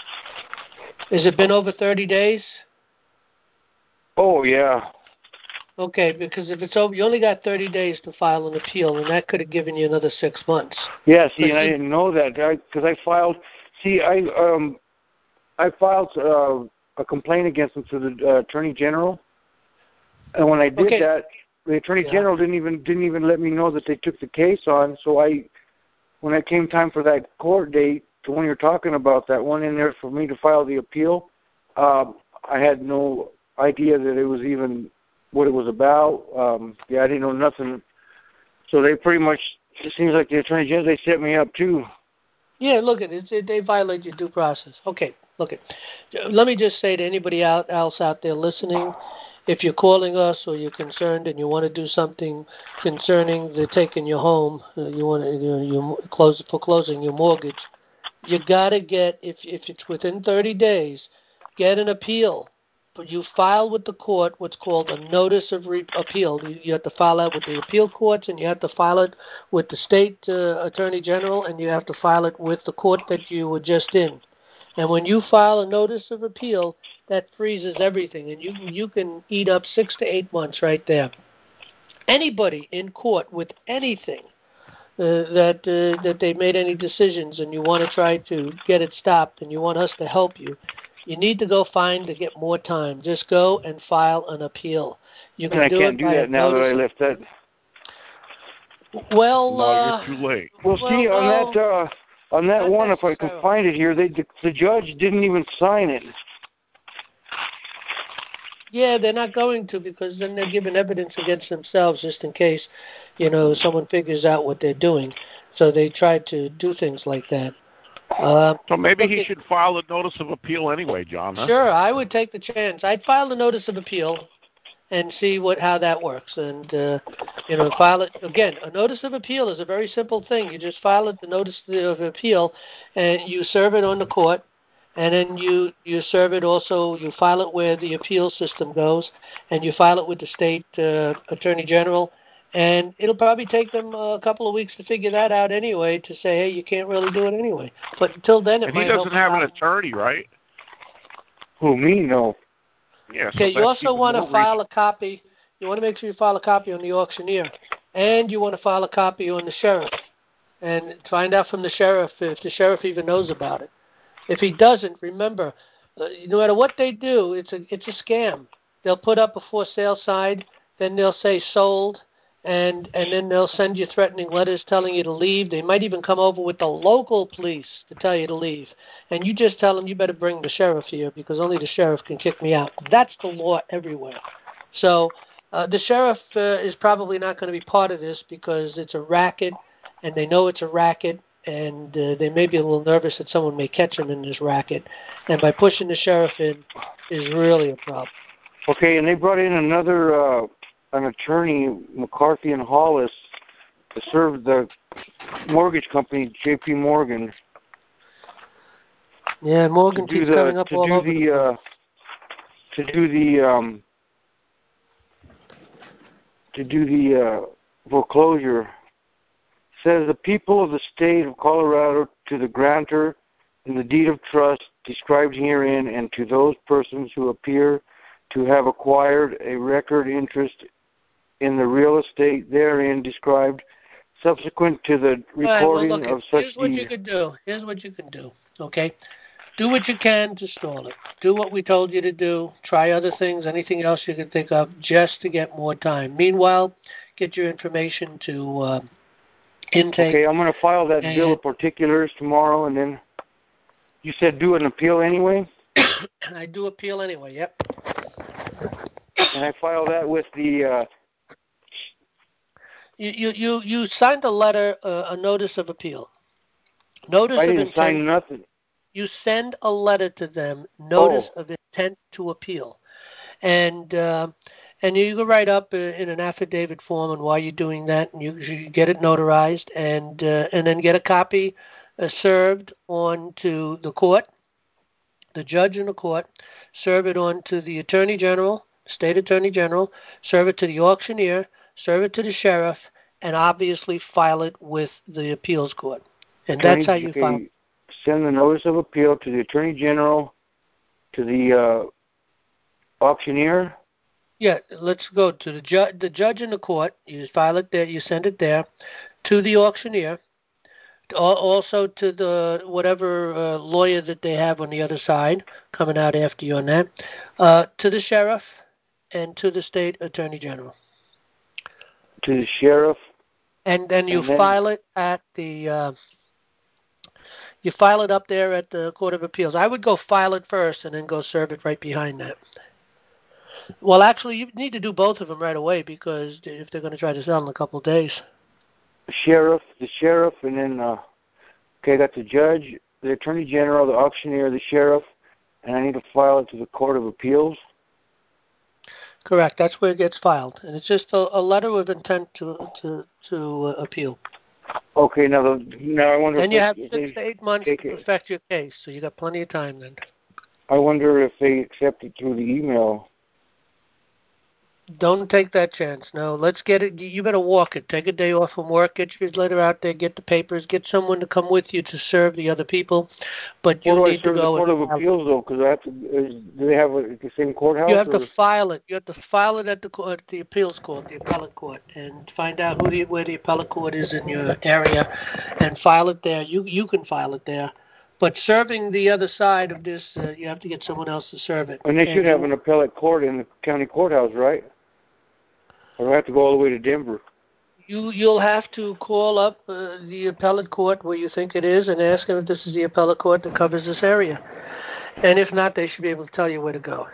Has it been over 30 days?
Oh, yeah.
Okay, because if it's over, you only got 30 days to file an appeal, and that could have given you another 6 months.
Yeah, see, and I didn't know that because I filed. See, I filed a complaint against them to the Attorney General, and when I did that, the Attorney General didn't even let me know that they took the case on. So when it came time for that court date, the one you're talking about, that one in there for me to file the appeal, I had no idea that it was even what it was about. I didn't know nothing. So they pretty much, it seems like the Attorney General, they set me up too.
Yeah, look at it. They violate your due process. Okay, look at. Let me just say to anybody else out there listening, if you're calling us or you're concerned and you want to do something concerning the taking your home, you want to foreclosing your mortgage, you got to get, if it's within 30 days, get an appeal. But you file with the court what's called a notice of appeal. You have to file that with the appeal courts, and you have to file it with the state attorney general, and you have to file it with the court that you were just in. And when you file a notice of appeal, that freezes everything, and you can eat up 6 to 8 months right there. Anybody in court with anything that they made any decisions, and you want to try to get it stopped, and you want us to help you, you need to go to get more time. Just go and file an appeal. You can
I can't do that now that I left that.
Well,
no, you're too late.
Well, see, on that one, if I can find it here, the judge didn't even sign it.
Yeah, they're not going to, because then they're giving evidence against themselves just in case, someone figures out what they're doing. So they try to do things like that.
So maybe he should file a notice of appeal anyway, John. Huh?
Sure, I would take the chance. I'd file a notice of appeal and see how that works. And, file it. Again, a notice of appeal is a very simple thing. You just file it, the notice of appeal, and you serve it on the court. And then you serve it also, you file it where the appeal system goes, and you file it with the state attorney general. And it'll probably take them a couple of weeks to figure that out anyway, to say, hey, you can't really do it anyway. But until then, it might help.
And he doesn't have an attorney, right?
Who, me? No.
Yeah,
okay, you also want to file a copy. You want to make sure you file a copy on the auctioneer. And you want to file a copy on the sheriff. And find out from the sheriff if the sheriff even knows about it. If he doesn't, remember, no matter what they do, it's a scam. They'll put up a for sale sign, then they'll say sold, and then they'll send you threatening letters telling you to leave. They might even come over with the local police to tell you to leave. And you just tell them, you better bring the sheriff here, because only the sheriff can kick me out. That's the law everywhere. So the sheriff is probably not going to be part of this, because it's a racket, and they know it's a racket. And they may be a little nervous that someone may catch them in this racket. And by pushing the sheriff in is really a problem.
Okay, and they brought in another an attorney, McCarthy and Hollis, to serve the mortgage company, J.P. Morgan.
Yeah, Morgan keeps coming up all over.
To do the foreclosure. Says the people of the state of Colorado, to the grantor in the deed of trust described herein, and to those persons who appear to have acquired a record interest in the real estate therein described, subsequent to the recording of such deed.
Here's what you can do. Okay, do what you can to stall it. Do what we told you to do. Try other things, anything else you can think of, just to get more time. Meanwhile, get your information to intake.
Okay, I'm going to file that bill of particulars tomorrow, and then you said do an appeal anyway?
I do appeal anyway, yep.
And I file that with the...
You signed a letter, a notice of appeal.
I didn't sign nothing.
You send a letter to them, notice of intent to appeal. And you can write up in an affidavit form on why you're doing that, and you get it notarized, and then get a copy served on to the court, the judge in the court, serve it on to the attorney general, state attorney general, serve it to the auctioneer, serve it to the sheriff, and obviously file it with the appeals court. And that's how you file.
Send the notice of appeal to the attorney general, to the auctioneer,
Yeah, let's go to the judge in the court. You file it there. You send it there to the auctioneer. Also to the whatever lawyer that they have on the other side coming out after you on that. To the sheriff and to the state attorney general.
To the sheriff.
And then you file it at the. You file it up there at the Court of Appeals. I would go file it first and then go serve it right behind that. Well, actually, you need to do both of them right away because if they're going to try to sell in a couple of days.
The sheriff, and then, I got the judge, the attorney general, the auctioneer, the sheriff, and I need to file it to the Court of Appeals?
Correct. That's where it gets filed. And it's just a letter of intent to appeal.
Okay, now I wonder.
And you have 6 to 8 months to perfect your case, so you got plenty of time then.
I wonder if they accept it through the email.
Don't take that chance. No, let's get it. You better walk it. Take a day off from work. Get your letter out there. Get the papers. Get someone to come with you to serve the other people. But you need to go.
The Court of Appeals, though, because I have to. Do they have the same courthouse?
You have to file it. You have to file it at the appeals court, the appellate court, and find out where the appellate court is in your area, and file it there. You can file it there. But serving the other side of this, you have to get someone else to serve it.
And they should have an appellate court in the county courthouse, right? Or do I have to go all the way to Denver?
You'll have to call up the appellate court where you think it is and ask them if this is the appellate court that covers this area. And if not, they should be able to tell you where to go.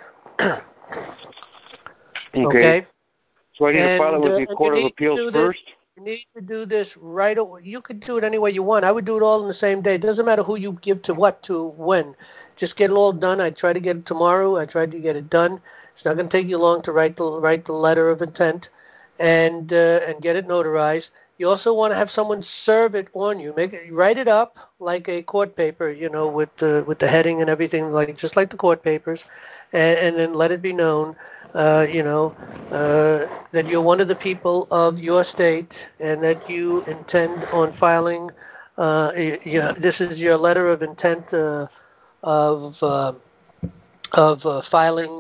Okay?
So I need to file it with the Court of Appeals first?
You need to do this right away. You could do it any way you want. I would do it all in the same day. It doesn't matter who you give to what to when. Just get it all done. I try to get it tomorrow. I tried to get it done. It's not going to take you long to write the letter of intent and get it notarized. You also want to have someone serve it on you. Write it up like a court paper, with the heading and everything, just like the court papers, and then let it be known, that you're one of the people of your state and that you intend on filing. This is your letter of intent of filing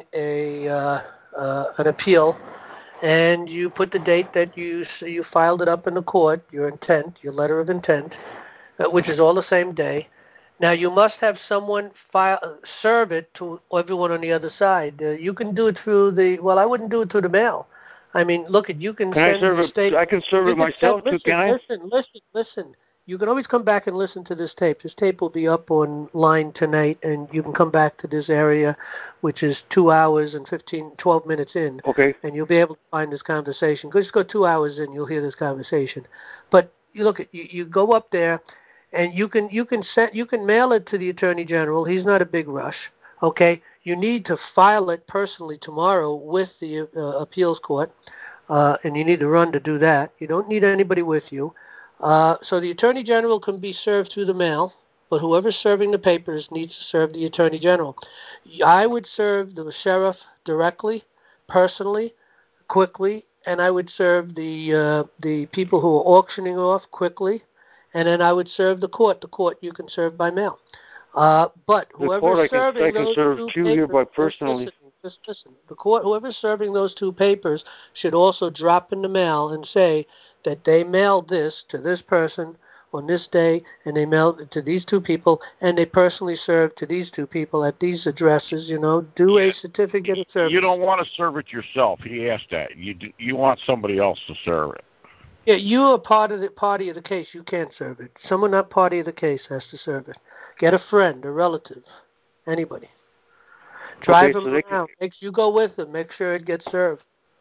an appeal, and you put the date that you filed it up in the court, your intent, your letter of intent, which is all the same day. Now you must have someone serve it to everyone on the other side. You can do it through I wouldn't do it through the mail. I mean, look, you can send the state.
I can serve it myself too, can I?
Listen. You can always come back and listen to this tape. This tape will be up online tonight, and you can come back to this area, which is 2 hours and 12 minutes in.
Okay.
And you'll be able to find this conversation. Just go 2 hours in, you'll hear this conversation. But you go up there, and you can mail it to the Attorney General. He's not a big rush. Okay. You need to file it personally tomorrow with the appeals court, and you need to run to do that. You don't need anybody with you. So the Attorney General can be served through the mail, but whoever's serving the papers needs to serve the Attorney General. I would serve the sheriff directly, personally, quickly, and I would serve the people who are auctioning off quickly, and then I would serve the court. The court you can serve by mail. But whoever's serving those two papers,
personally.
Just listen. The court, whoever's serving those two papers, should also drop in the mail and say that they mailed this to this person on this day, and they mailed it to these two people, and they personally served to these two people at these addresses. Do a certificate of service.
You don't want to serve it yourself. He asked that. You want somebody else to serve it.
Yeah, you are party of the case. You can't serve it. Someone not party of the case has to serve it. Get a friend, a relative, anybody. Drive them around. You go with them. Make sure it gets served.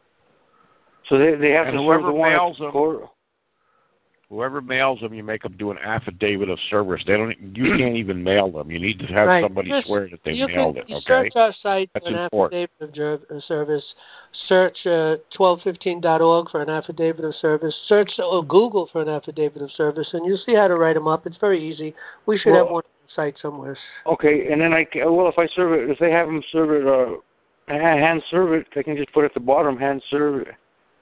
So they have to serve the one.
Whoever mails them, you make them do an affidavit of service. You can't even mail them. You need to have somebody swear that they mailed it. Okay.
Search our site
That's
for an
important.
affidavit of service. Search 1215.org for an affidavit of service. Search Google for an affidavit of service, and you'll see how to write them up. It's very easy. We should have one on the site somewhere.
Okay, and then if they have them serve it, hand serve it, they can just put at the bottom, hand serve it.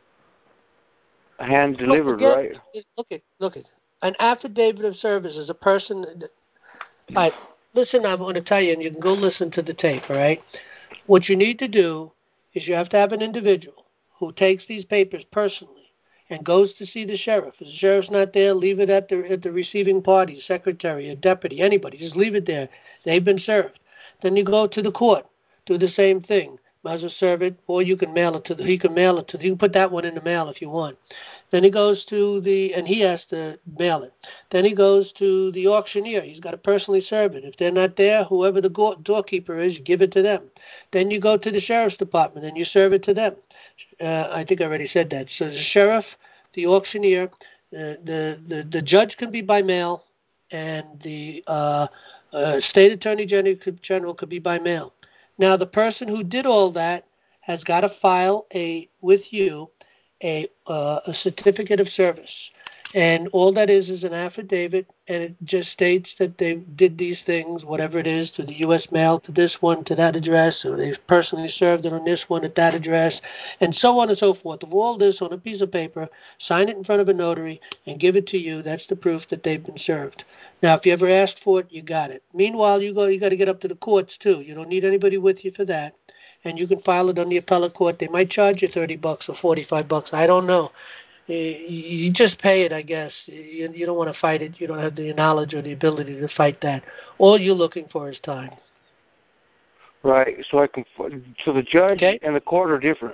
Hand delivered, right?
Look it. An affidavit of service is a person. All right, listen, I'm going to tell you, and you can go listen to the tape, all right? What you need to do is you have to have an individual who takes these papers personally and goes to see the sheriff. If the sheriff's not there, leave it at the receiving party, secretary, a deputy, anybody. Just leave it there. They've been served. Then you go to the court, do the same thing. Might as well serve it, or you can mail it to you can put that one in the mail if you want. Then he goes to and he has to mail it. Then he goes to the auctioneer. He's got to personally serve it. If they're not there, whoever the doorkeeper is, you give it to them. Then you go to the sheriff's department and you serve it to them. I think I already said that. So the sheriff, the auctioneer, the judge can be by mail, and the state attorney general could be by mail. Now, the person who did all that has got to file with you a certificate of service. And all that is an affidavit, and it just states that they did these things, whatever it is, to the U.S. mail, to this one, to that address, or they've personally served it on this one at that address, and so on and so forth. Of all this on a piece of paper, sign it in front of a notary, and give it to you. That's the proof that they've been served. Now, if you ever asked for it, you got it. Meanwhile, you got to get up to the courts, too. You don't need anybody with you for that. And you can file it on the appellate court. They might charge you $30 or $45. I don't know. You just pay it, I guess. You don't want to fight it. You don't have the knowledge or the ability to fight that. All you're looking for is time.
Right. So the judge and the court are different.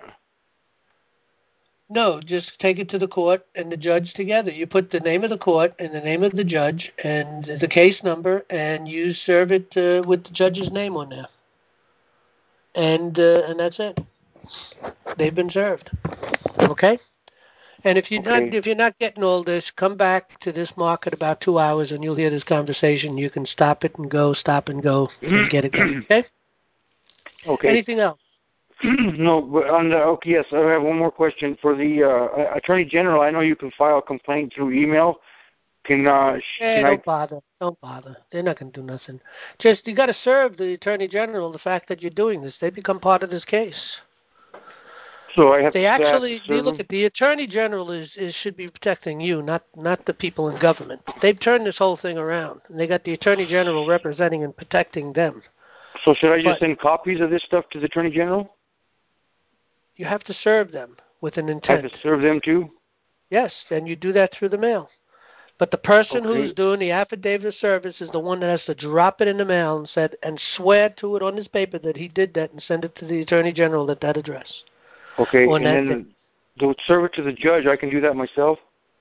No, just take it to the court and the judge together. You put the name of the court and the name of the judge and the case number, and you serve it with the judge's name on there. And that's it. They've been served. Okay? And if you're not getting all this, come back to this market about 2 hours, and you'll hear this conversation. You can stop it and go, and get it done. Okay.
Okay.
Anything else?
No, but yes, I have one more question for the Attorney General. I know you can file a complaint through email. Don't
bother. Don't bother. They're not going to do nothing. Just you got to serve the Attorney General the fact that you're doing this. They become part of this case.
So I have
they actually look at the Attorney General should be protecting you, not the people in government. They've turned this whole thing around, and they got the Attorney General representing and protecting them.
So should I just send copies of this stuff to the Attorney General?
You have to serve them with an intent.
I have to serve them too?
Yes, and you do that through the mail. But the person who's doing the affidavit of service is the one that has to drop it in the mail and swear to it on his paper that he did that and send it to the Attorney General at that address.
Okay, and then to serve it to the judge, I can do that myself?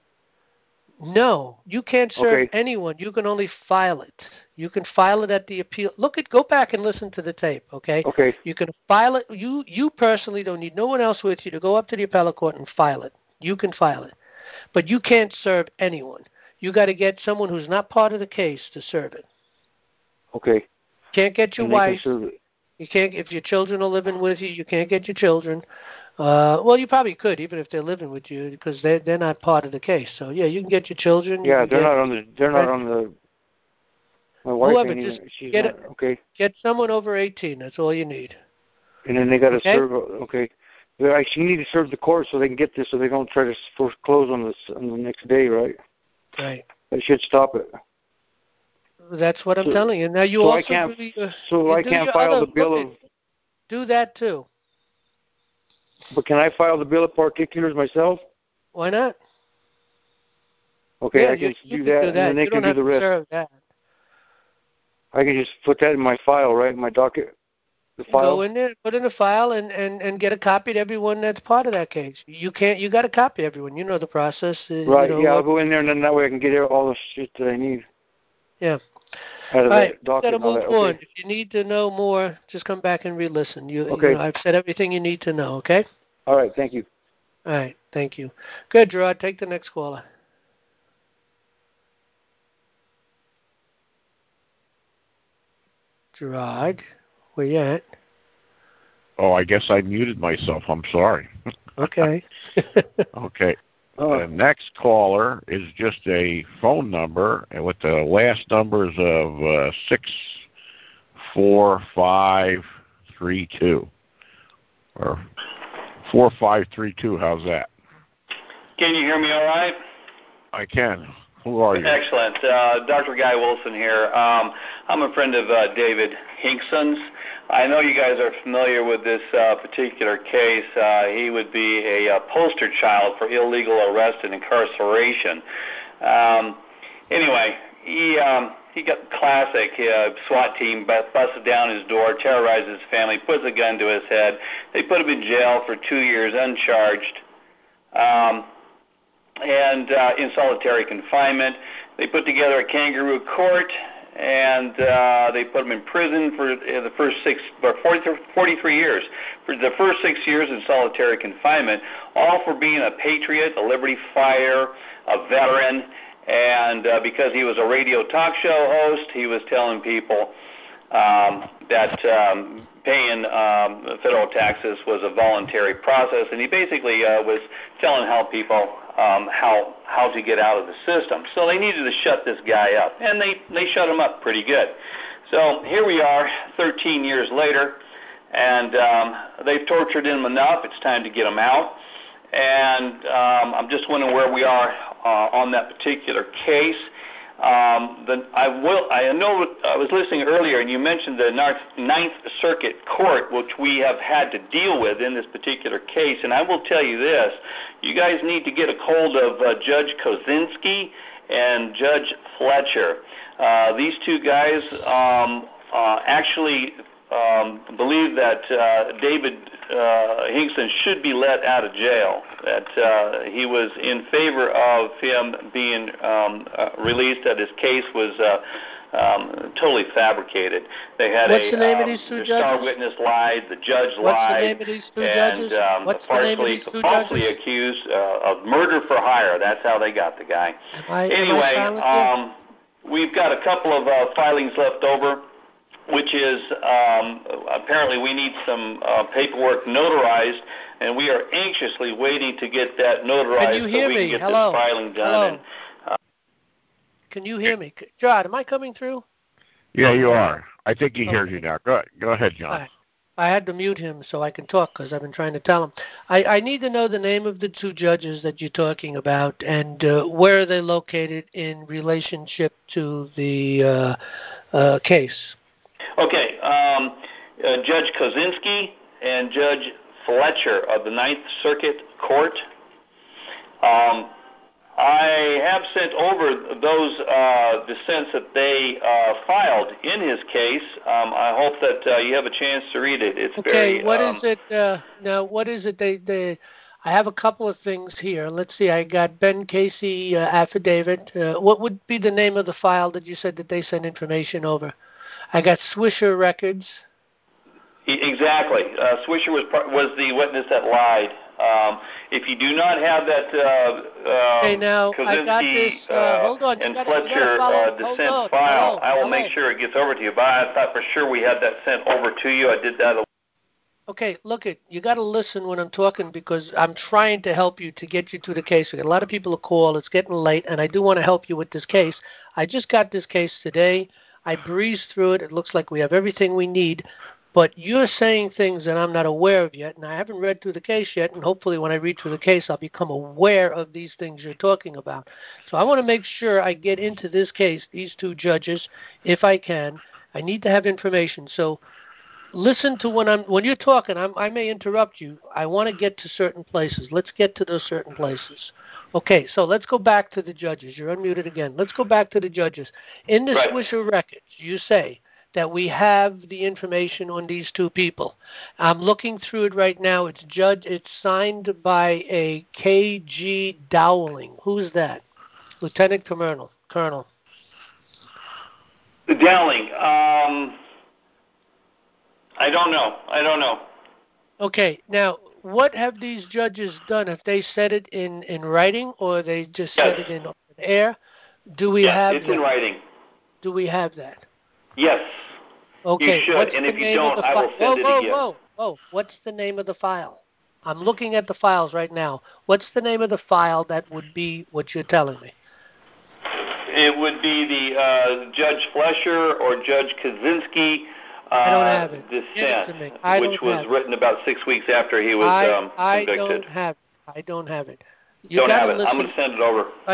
No, you can't serve anyone. You can only file it. You can file it at the appeal. Go back and listen to the tape, okay?
Okay.
You can file it. You personally don't need no one else with you to go up to the appellate court and file it. You can file it. But you can't serve anyone. You got to get someone who's not part of the case to serve it.
Okay.
Can't get your wife. You can't if your children are living with you. You can't get your children. Well, you probably could, even if they're living with you, because they're not part of the case. So yeah, you can get your children.
Yeah, they're not on the. My wife
whoever,
ain't
just
even, she's
get
not, okay.
Get someone over 18. That's all you need.
And then they got to serve. Okay. I actually need to serve the court so they can get this, so they don't try to foreclose on the next day, right?
Right.
They should stop it.
That's what I'm telling you. Now you
so
also
I can't,
really,
so I can't file the bill of.
Do that too.
But can I file the bill of particulars myself?
Why not?
Okay,
yeah,
I can do that, and then they can do the rest.
Serve that.
I can just put that in my file, right? In my docket. The file.
Go in there, put in a file, and get a copy to everyone that's part of that case. You got to copy everyone. You know the process.
Right. I'll go in there, and then that way I can get all the shit that I need.
Yeah.
All
right, got to move on. If you need to know more, just come back and re-listen. I've said everything you need to know, okay?
All right, thank you.
All right, thank you. Good, Gerard. Take the next caller. Gerard, where you at?
Oh, I guess I muted myself. I'm sorry.
Okay.
Okay. The next caller is just a phone number, and with the last numbers of 64532 or 4532. How's that?
Can you hear me all right?
I can. Who are you?
Excellent. Dr. Guy Wilson here. I'm a friend of David Hinkson's. I know you guys are familiar with this particular case. He would be a poster child for illegal arrest and incarceration. Anyway, he got classic SWAT team busted down his door, terrorized his family, puts a gun to his head. They put him in jail for 2 years uncharged. And in solitary confinement. They put together a kangaroo court, and they put him in prison for the first 43 years. For the first 6 years in solitary confinement, all for being a patriot, a liberty fighter, a veteran, and because he was a radio talk show host, he was telling people that paying federal taxes was a voluntary process, and he basically was telling how people how to get out of the system. So they needed to shut this guy up, and they shut him up pretty good. So here we are 13 years later, and they've tortured him enough. It's time to get him out. And I'm just wondering where we are on that particular case. I know I was listening earlier, and you mentioned the Ninth Circuit Court, which we have had to deal with in this particular case. And I will tell you this: you guys need to get a hold of Judge Kozinski and Judge Fletcher. These two guys actually believe that David Hinkson should be let out of jail, that he was in favor of him being released, that his case was totally fabricated. They had
What's the name of these two judges?
Star witness lied, the judge lied, and falsely accused of murder for hire. That's how they got the guy. Anyway, we've got a couple of filings left over, which is apparently we need some paperwork notarized, and we are anxiously waiting to get that notarized so we can get this filing done.
Can you hear me? John, am I coming through?
Yeah, you are. I think he hears you now. Go ahead, John.
I had to mute him so I can talk because I've been trying to tell him. I need to know the name of the two judges that you're talking about and where are they located in relationship to the case. Okay,
Judge Kozinski and Judge Fletcher of the Ninth Circuit Court. I have sent over those dissents that they filed in his case. I hope that you have a chance to read it. It's very.
What is it? Now, what is it? They I have a couple of things here. Let's see. I got Ben Casey affidavit. What would be the name of the file that you said that they sent information over? I got Swisher records.
Exactly. Swisher was the witness that lied. If you do not have that Kozinski and Fletcher dissent file, I will make sure it gets over to you. But I thought for sure we had that sent over to you. I did that.
Okay, look, you got to listen when I'm talking because I'm trying to help you to get you to the case. We got a lot of people to call. It's getting late, and I do want to help you with this case. I just got this case today. I breezed through it. It looks like we have everything we need. But you're saying things that I'm not aware of yet, and I haven't read through the case yet, and hopefully when I read through the case, I'll become aware of these things you're talking about. So I want to make sure I get into this case, these two judges, if I can. I need to have information. So listen to when you're talking, I may interrupt you. I want to get to certain places. Let's get to those certain places. Okay, so let's go back to the judges. You're unmuted again. Let's go back to the judges. In the Swisher records, you say that we have the information on these two people. I'm looking through it right now. It's signed by a K.G. Dowling. Who's that? Lieutenant Colonel.
Dowling. I don't know. Okay,
now, what have these judges done? Have they said it in writing, or they just said it in air? Do we have
it's in writing.
Do we have that?
Yes.
Okay.
You should, and if you don't, I will send it again.
Whoa. What's the name of the file? I'm looking at the files right now. What's the name of the file that would be what you're telling me?
It would be the Judge Fletcher or Judge Kozinski
I don't have it.
dissent, which was written about 6 weeks after he was convicted.
I don't have it.
You don't have it. I'm going to send it over.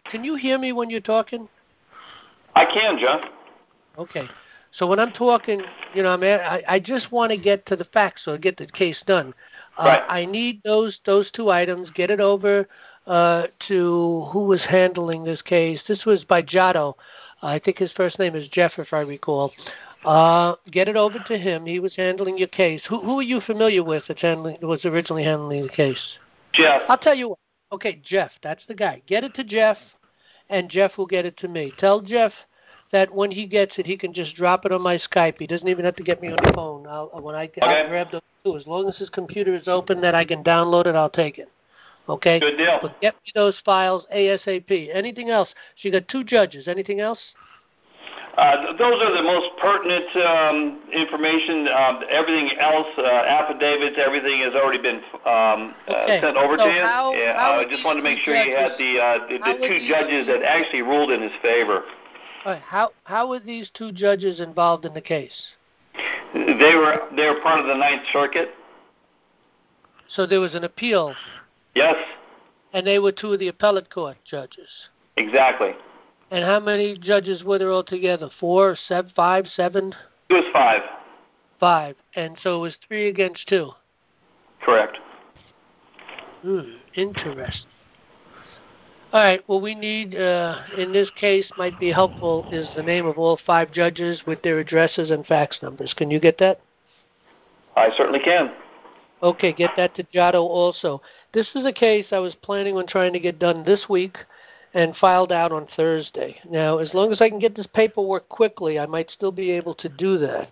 can you hear me when you're talking?
I can, John.
Okay. So when I'm talking, I just want to get to the facts so I get the case done.
Right.
I need those two items. Get it over to who was handling this case. This was by Giotto. I think his first name is Jeff, if I recall. Get it over to him. He was handling your case. Who are you familiar with that was originally handling the case?
Jeff.
I'll tell you what. Okay, Jeff. That's the guy. Get it to Jeff, and Jeff will get it to me. Tell Jeff that when he gets it, he can just drop it on my Skype. He doesn't even have to get me on the phone. I'll grab those two. As long as his computer is open that I can download it, I'll take it. Okay?
Good deal.
But get me those files ASAP. Anything else? She got 2 judges. Anything else?
Those are the most pertinent information. Everything else, affidavits, everything has already been sent over to you. I just wanted to make sure you had the 2 judges that actually ruled in his favor.
All right. How were these 2 judges involved in the case?
They were part of the Ninth Circuit.
So there was an appeal.
Yes.
And they were 2 of the appellate court judges.
Exactly.
And how many judges were there altogether? 4, 7, 5, 7?
It was 5.
5. And so it was 3 against 2.
Correct.
Interesting. All right. What we need in this case might be helpful is the name of all 5 judges with their addresses and fax numbers. Can you get that?
I certainly can.
Okay, get that to Giotto also. This is a case I was planning on trying to get done this week and filed out on Thursday. Now, as long as I can get this paperwork quickly, I might still be able to do that.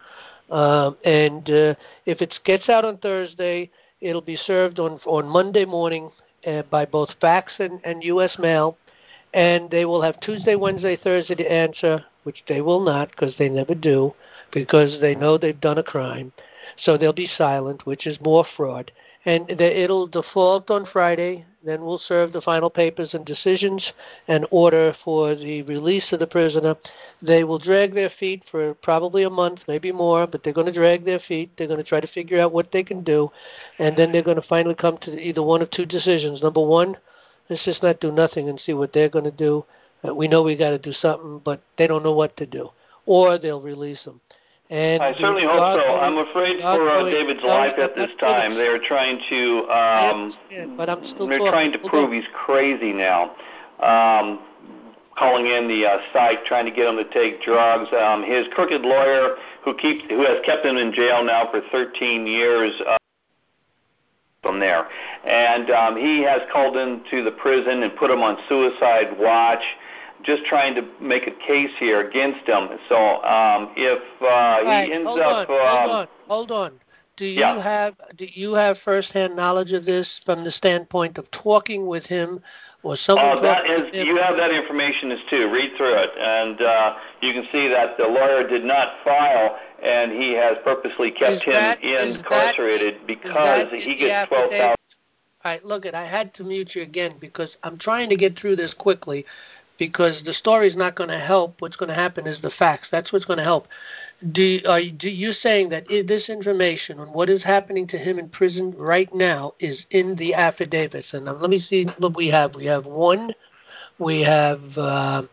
If it gets out on Thursday, it'll be served on Monday morning by both fax and U.S. mail, and they will have Tuesday, Wednesday, Thursday to answer, which they will not because they never do, because they know they've done a crime. So they'll be silent, which is more fraud. And it'll default on Friday. Then we'll serve the final papers and decisions and order for the release of the prisoner. They will drag their feet for probably a month, maybe more, but they're going to drag their feet. They're going to try to figure out what they can do, and then they're going to finally come to either one of 2 decisions. Number one, let's just not do nothing and see what they're going to do. We know we got to do something, but they don't know what to do. Or they'll release them. And
I certainly hope so. I'm afraid for David's life at this time. They are trying to.
But I'm still
they're trying to prove he's crazy now. Calling in the psych, trying to get him to take drugs. His crooked lawyer, who has kept him in jail now for 13 years. From there, and he has called into the prison and put him on suicide watch. Just trying to make a case here against him. So if he ends up,
hold on. Do you have firsthand knowledge of this from the standpoint of talking with him or someone?
You have that information too. Read through it, and you can see that the lawyer did not file, and he has purposely kept him incarcerated because he gets $12,000. All
right, look, I had to mute you again because I'm trying to get through this quickly. Because the story is not going to help. What's going to happen is the facts. That's what's going to help. Are you saying that this information on what is happening to him in prison right now is in the affidavits? And let me see what we have. We have one. We have. I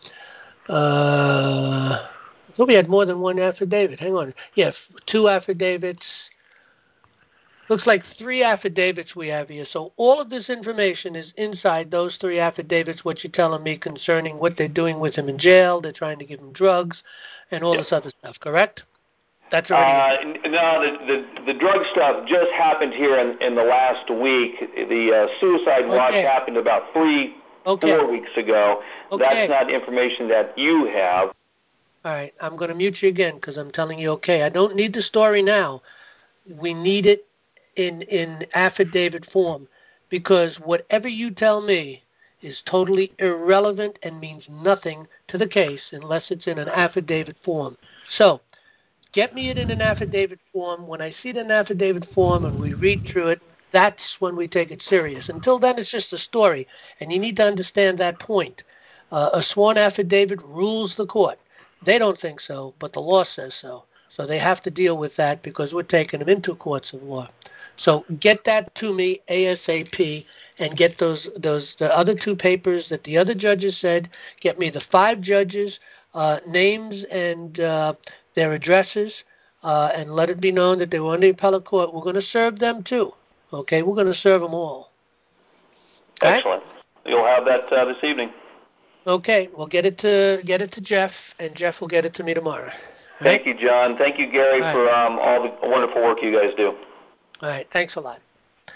thought we had more than one affidavit. Hang on. Yeah, 2 affidavits. Looks like 3 affidavits we have here. So all of this information is inside those 3 affidavits, what you're telling me concerning what they're doing with him in jail. They're trying to give him drugs and all this other stuff, correct? That's already...
No, the drug stuff just happened here in the last week. The suicide watch happened about 4 weeks ago. That's not information that you have.
All right, I'm going to mute you again because I'm telling you, I don't need the story now. We need it in affidavit form, because whatever you tell me is totally irrelevant and means nothing to the case unless it's in an affidavit form. So get me it in an affidavit form. When I see it in an affidavit form and we read through it, that's when we take it serious. Until then, it's just a story, and you need to understand that point. A sworn affidavit rules the court. They don't think so, but the law says so. So they have to deal with that because we're taking them into courts of law. So get that to me ASAP, and get the other 2 papers that the other judges said. Get me the 5 judges' names and their addresses, and let it be known that they were on the appellate court. We're going to serve them too. Okay, we're going to serve them all.
Excellent. Right? You'll have that this evening.
Okay, we'll get it to Jeff, and Jeff will get it to me tomorrow. Right?
Thank you, John. Thank you, Gary, for all the wonderful work you guys do.
All right, thanks a lot.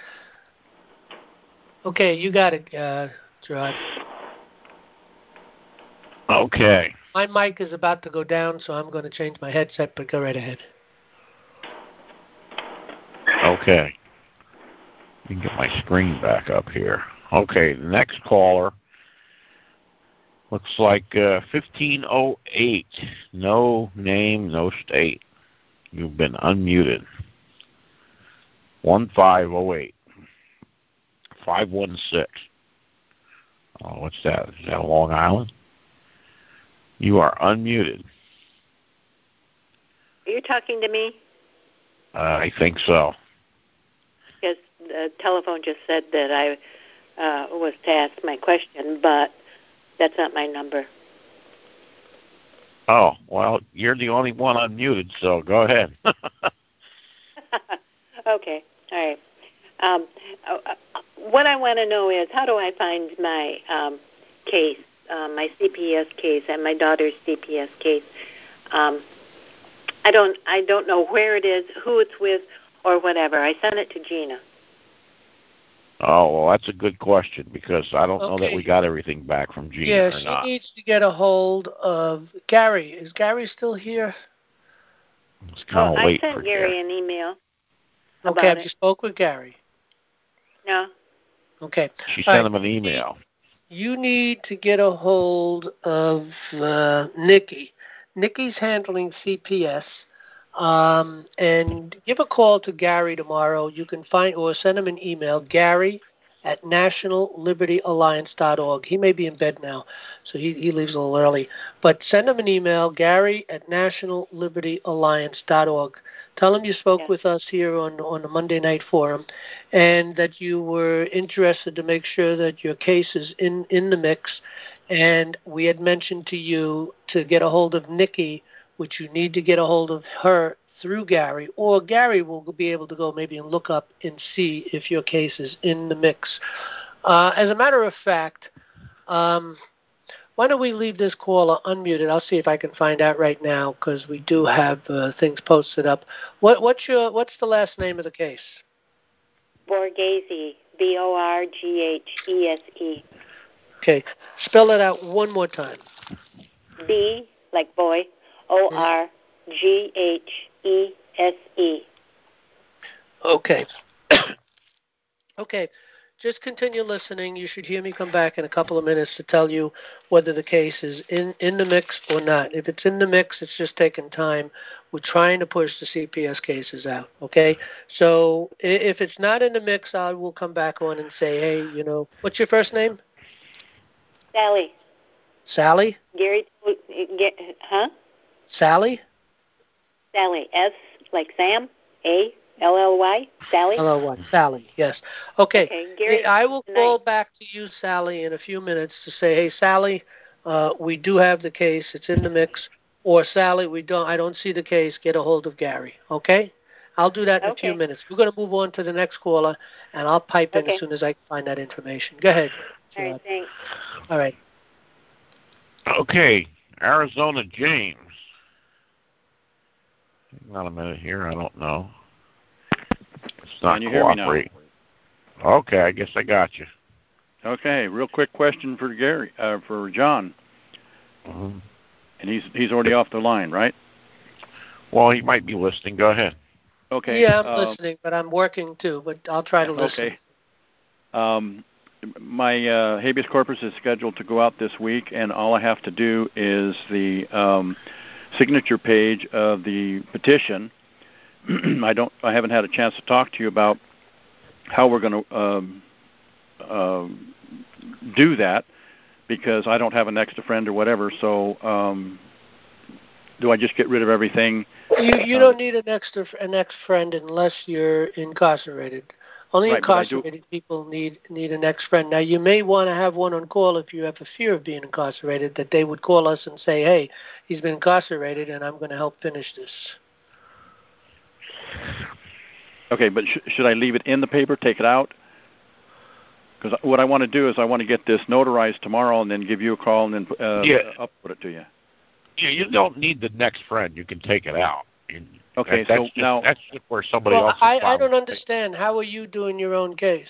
Okay, you got it, Gerard.
Okay.
My mic is about to go down, so I'm going to change my headset, but go right ahead.
Okay. Let me get my screen back up here. Okay, the next caller looks like 1508. No name, no state. You've been unmuted. 1508. 516. Oh, what's that? Is that Long Island? You are unmuted.
Are you talking to me?
I think so.
Because the telephone just said that I was to ask my question, but that's not my number.
Oh, well, you're the only one unmuted, so go ahead.
Okay, all right. What I want to know is, how do I find my case, my CPS case, and my daughter's CPS case? I don't know where it is, who it's with, or whatever. I sent it to Gina.
Oh, well, that's a good question, because I don't know that we got everything back from Gina or not.
Yeah, she needs to get a hold of Gary. Is Gary still here?
It's kind of late
I sent Gary an email.
Okay, have you spoke with Gary?
No.
Okay.
She sent him an email.
You need to get a hold of Nikki. Nikki's handling CPS. And give a call to Gary tomorrow. You can find or send him an email, Gary@nationallibertyalliance.org. He may be in bed now, so he leaves a little early. But send him an email, Gary@nationallibertyalliance.org. Tell him you spoke with us here on the Monday Night Forum, and that you were interested to make sure that your case is in the mix. And we had mentioned to you to get a hold of Nikki, which you need to get a hold of her through Gary, or Gary will be able to go maybe and look up and see if your case is in the mix. As a matter of fact, why don't we leave this caller unmuted? I'll see if I can find out right now, because we do have things posted up. What's the last name of the case?
Borghese, Borghese.
Okay, spell it out one more time.
B like boy, Orghese.
Okay. Okay. Just continue listening. You should hear me come back in a couple of minutes to tell you whether the case is in the mix or not. If it's in the mix, it's just taking time. We're trying to push the CPS cases out, okay? So if it's not in the mix, I will come back on and say, hey, what's your first name?
Sally.
Sally?
Gary, huh?
Sally?
Sally. S like Sam. A-L-L-Y. Sally?
L-L-Y. Sally, yes. Okay.
Gary,
I will call back to you, Sally, in a few minutes to say, hey, Sally, we do have the case. It's in the mix. Or, Sally, I don't see the case. Get a hold of Gary. Okay? I'll do that in a few minutes. We're going to move on to the next caller, and I'll pipe in as soon as I find that information. Go ahead.
All right, thanks.
All right.
Okay, Arizona James. Hang on a minute here. I don't know. It's not cooperating. Okay, I guess I got you.
Okay, real quick question for Gary, for John.
Mm-hmm.
And he's already off the line, right?
Well, he might be listening. Go ahead.
Okay.
Yeah, I'm listening, but I'm working too. But I'll try to listen.
Okay. My habeas corpus is scheduled to go out this week, and all I have to do is the signature page of the petition. I haven't had a chance to talk to you about how we're going to do that, because I don't have an extra friend or whatever. So, do I just get rid of everything?
You don't need an ex friend unless you're incarcerated. Only incarcerated people need an ex-friend. Now, you may want to have one on call if you have a fear of being incarcerated, that they would call us and say, hey, he's been incarcerated, and I'm going to help finish this.
Okay, but should I leave it in the paper, take it out? Because what I want to do is I want to get this notarized tomorrow and then give you a call and then upload it to you.
Yeah, you don't need the next friend. You can take it out.
Okay,
now that's just where somebody else is
I don't understand. How are you doing your own case?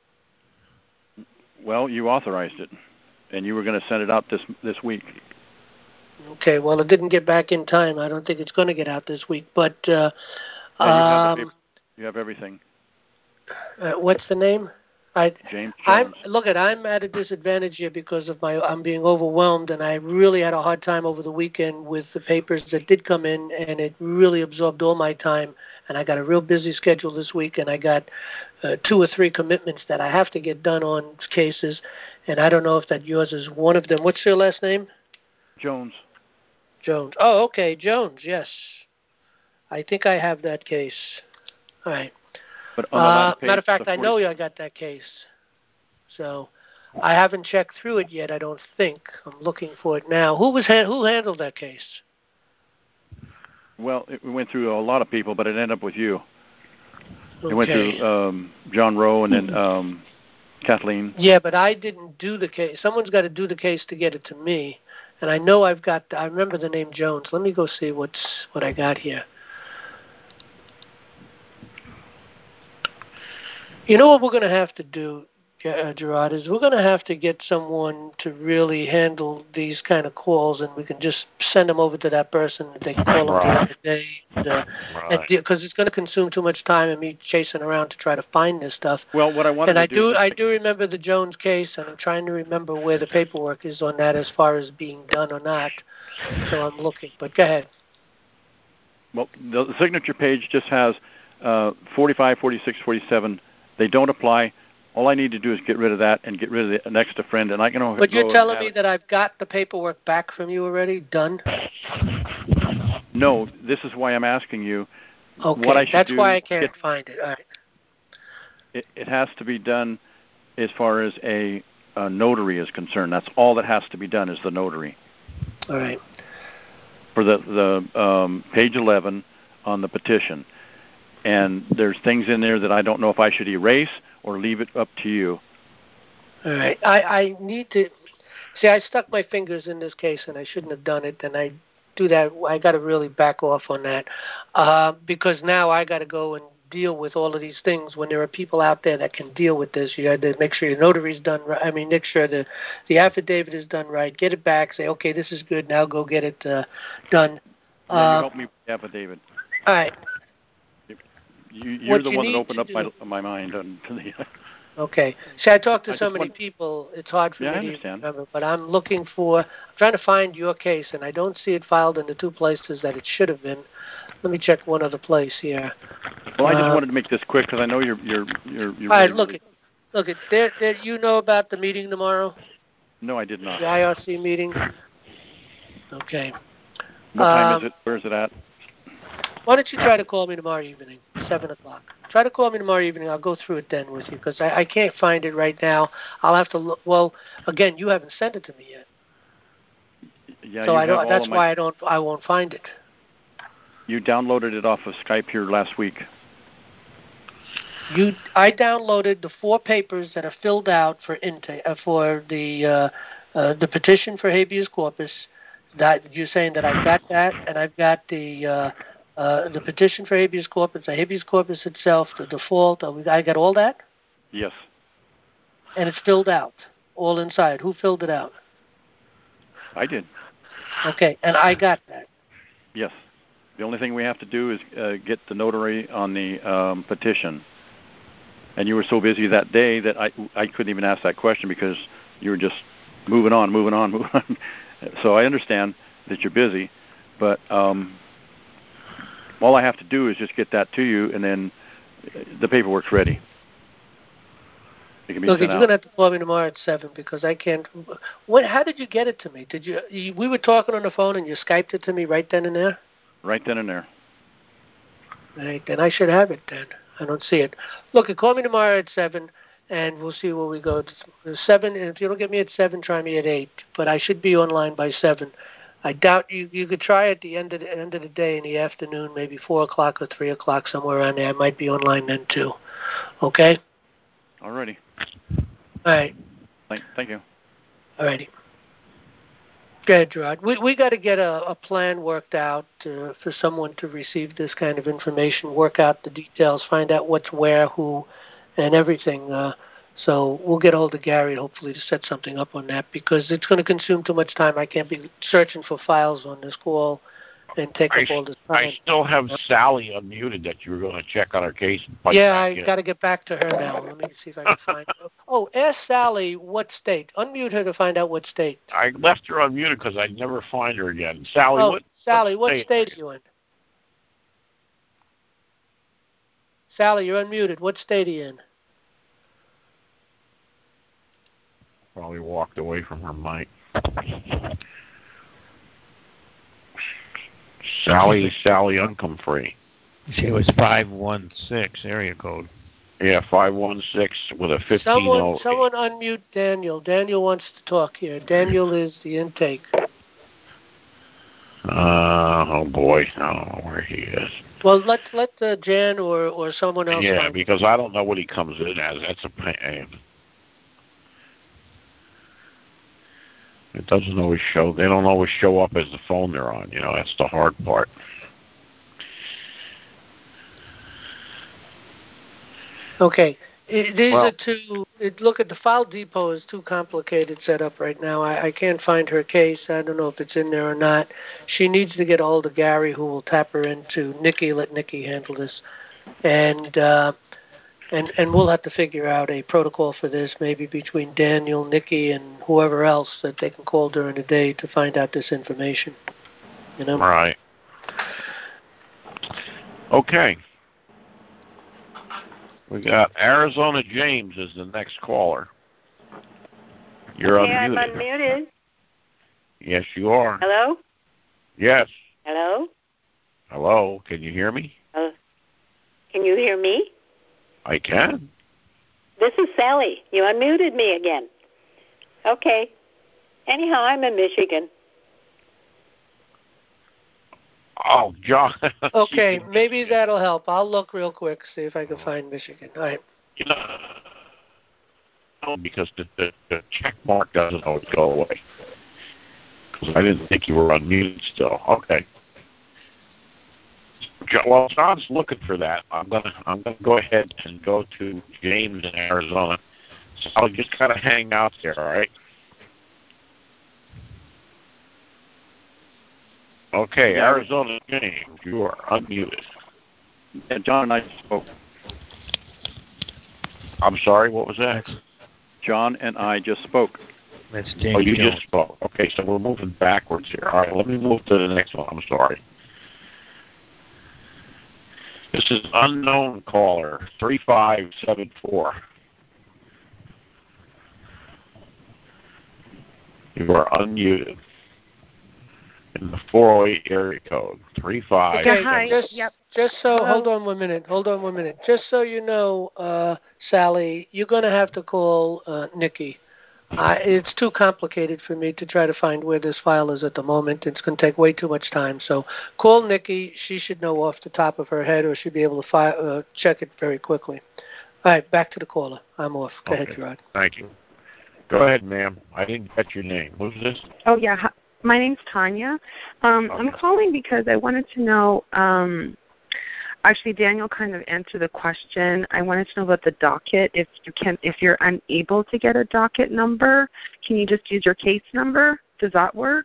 Well, you authorized it, and you were going to send it out this week.
Okay, well, it didn't get back in time. I don't think it's going to get out this week, but...
you have everything.
What's the name?
James Jones.
I'm at a disadvantage here because of I'm being overwhelmed, and I really had a hard time over the weekend with the papers that did come in, and it really absorbed all my time. And I got a real busy schedule this week, and I got 2 or 3 commitments that I have to get done on cases, and I don't know if that yours is one of them. What's your last name?
Jones.
Jones. Oh, okay, Jones. Yes, I think I have that case. All right.
But on the last page,
matter of fact, I know I got that case. So I haven't checked through it yet, I don't think. I'm looking for it now. Who handled that case?
Well, it went through a lot of people, but it ended up with you.
Okay.
It went through John Rowe and then Kathleen.
Yeah, but I didn't do the case. Someone's got to do the case to get it to me. And I know I remember the name Jones. Let me go see what I got here. You know what we're going to have to do, Gerard, is we're going to have to get someone to really handle these kind of calls, and we can just send them over to that person. They can call them the other day. Because it's going to consume too much time and me chasing around to try to find this stuff.
Well, what I wanted
to
do...
I do remember the Jones case, and I'm trying to remember where the paperwork is on that as far as being done or not. So I'm looking. But go ahead.
Well, the signature page just has 45, 46, 47... They don't apply. All I need to do is get rid of that and get rid of an extra friend, and I can.
But you're telling me that I've got the paperwork back from you already, done?
No, this is why I'm asking you.
Okay,
what I should
that's
do.
Why I can't find it. All right.
It has to be done as far as a notary is concerned. That's all that has to be done is the notary.
All right.
For the page 11 on the petition. And there's things in there that I don't know if I should erase or leave it up to you.
All right. I need to... See, I stuck my fingers in this case, and I shouldn't have done it, and I do that. I got to really back off on that because now I got to go and deal with all of these things when there are people out there that can deal with this. You have to make sure your notary's done right. I mean, make sure the affidavit is done right. Get it back. Say, okay, this is good. Now go get it done.
Yeah, you help me with the affidavit.
All right.
You're the one that opened up my mind.
Okay. See, I talked to so many people, it's hard for me to remember, but I'm trying to find your case, and I don't see it filed in the 2 places that it should have been. Let me check one other place here.
Well, I just wanted to make this quick because I know you're
all right, look it. There, you know about the meeting tomorrow?
No, I did not.
The IRC meeting? Okay.
What time is it? Where is it at?
Why don't you try to call me tomorrow evening, 7 o'clock. Try to call me tomorrow evening. I'll go through it then with you because I can't find it right now. I'll have to look. Well, again, you haven't sent it to me yet.
Yeah,
so that's why I won't find it.
You downloaded it off of Skype here last week.
I downloaded the 4 papers that are filled out for intake for the petition for habeas corpus. That you're saying that I've got that, and I've got the petition for habeas corpus, the habeas corpus itself, the default. I got all that?
Yes.
And it's filled out, all inside. Who filled it out?
I did.
Okay, and I got that.
Yes. The only thing we have to do is get the notary on the petition. And you were so busy that day that I couldn't even ask that question because you were just moving on. So I understand that you're busy, but all I have to do is just get that to you, and then the paperwork's ready. It can be
Look,
sent
you're
out.
going to have to call me tomorrow at 7 because I can't. How did you get it to me? We were talking on the phone and you Skyped it to me right then and there?
Right then and there.
Right, then I should have it then. I don't see it. Look, call me tomorrow at 7, and we'll see where we go. 7, and if you don't get me at 7, try me at 8. But I should be online by 7. I doubt you could try at the end of the day in the afternoon, maybe 4 o'clock or 3 o'clock, somewhere around there. I might be online then too. Okay?
Alrighty.
All right.
Thank you.
Alrighty. Go ahead, Gerard. We got to get a plan worked out for someone to receive this kind of information, work out the details, find out what's where, who, and everything. So we'll get hold of Gary, hopefully, to set something up on that, because it's going to consume too much time. I can't be searching for files on this call and take up all this time.
I still have Sally unmuted that you were going to check on her case.
Yeah, I got to get back to her now. Let me see if I can find her. Oh, ask Sally what state. Unmute her to find out what state.
I left her unmuted because I'd never find her again. Sally, what
state are you in? Sally, you're unmuted. What state are you in?
Probably walked away from her mic. Sally Uncomfrey.
She was 516 area code.
Yeah, 516 with a 15.
Someone unmute Daniel. Daniel wants to talk here. Daniel is the intake.
Oh boy, I don't know where he is.
Well, let Jan or someone else.
Yeah, because I don't know what he comes in as. That's a pain. It doesn't always show. They don't always show up as the phone they're on. That's the hard part.
Okay. These are two. Look at the file depot is too complicated set up right now. I can't find her case. I don't know if it's in there or not. She needs to get a hold of Gary, who will tap her into Nikki. Let Nikki handle this, and we'll have to figure out a protocol for this, maybe between Daniel, Nikki, and whoever else that they can call during the day to find out this information.
Right. Okay. We got Arizona James as the next caller. You're unmuted.
I'm unmuted.
Yes, you are.
Hello?
Yes.
Hello?
Hello. Can you hear me?
Can you hear me?
I can.
This is Sally. You unmuted me again. Okay. Anyhow, I'm in Michigan.
Oh, John.
Okay, maybe that'll help. I'll look real quick, see if I can find Michigan. All right.
Because the check mark doesn't always go away. Because I didn't think you were unmuted still. Okay. Well, John's looking for that. I'm gonna go ahead and go to James in Arizona. So I'll just kind of hang out there, all right? Okay, Arizona James, you are unmuted.
Yeah, John and I spoke.
I'm sorry, what was that?
John and I just spoke.
That's James.
Oh, you
Jones.
just spoke. Okay, so we're moving backwards here. All right, let me move to the next one. I'm sorry. This is unknown caller, 3574. You are unmuted. In the 408 area code, 35.
Okay,
hi.
Just so, hold on one minute. Just so you know, Sally, you're going to have to call Nikki. It's too complicated for me to try to find where this file is at the moment. It's going to take way too much time. So call Nikki. She should know off the top of her head, or she'll be able to check it very quickly. All right, back to the caller. I'm off. Go ahead, Gerard.
Thank you. Go ahead, ma'am. I didn't get your name. Who's this?
Oh, yeah. My name's Tanya. I'm calling because I wanted to know, actually Daniel kind of answered the question. I wanted to know about the docket. If you're unable to get a docket number, can you just use your case number? Does that work?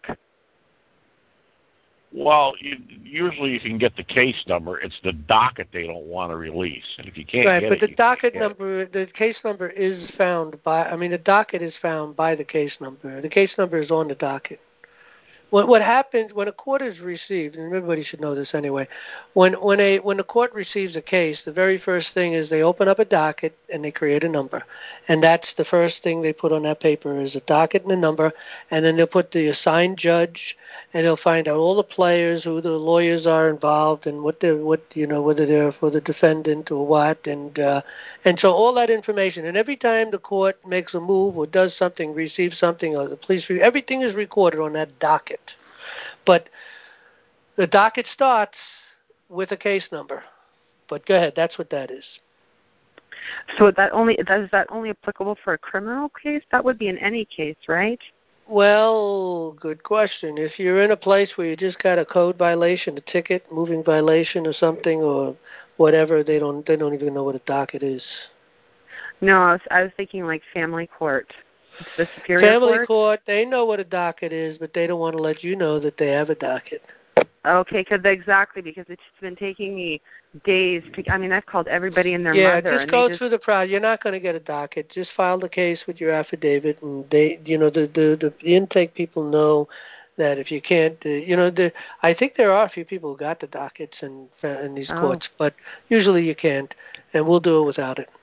Well, usually you can get the case number. It's the docket they don't want to release. And if you can't get it,
but the docket number, the case number is found by, the docket is found by the case number. The case number is on the docket. What happens when a court is received, and everybody should know this anyway, when the court receives a case, the very first thing is they open up a docket and they create a number, and that's the first thing they put on that paper is a docket and a number, and then they'll put the assigned judge, and they'll find out all the players, who the lawyers are involved, and whether they're for the defendant or what, and so all that information, and every time the court makes a move or does something, receives something, or the police, everything is recorded on that docket. But the docket starts with a case number. But go ahead, that's what that is.
So is that only applicable for a criminal case? That would be in any case, right?
Well, good question. If you're in a place where you just got a code violation, a ticket, moving violation or something or whatever, they don't even know what a docket is.
No, I was thinking like family court. The Superior
Family court, they know what a docket is, but they don't want to let you know that they have a docket.
Okay, because it's been taking me days I've called everybody and their mother.
Yeah, just go through the process. You're not going to get a docket. Just file the case with your affidavit, and the intake people know that if you can't, I think there are a few people who got the dockets in these courts, but usually you can't, and we'll do it without it.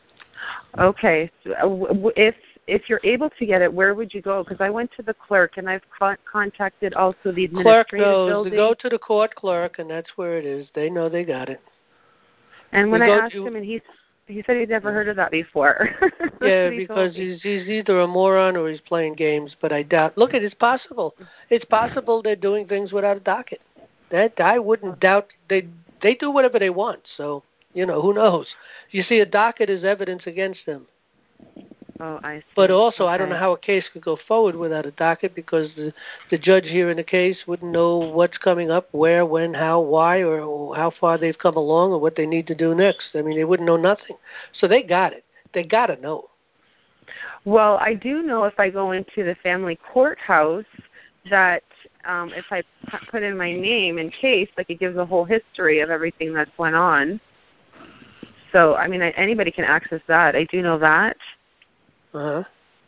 Okay, so if you're able to get it, where would you go? Because I went to the clerk, and I've contacted also the administrative building.
Go to the court clerk, and that's where it is. They know they got it.
And when I asked him, and he said he'd never heard of that before.
Yeah, because he's either a moron or he's playing games, but I doubt. Look, it's possible. It's possible they're doing things without a docket. That I wouldn't doubt. They do whatever they want, so, who knows? You see, a docket is evidence against them.
Oh, I see.
But also, I don't know how a case could go forward without a docket because the judge here in the case wouldn't know what's coming up, where, when, how, why, or how far they've come along or what they need to do next. I mean, they wouldn't know nothing. So they got it. They got to know.
Well, I do know if I go into the family courthouse that if I put in my name in case, it gives a whole history of everything that's went on. So, anybody can access that. I do know that.
Uh-huh.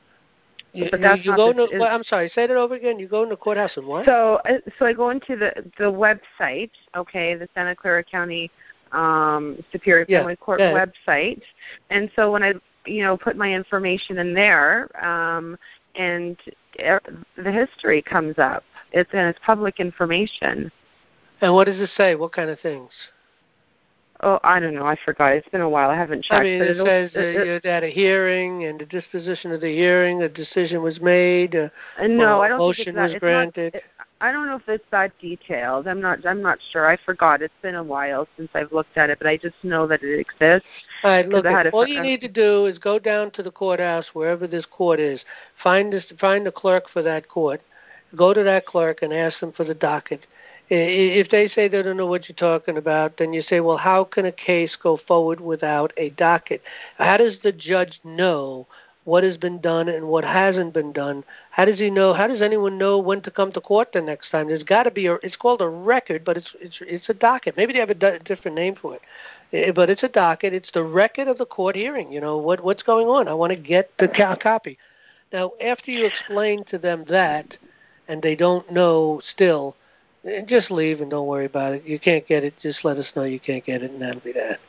I'm sorry, say that over again. You go in the courthouse and what?
So I go into the website, okay, the Santa Clara County Superior Family Court website. And so when I, put my information in there, and the history comes up. It's public information.
And what does it say? What kind of things?
Oh, I don't know. I forgot. It's been a while. I haven't checked.
It says you had a hearing, and the disposition of the hearing, a decision was made.
No, I don't
motion
think it's
was granted.
I don't know if it's that detailed. I'm not sure. I forgot. It's been a while since I've looked at it, but I just know that it exists.
All right, look. All you need to do is go down to the courthouse, wherever this court is. Find the clerk for that court. Go to that clerk and ask them for the docket. If they say they don't know what you're talking about, then you say, well, how can a case go forward without a docket? How does the judge know what has been done and what hasn't been done? How does he know? How does anyone know when to come to court the next time? There's got to be it's called a record, but it's a docket. Maybe they have a different name for it, but it's a docket. It's the record of the court hearing. What's going on? I want to get the copy. Now, after you explain to them that, and they don't know still, just leave and don't worry about it. You can't get it. Just let us know you can't get it, and that'll be that.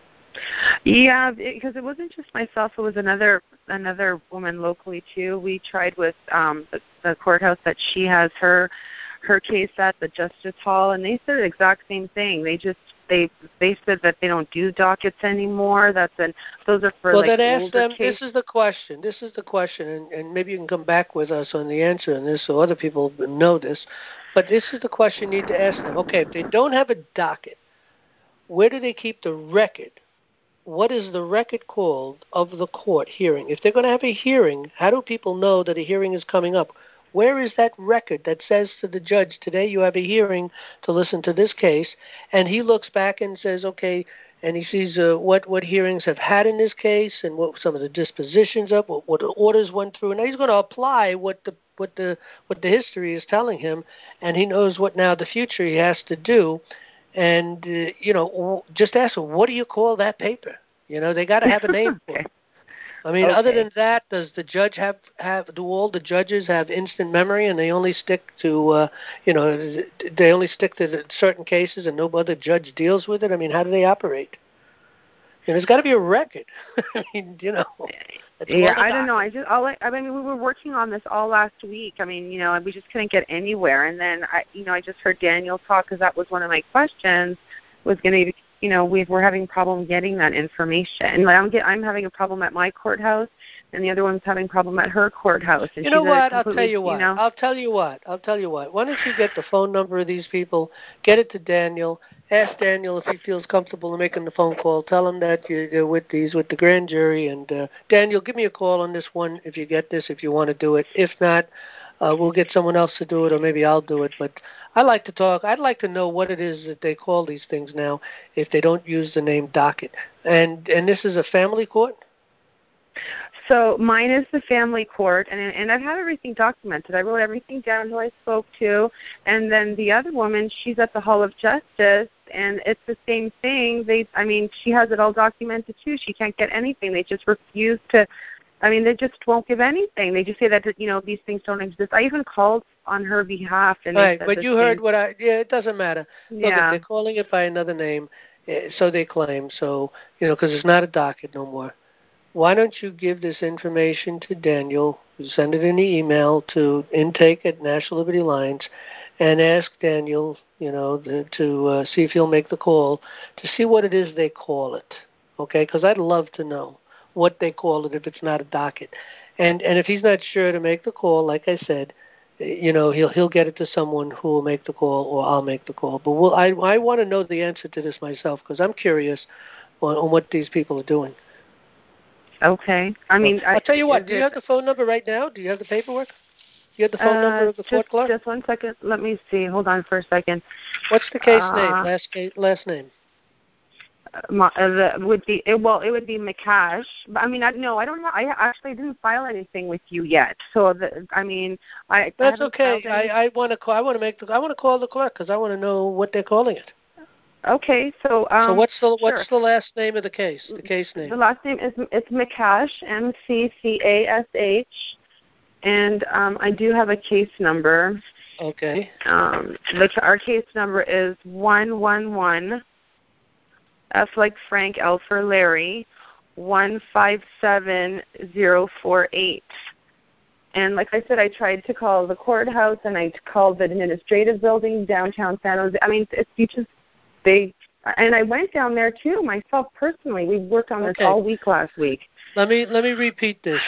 Yeah, because it wasn't just myself. It was another woman locally too. We tried with the courthouse that she has her case at, the Justice Hall, and they said the exact same thing. They said that they don't do dockets anymore. Those are for
then ask them.
Cases.
This is the question, and maybe you can come back with us on the answer on this, so other people know this. But this is the question you need to ask them. Okay, if they don't have a docket, where do they keep the record? What is the record called of the court hearing? If they're going to have a hearing, how do people know that a hearing is coming up? Where is that record that says to the judge, today you have a hearing to listen to this case, and he looks back and says, okay, and he sees what hearings have had in this case and what some of the dispositions of, what the orders went through, and now he's going to apply what the history is telling him, and he knows what now the future he has to do. And, just ask them, what do you call that paper? They got to have a name for it. I mean, other than that, does the judge do all the judges have instant memory, and they only stick to they only stick to certain cases, and no other judge deals with it? I mean, how do they operate? There's got to be a record. I mean,
Yeah, I don't know. I mean, we were working on this all last week. I mean, we just couldn't get anywhere. And then I just heard Daniel talk, because that was one of my questions. Was going to be, we're having a problem getting that information. And I'm having a problem at my courthouse, and the other one's having a problem at her courthouse. And
you know what? I'll tell you what. I'll tell you what. Why don't you get the phone number of these people? Get it to Daniel. Ask Daniel if he feels comfortable in making the phone call. Tell him that you're with the grand jury. And Daniel, give me a call on this one if you get this, if you want to do it. If not, we'll get someone else to do it, or maybe I'll do it. But I like to talk. I'd like to know what it is that they call these things now if they don't use the name docket. And this is a family court?
So mine is the family court, and I've had everything documented. I wrote everything down who I spoke to, and then the other woman, she's at the Hall of Justice, and it's the same thing. She has it all documented too. She can't get anything. They just refuse to. They just won't give anything. They just say that these things don't exist. I even called on her behalf, and
right. But you heard what it doesn't matter.
Yeah.
Look, if they're calling it by another name, so they claim. So because it's not a docket no more. Why don't you give this information to Daniel? Send it in the email to intake@National Liberty Lines, and ask Daniel, to see if he'll make the call to see what it is they call it. Okay? Because I'd love to know what they call it if it's not a docket. And if he's not sure to make the call, like I said, he'll get it to someone who will make the call, or I'll make the call. But I want to know the answer to this myself, because I'm curious on what these people are doing.
Okay.
I'll tell you what. Do you have the phone number right now? Do you have the paperwork? Do you have the phone number of the court clerk?
Just 1 second. Let me see. Hold on for a second.
What's the case name? Last name.
It would be McCash. But I don't know. I actually didn't file anything with you yet. So
that's okay. I want to call. I want to call the clerk, because I want to know what they're calling it.
Okay, so
what's the last name of the case? The case name.
The last name it's McCash, McCash, and I do have a case number.
Okay.
Our case number is 111 F like Frank, L for Larry, 157048. And like I said, I tried to call the courthouse, and I called the administrative building downtown San Jose. And I went down there too myself personally. We worked on this all week last week.
Let me repeat this.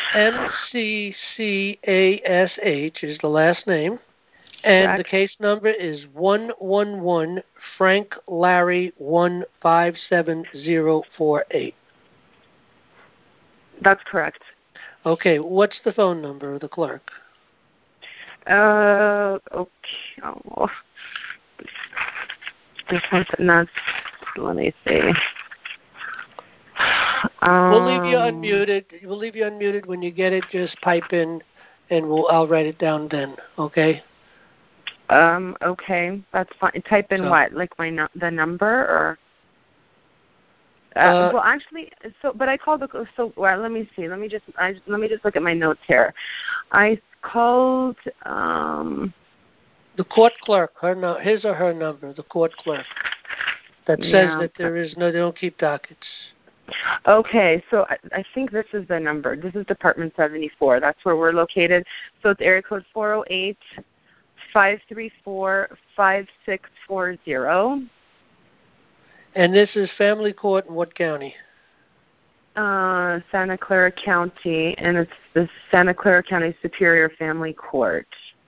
McCash is the last name, and
correct.
The case number is 111 Frank Larry 157048.
That's correct.
Okay, what's the phone number of the clerk?
Okay. This one's not. Let me see.
We'll leave you unmuted. We'll leave you unmuted. When you get it, just pipe in, and I'll write it down then. Okay.
Okay, that's fine. Type in what? Like the number, or? Well, actually, but I called well, let me see. Let me just look at my notes here. I called.
The court clerk, his or her number, the court clerk, that says that they don't keep dockets.
Okay, so I think this is the number. This is Department 74. That's where we're located. So it's area code 408-534-5640.
And this is family court in what county?
Santa Clara County, and it's the Santa Clara County Superior Family Court.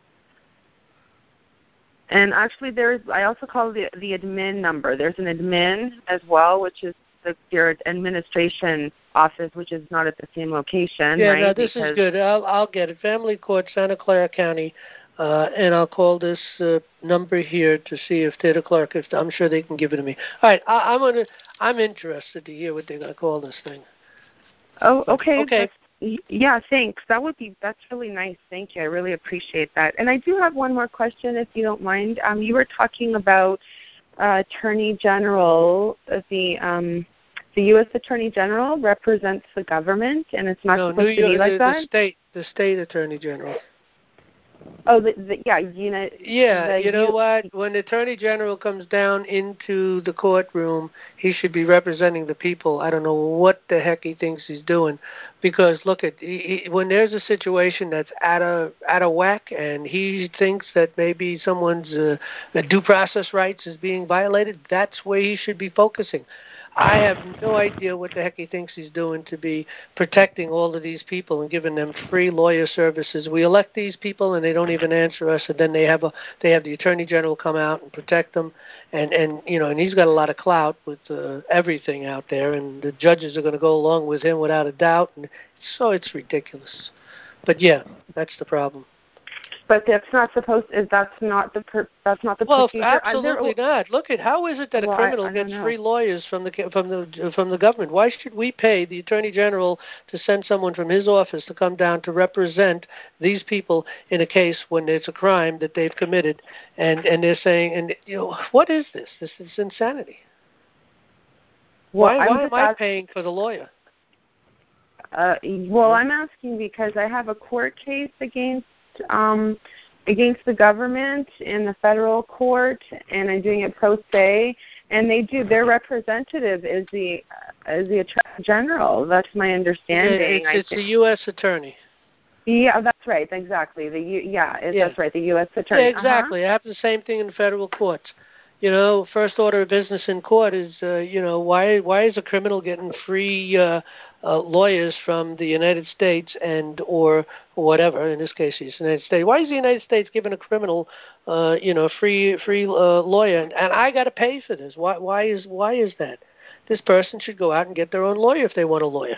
And actually, I also call the admin number. There's an admin as well, which is your administration office, which is not at the same location.
Yeah,
right?
No, this is good. I'll get it. Family Court, Santa Clara County, and I'll call this number here to see if they're the clerk. I'm sure they can give it to me. All right, I'm interested to hear what they're going to call this thing.
Oh, okay.
Okay.
Yeah, thanks. That's really nice. Thank you. I really appreciate that. And I do have one more question, if you don't mind. You were talking about Attorney General, the The U.S. Attorney General represents the government, and it's not supposed to be like that?
The state Attorney General.
Oh,
Yeah, you know what? When the Attorney General comes down into the courtroom, he should be representing the people. I don't know what the heck he thinks he's doing, because look at when there's a situation that's out of whack, and he thinks that maybe someone's due process rights is being violated. That's where he should be focusing. I have no idea what the heck he thinks he's doing to be protecting all of these people and giving them free lawyer services. We elect these people and they don't even answer us, and then they have the Attorney General come out and protect them, and he's got a lot of clout with everything out there, and the judges are going to go along with him without a doubt, and so it's ridiculous. But yeah, that's the problem.
But that's not supposed. That's not the procedure.
Well, absolutely not. Look at how is it that a criminal gets free lawyers from the government? Why should we pay the Attorney General to send someone from his office to come down to represent these people in a case when it's a crime that they've committed? And they're saying, and what is this? This is insanity. Why am I paying for the lawyer?
Well, I'm asking because I have a court case against the government in the federal court, and I'm doing it pro se, and their representative is the Attorney General. That's my understanding.
It's the U.S. Attorney.
Yeah, that's right. Exactly. That's right. The U.S. Attorney.
Yeah, exactly. It happens the same thing in federal courts. First order of business in court is, why is a criminal getting free lawyers from the United States or whatever, in this case, it's the United States. Why is the United States giving a criminal, free lawyer, and I got to pay for this? Why is that? This person should go out and get their own lawyer if they want a lawyer.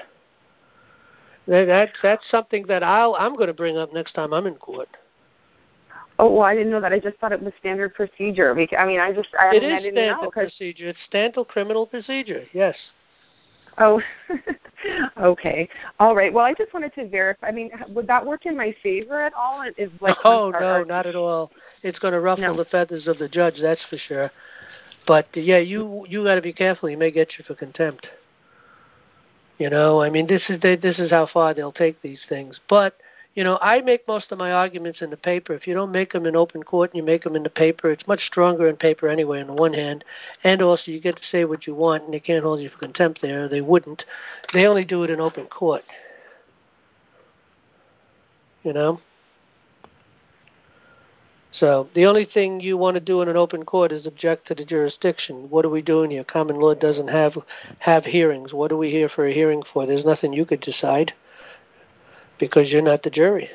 That's something that I'm going to bring up next time I'm in court.
Oh, well, I didn't know that. I just thought it was standard procedure. It is
standard procedure. It's standard criminal procedure. Yes.
Oh, okay. All right. Well, I just wanted to verify. I mean, would that work in my favor at all?
No, not at all. It's going to ruffle the feathers of the judge, that's for sure. But yeah, you got to be careful. He may get you for contempt. I mean, this is how far they'll take these things. But I make most of my arguments in the paper. If you don't make them in open court and you make them in the paper, it's much stronger in paper anyway, on the one hand. And also, you get to say what you want, and they can't hold you for contempt there. They wouldn't. They only do it in open court. So the only thing you want to do in an open court is object to the jurisdiction. What are we doing here? Common law doesn't have hearings. What are we here for a hearing for? There's nothing you could decide, because you're not the jury.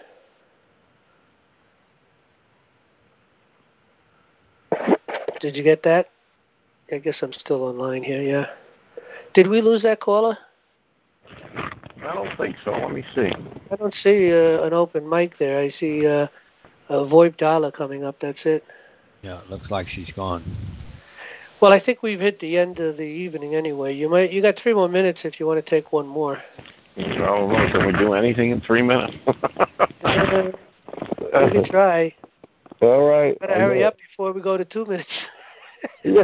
Did you get that? I guess I'm still online here, yeah. Did we lose that caller?
I don't think so. Let me see.
I don't see an open mic there. I see a VoIP dialer coming up. That's it.
Yeah, it looks like she's gone.
Well, I think we've hit the end of the evening anyway. You got 3 more minutes if you want to take one more.
No, can we do anything in 3 minutes?
We can try.
All right.
Better hurry up before we go to 2 minutes.
Yeah.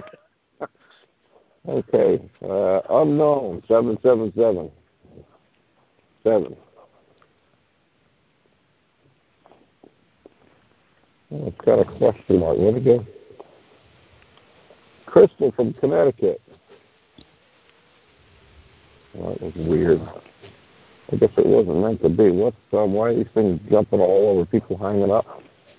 Okay. Unknown 777. 7. It's got a question mark. What again? Crystal from Connecticut. Well, that was weird. I guess it wasn't meant to be. Why are these things jumping all over people hanging up?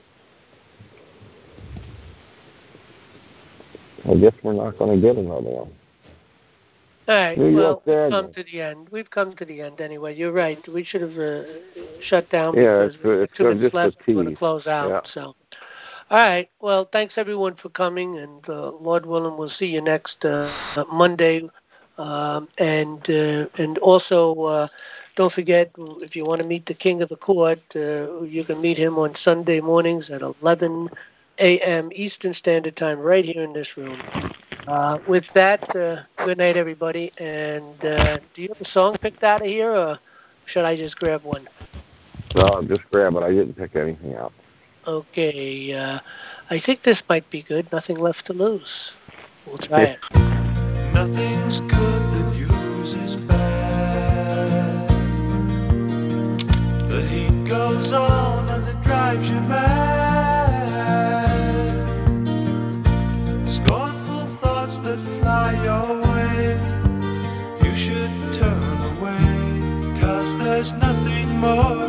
I guess we're not going to get another one.
All right. Well, we've come to the end. We've come to the end anyway. You're right. We should have shut down.
Yeah,
it's 2 minutes left. We're going to
close
close out. Yeah. So, all right. Well, thanks everyone for coming, and Lord willing, we'll see you next Monday. And also, don't forget, if you want to meet the King of the Court, you can meet him on Sunday mornings at 11 a.m. Eastern Standard Time, right here in this room. With that, good night, everybody. And do you have a song picked out of here, or should I just grab one?
No, just grab it. I didn't pick anything out.
Okay. I think this might be good. Nothing left to lose. We'll try it.
Nothing's good that you Lord.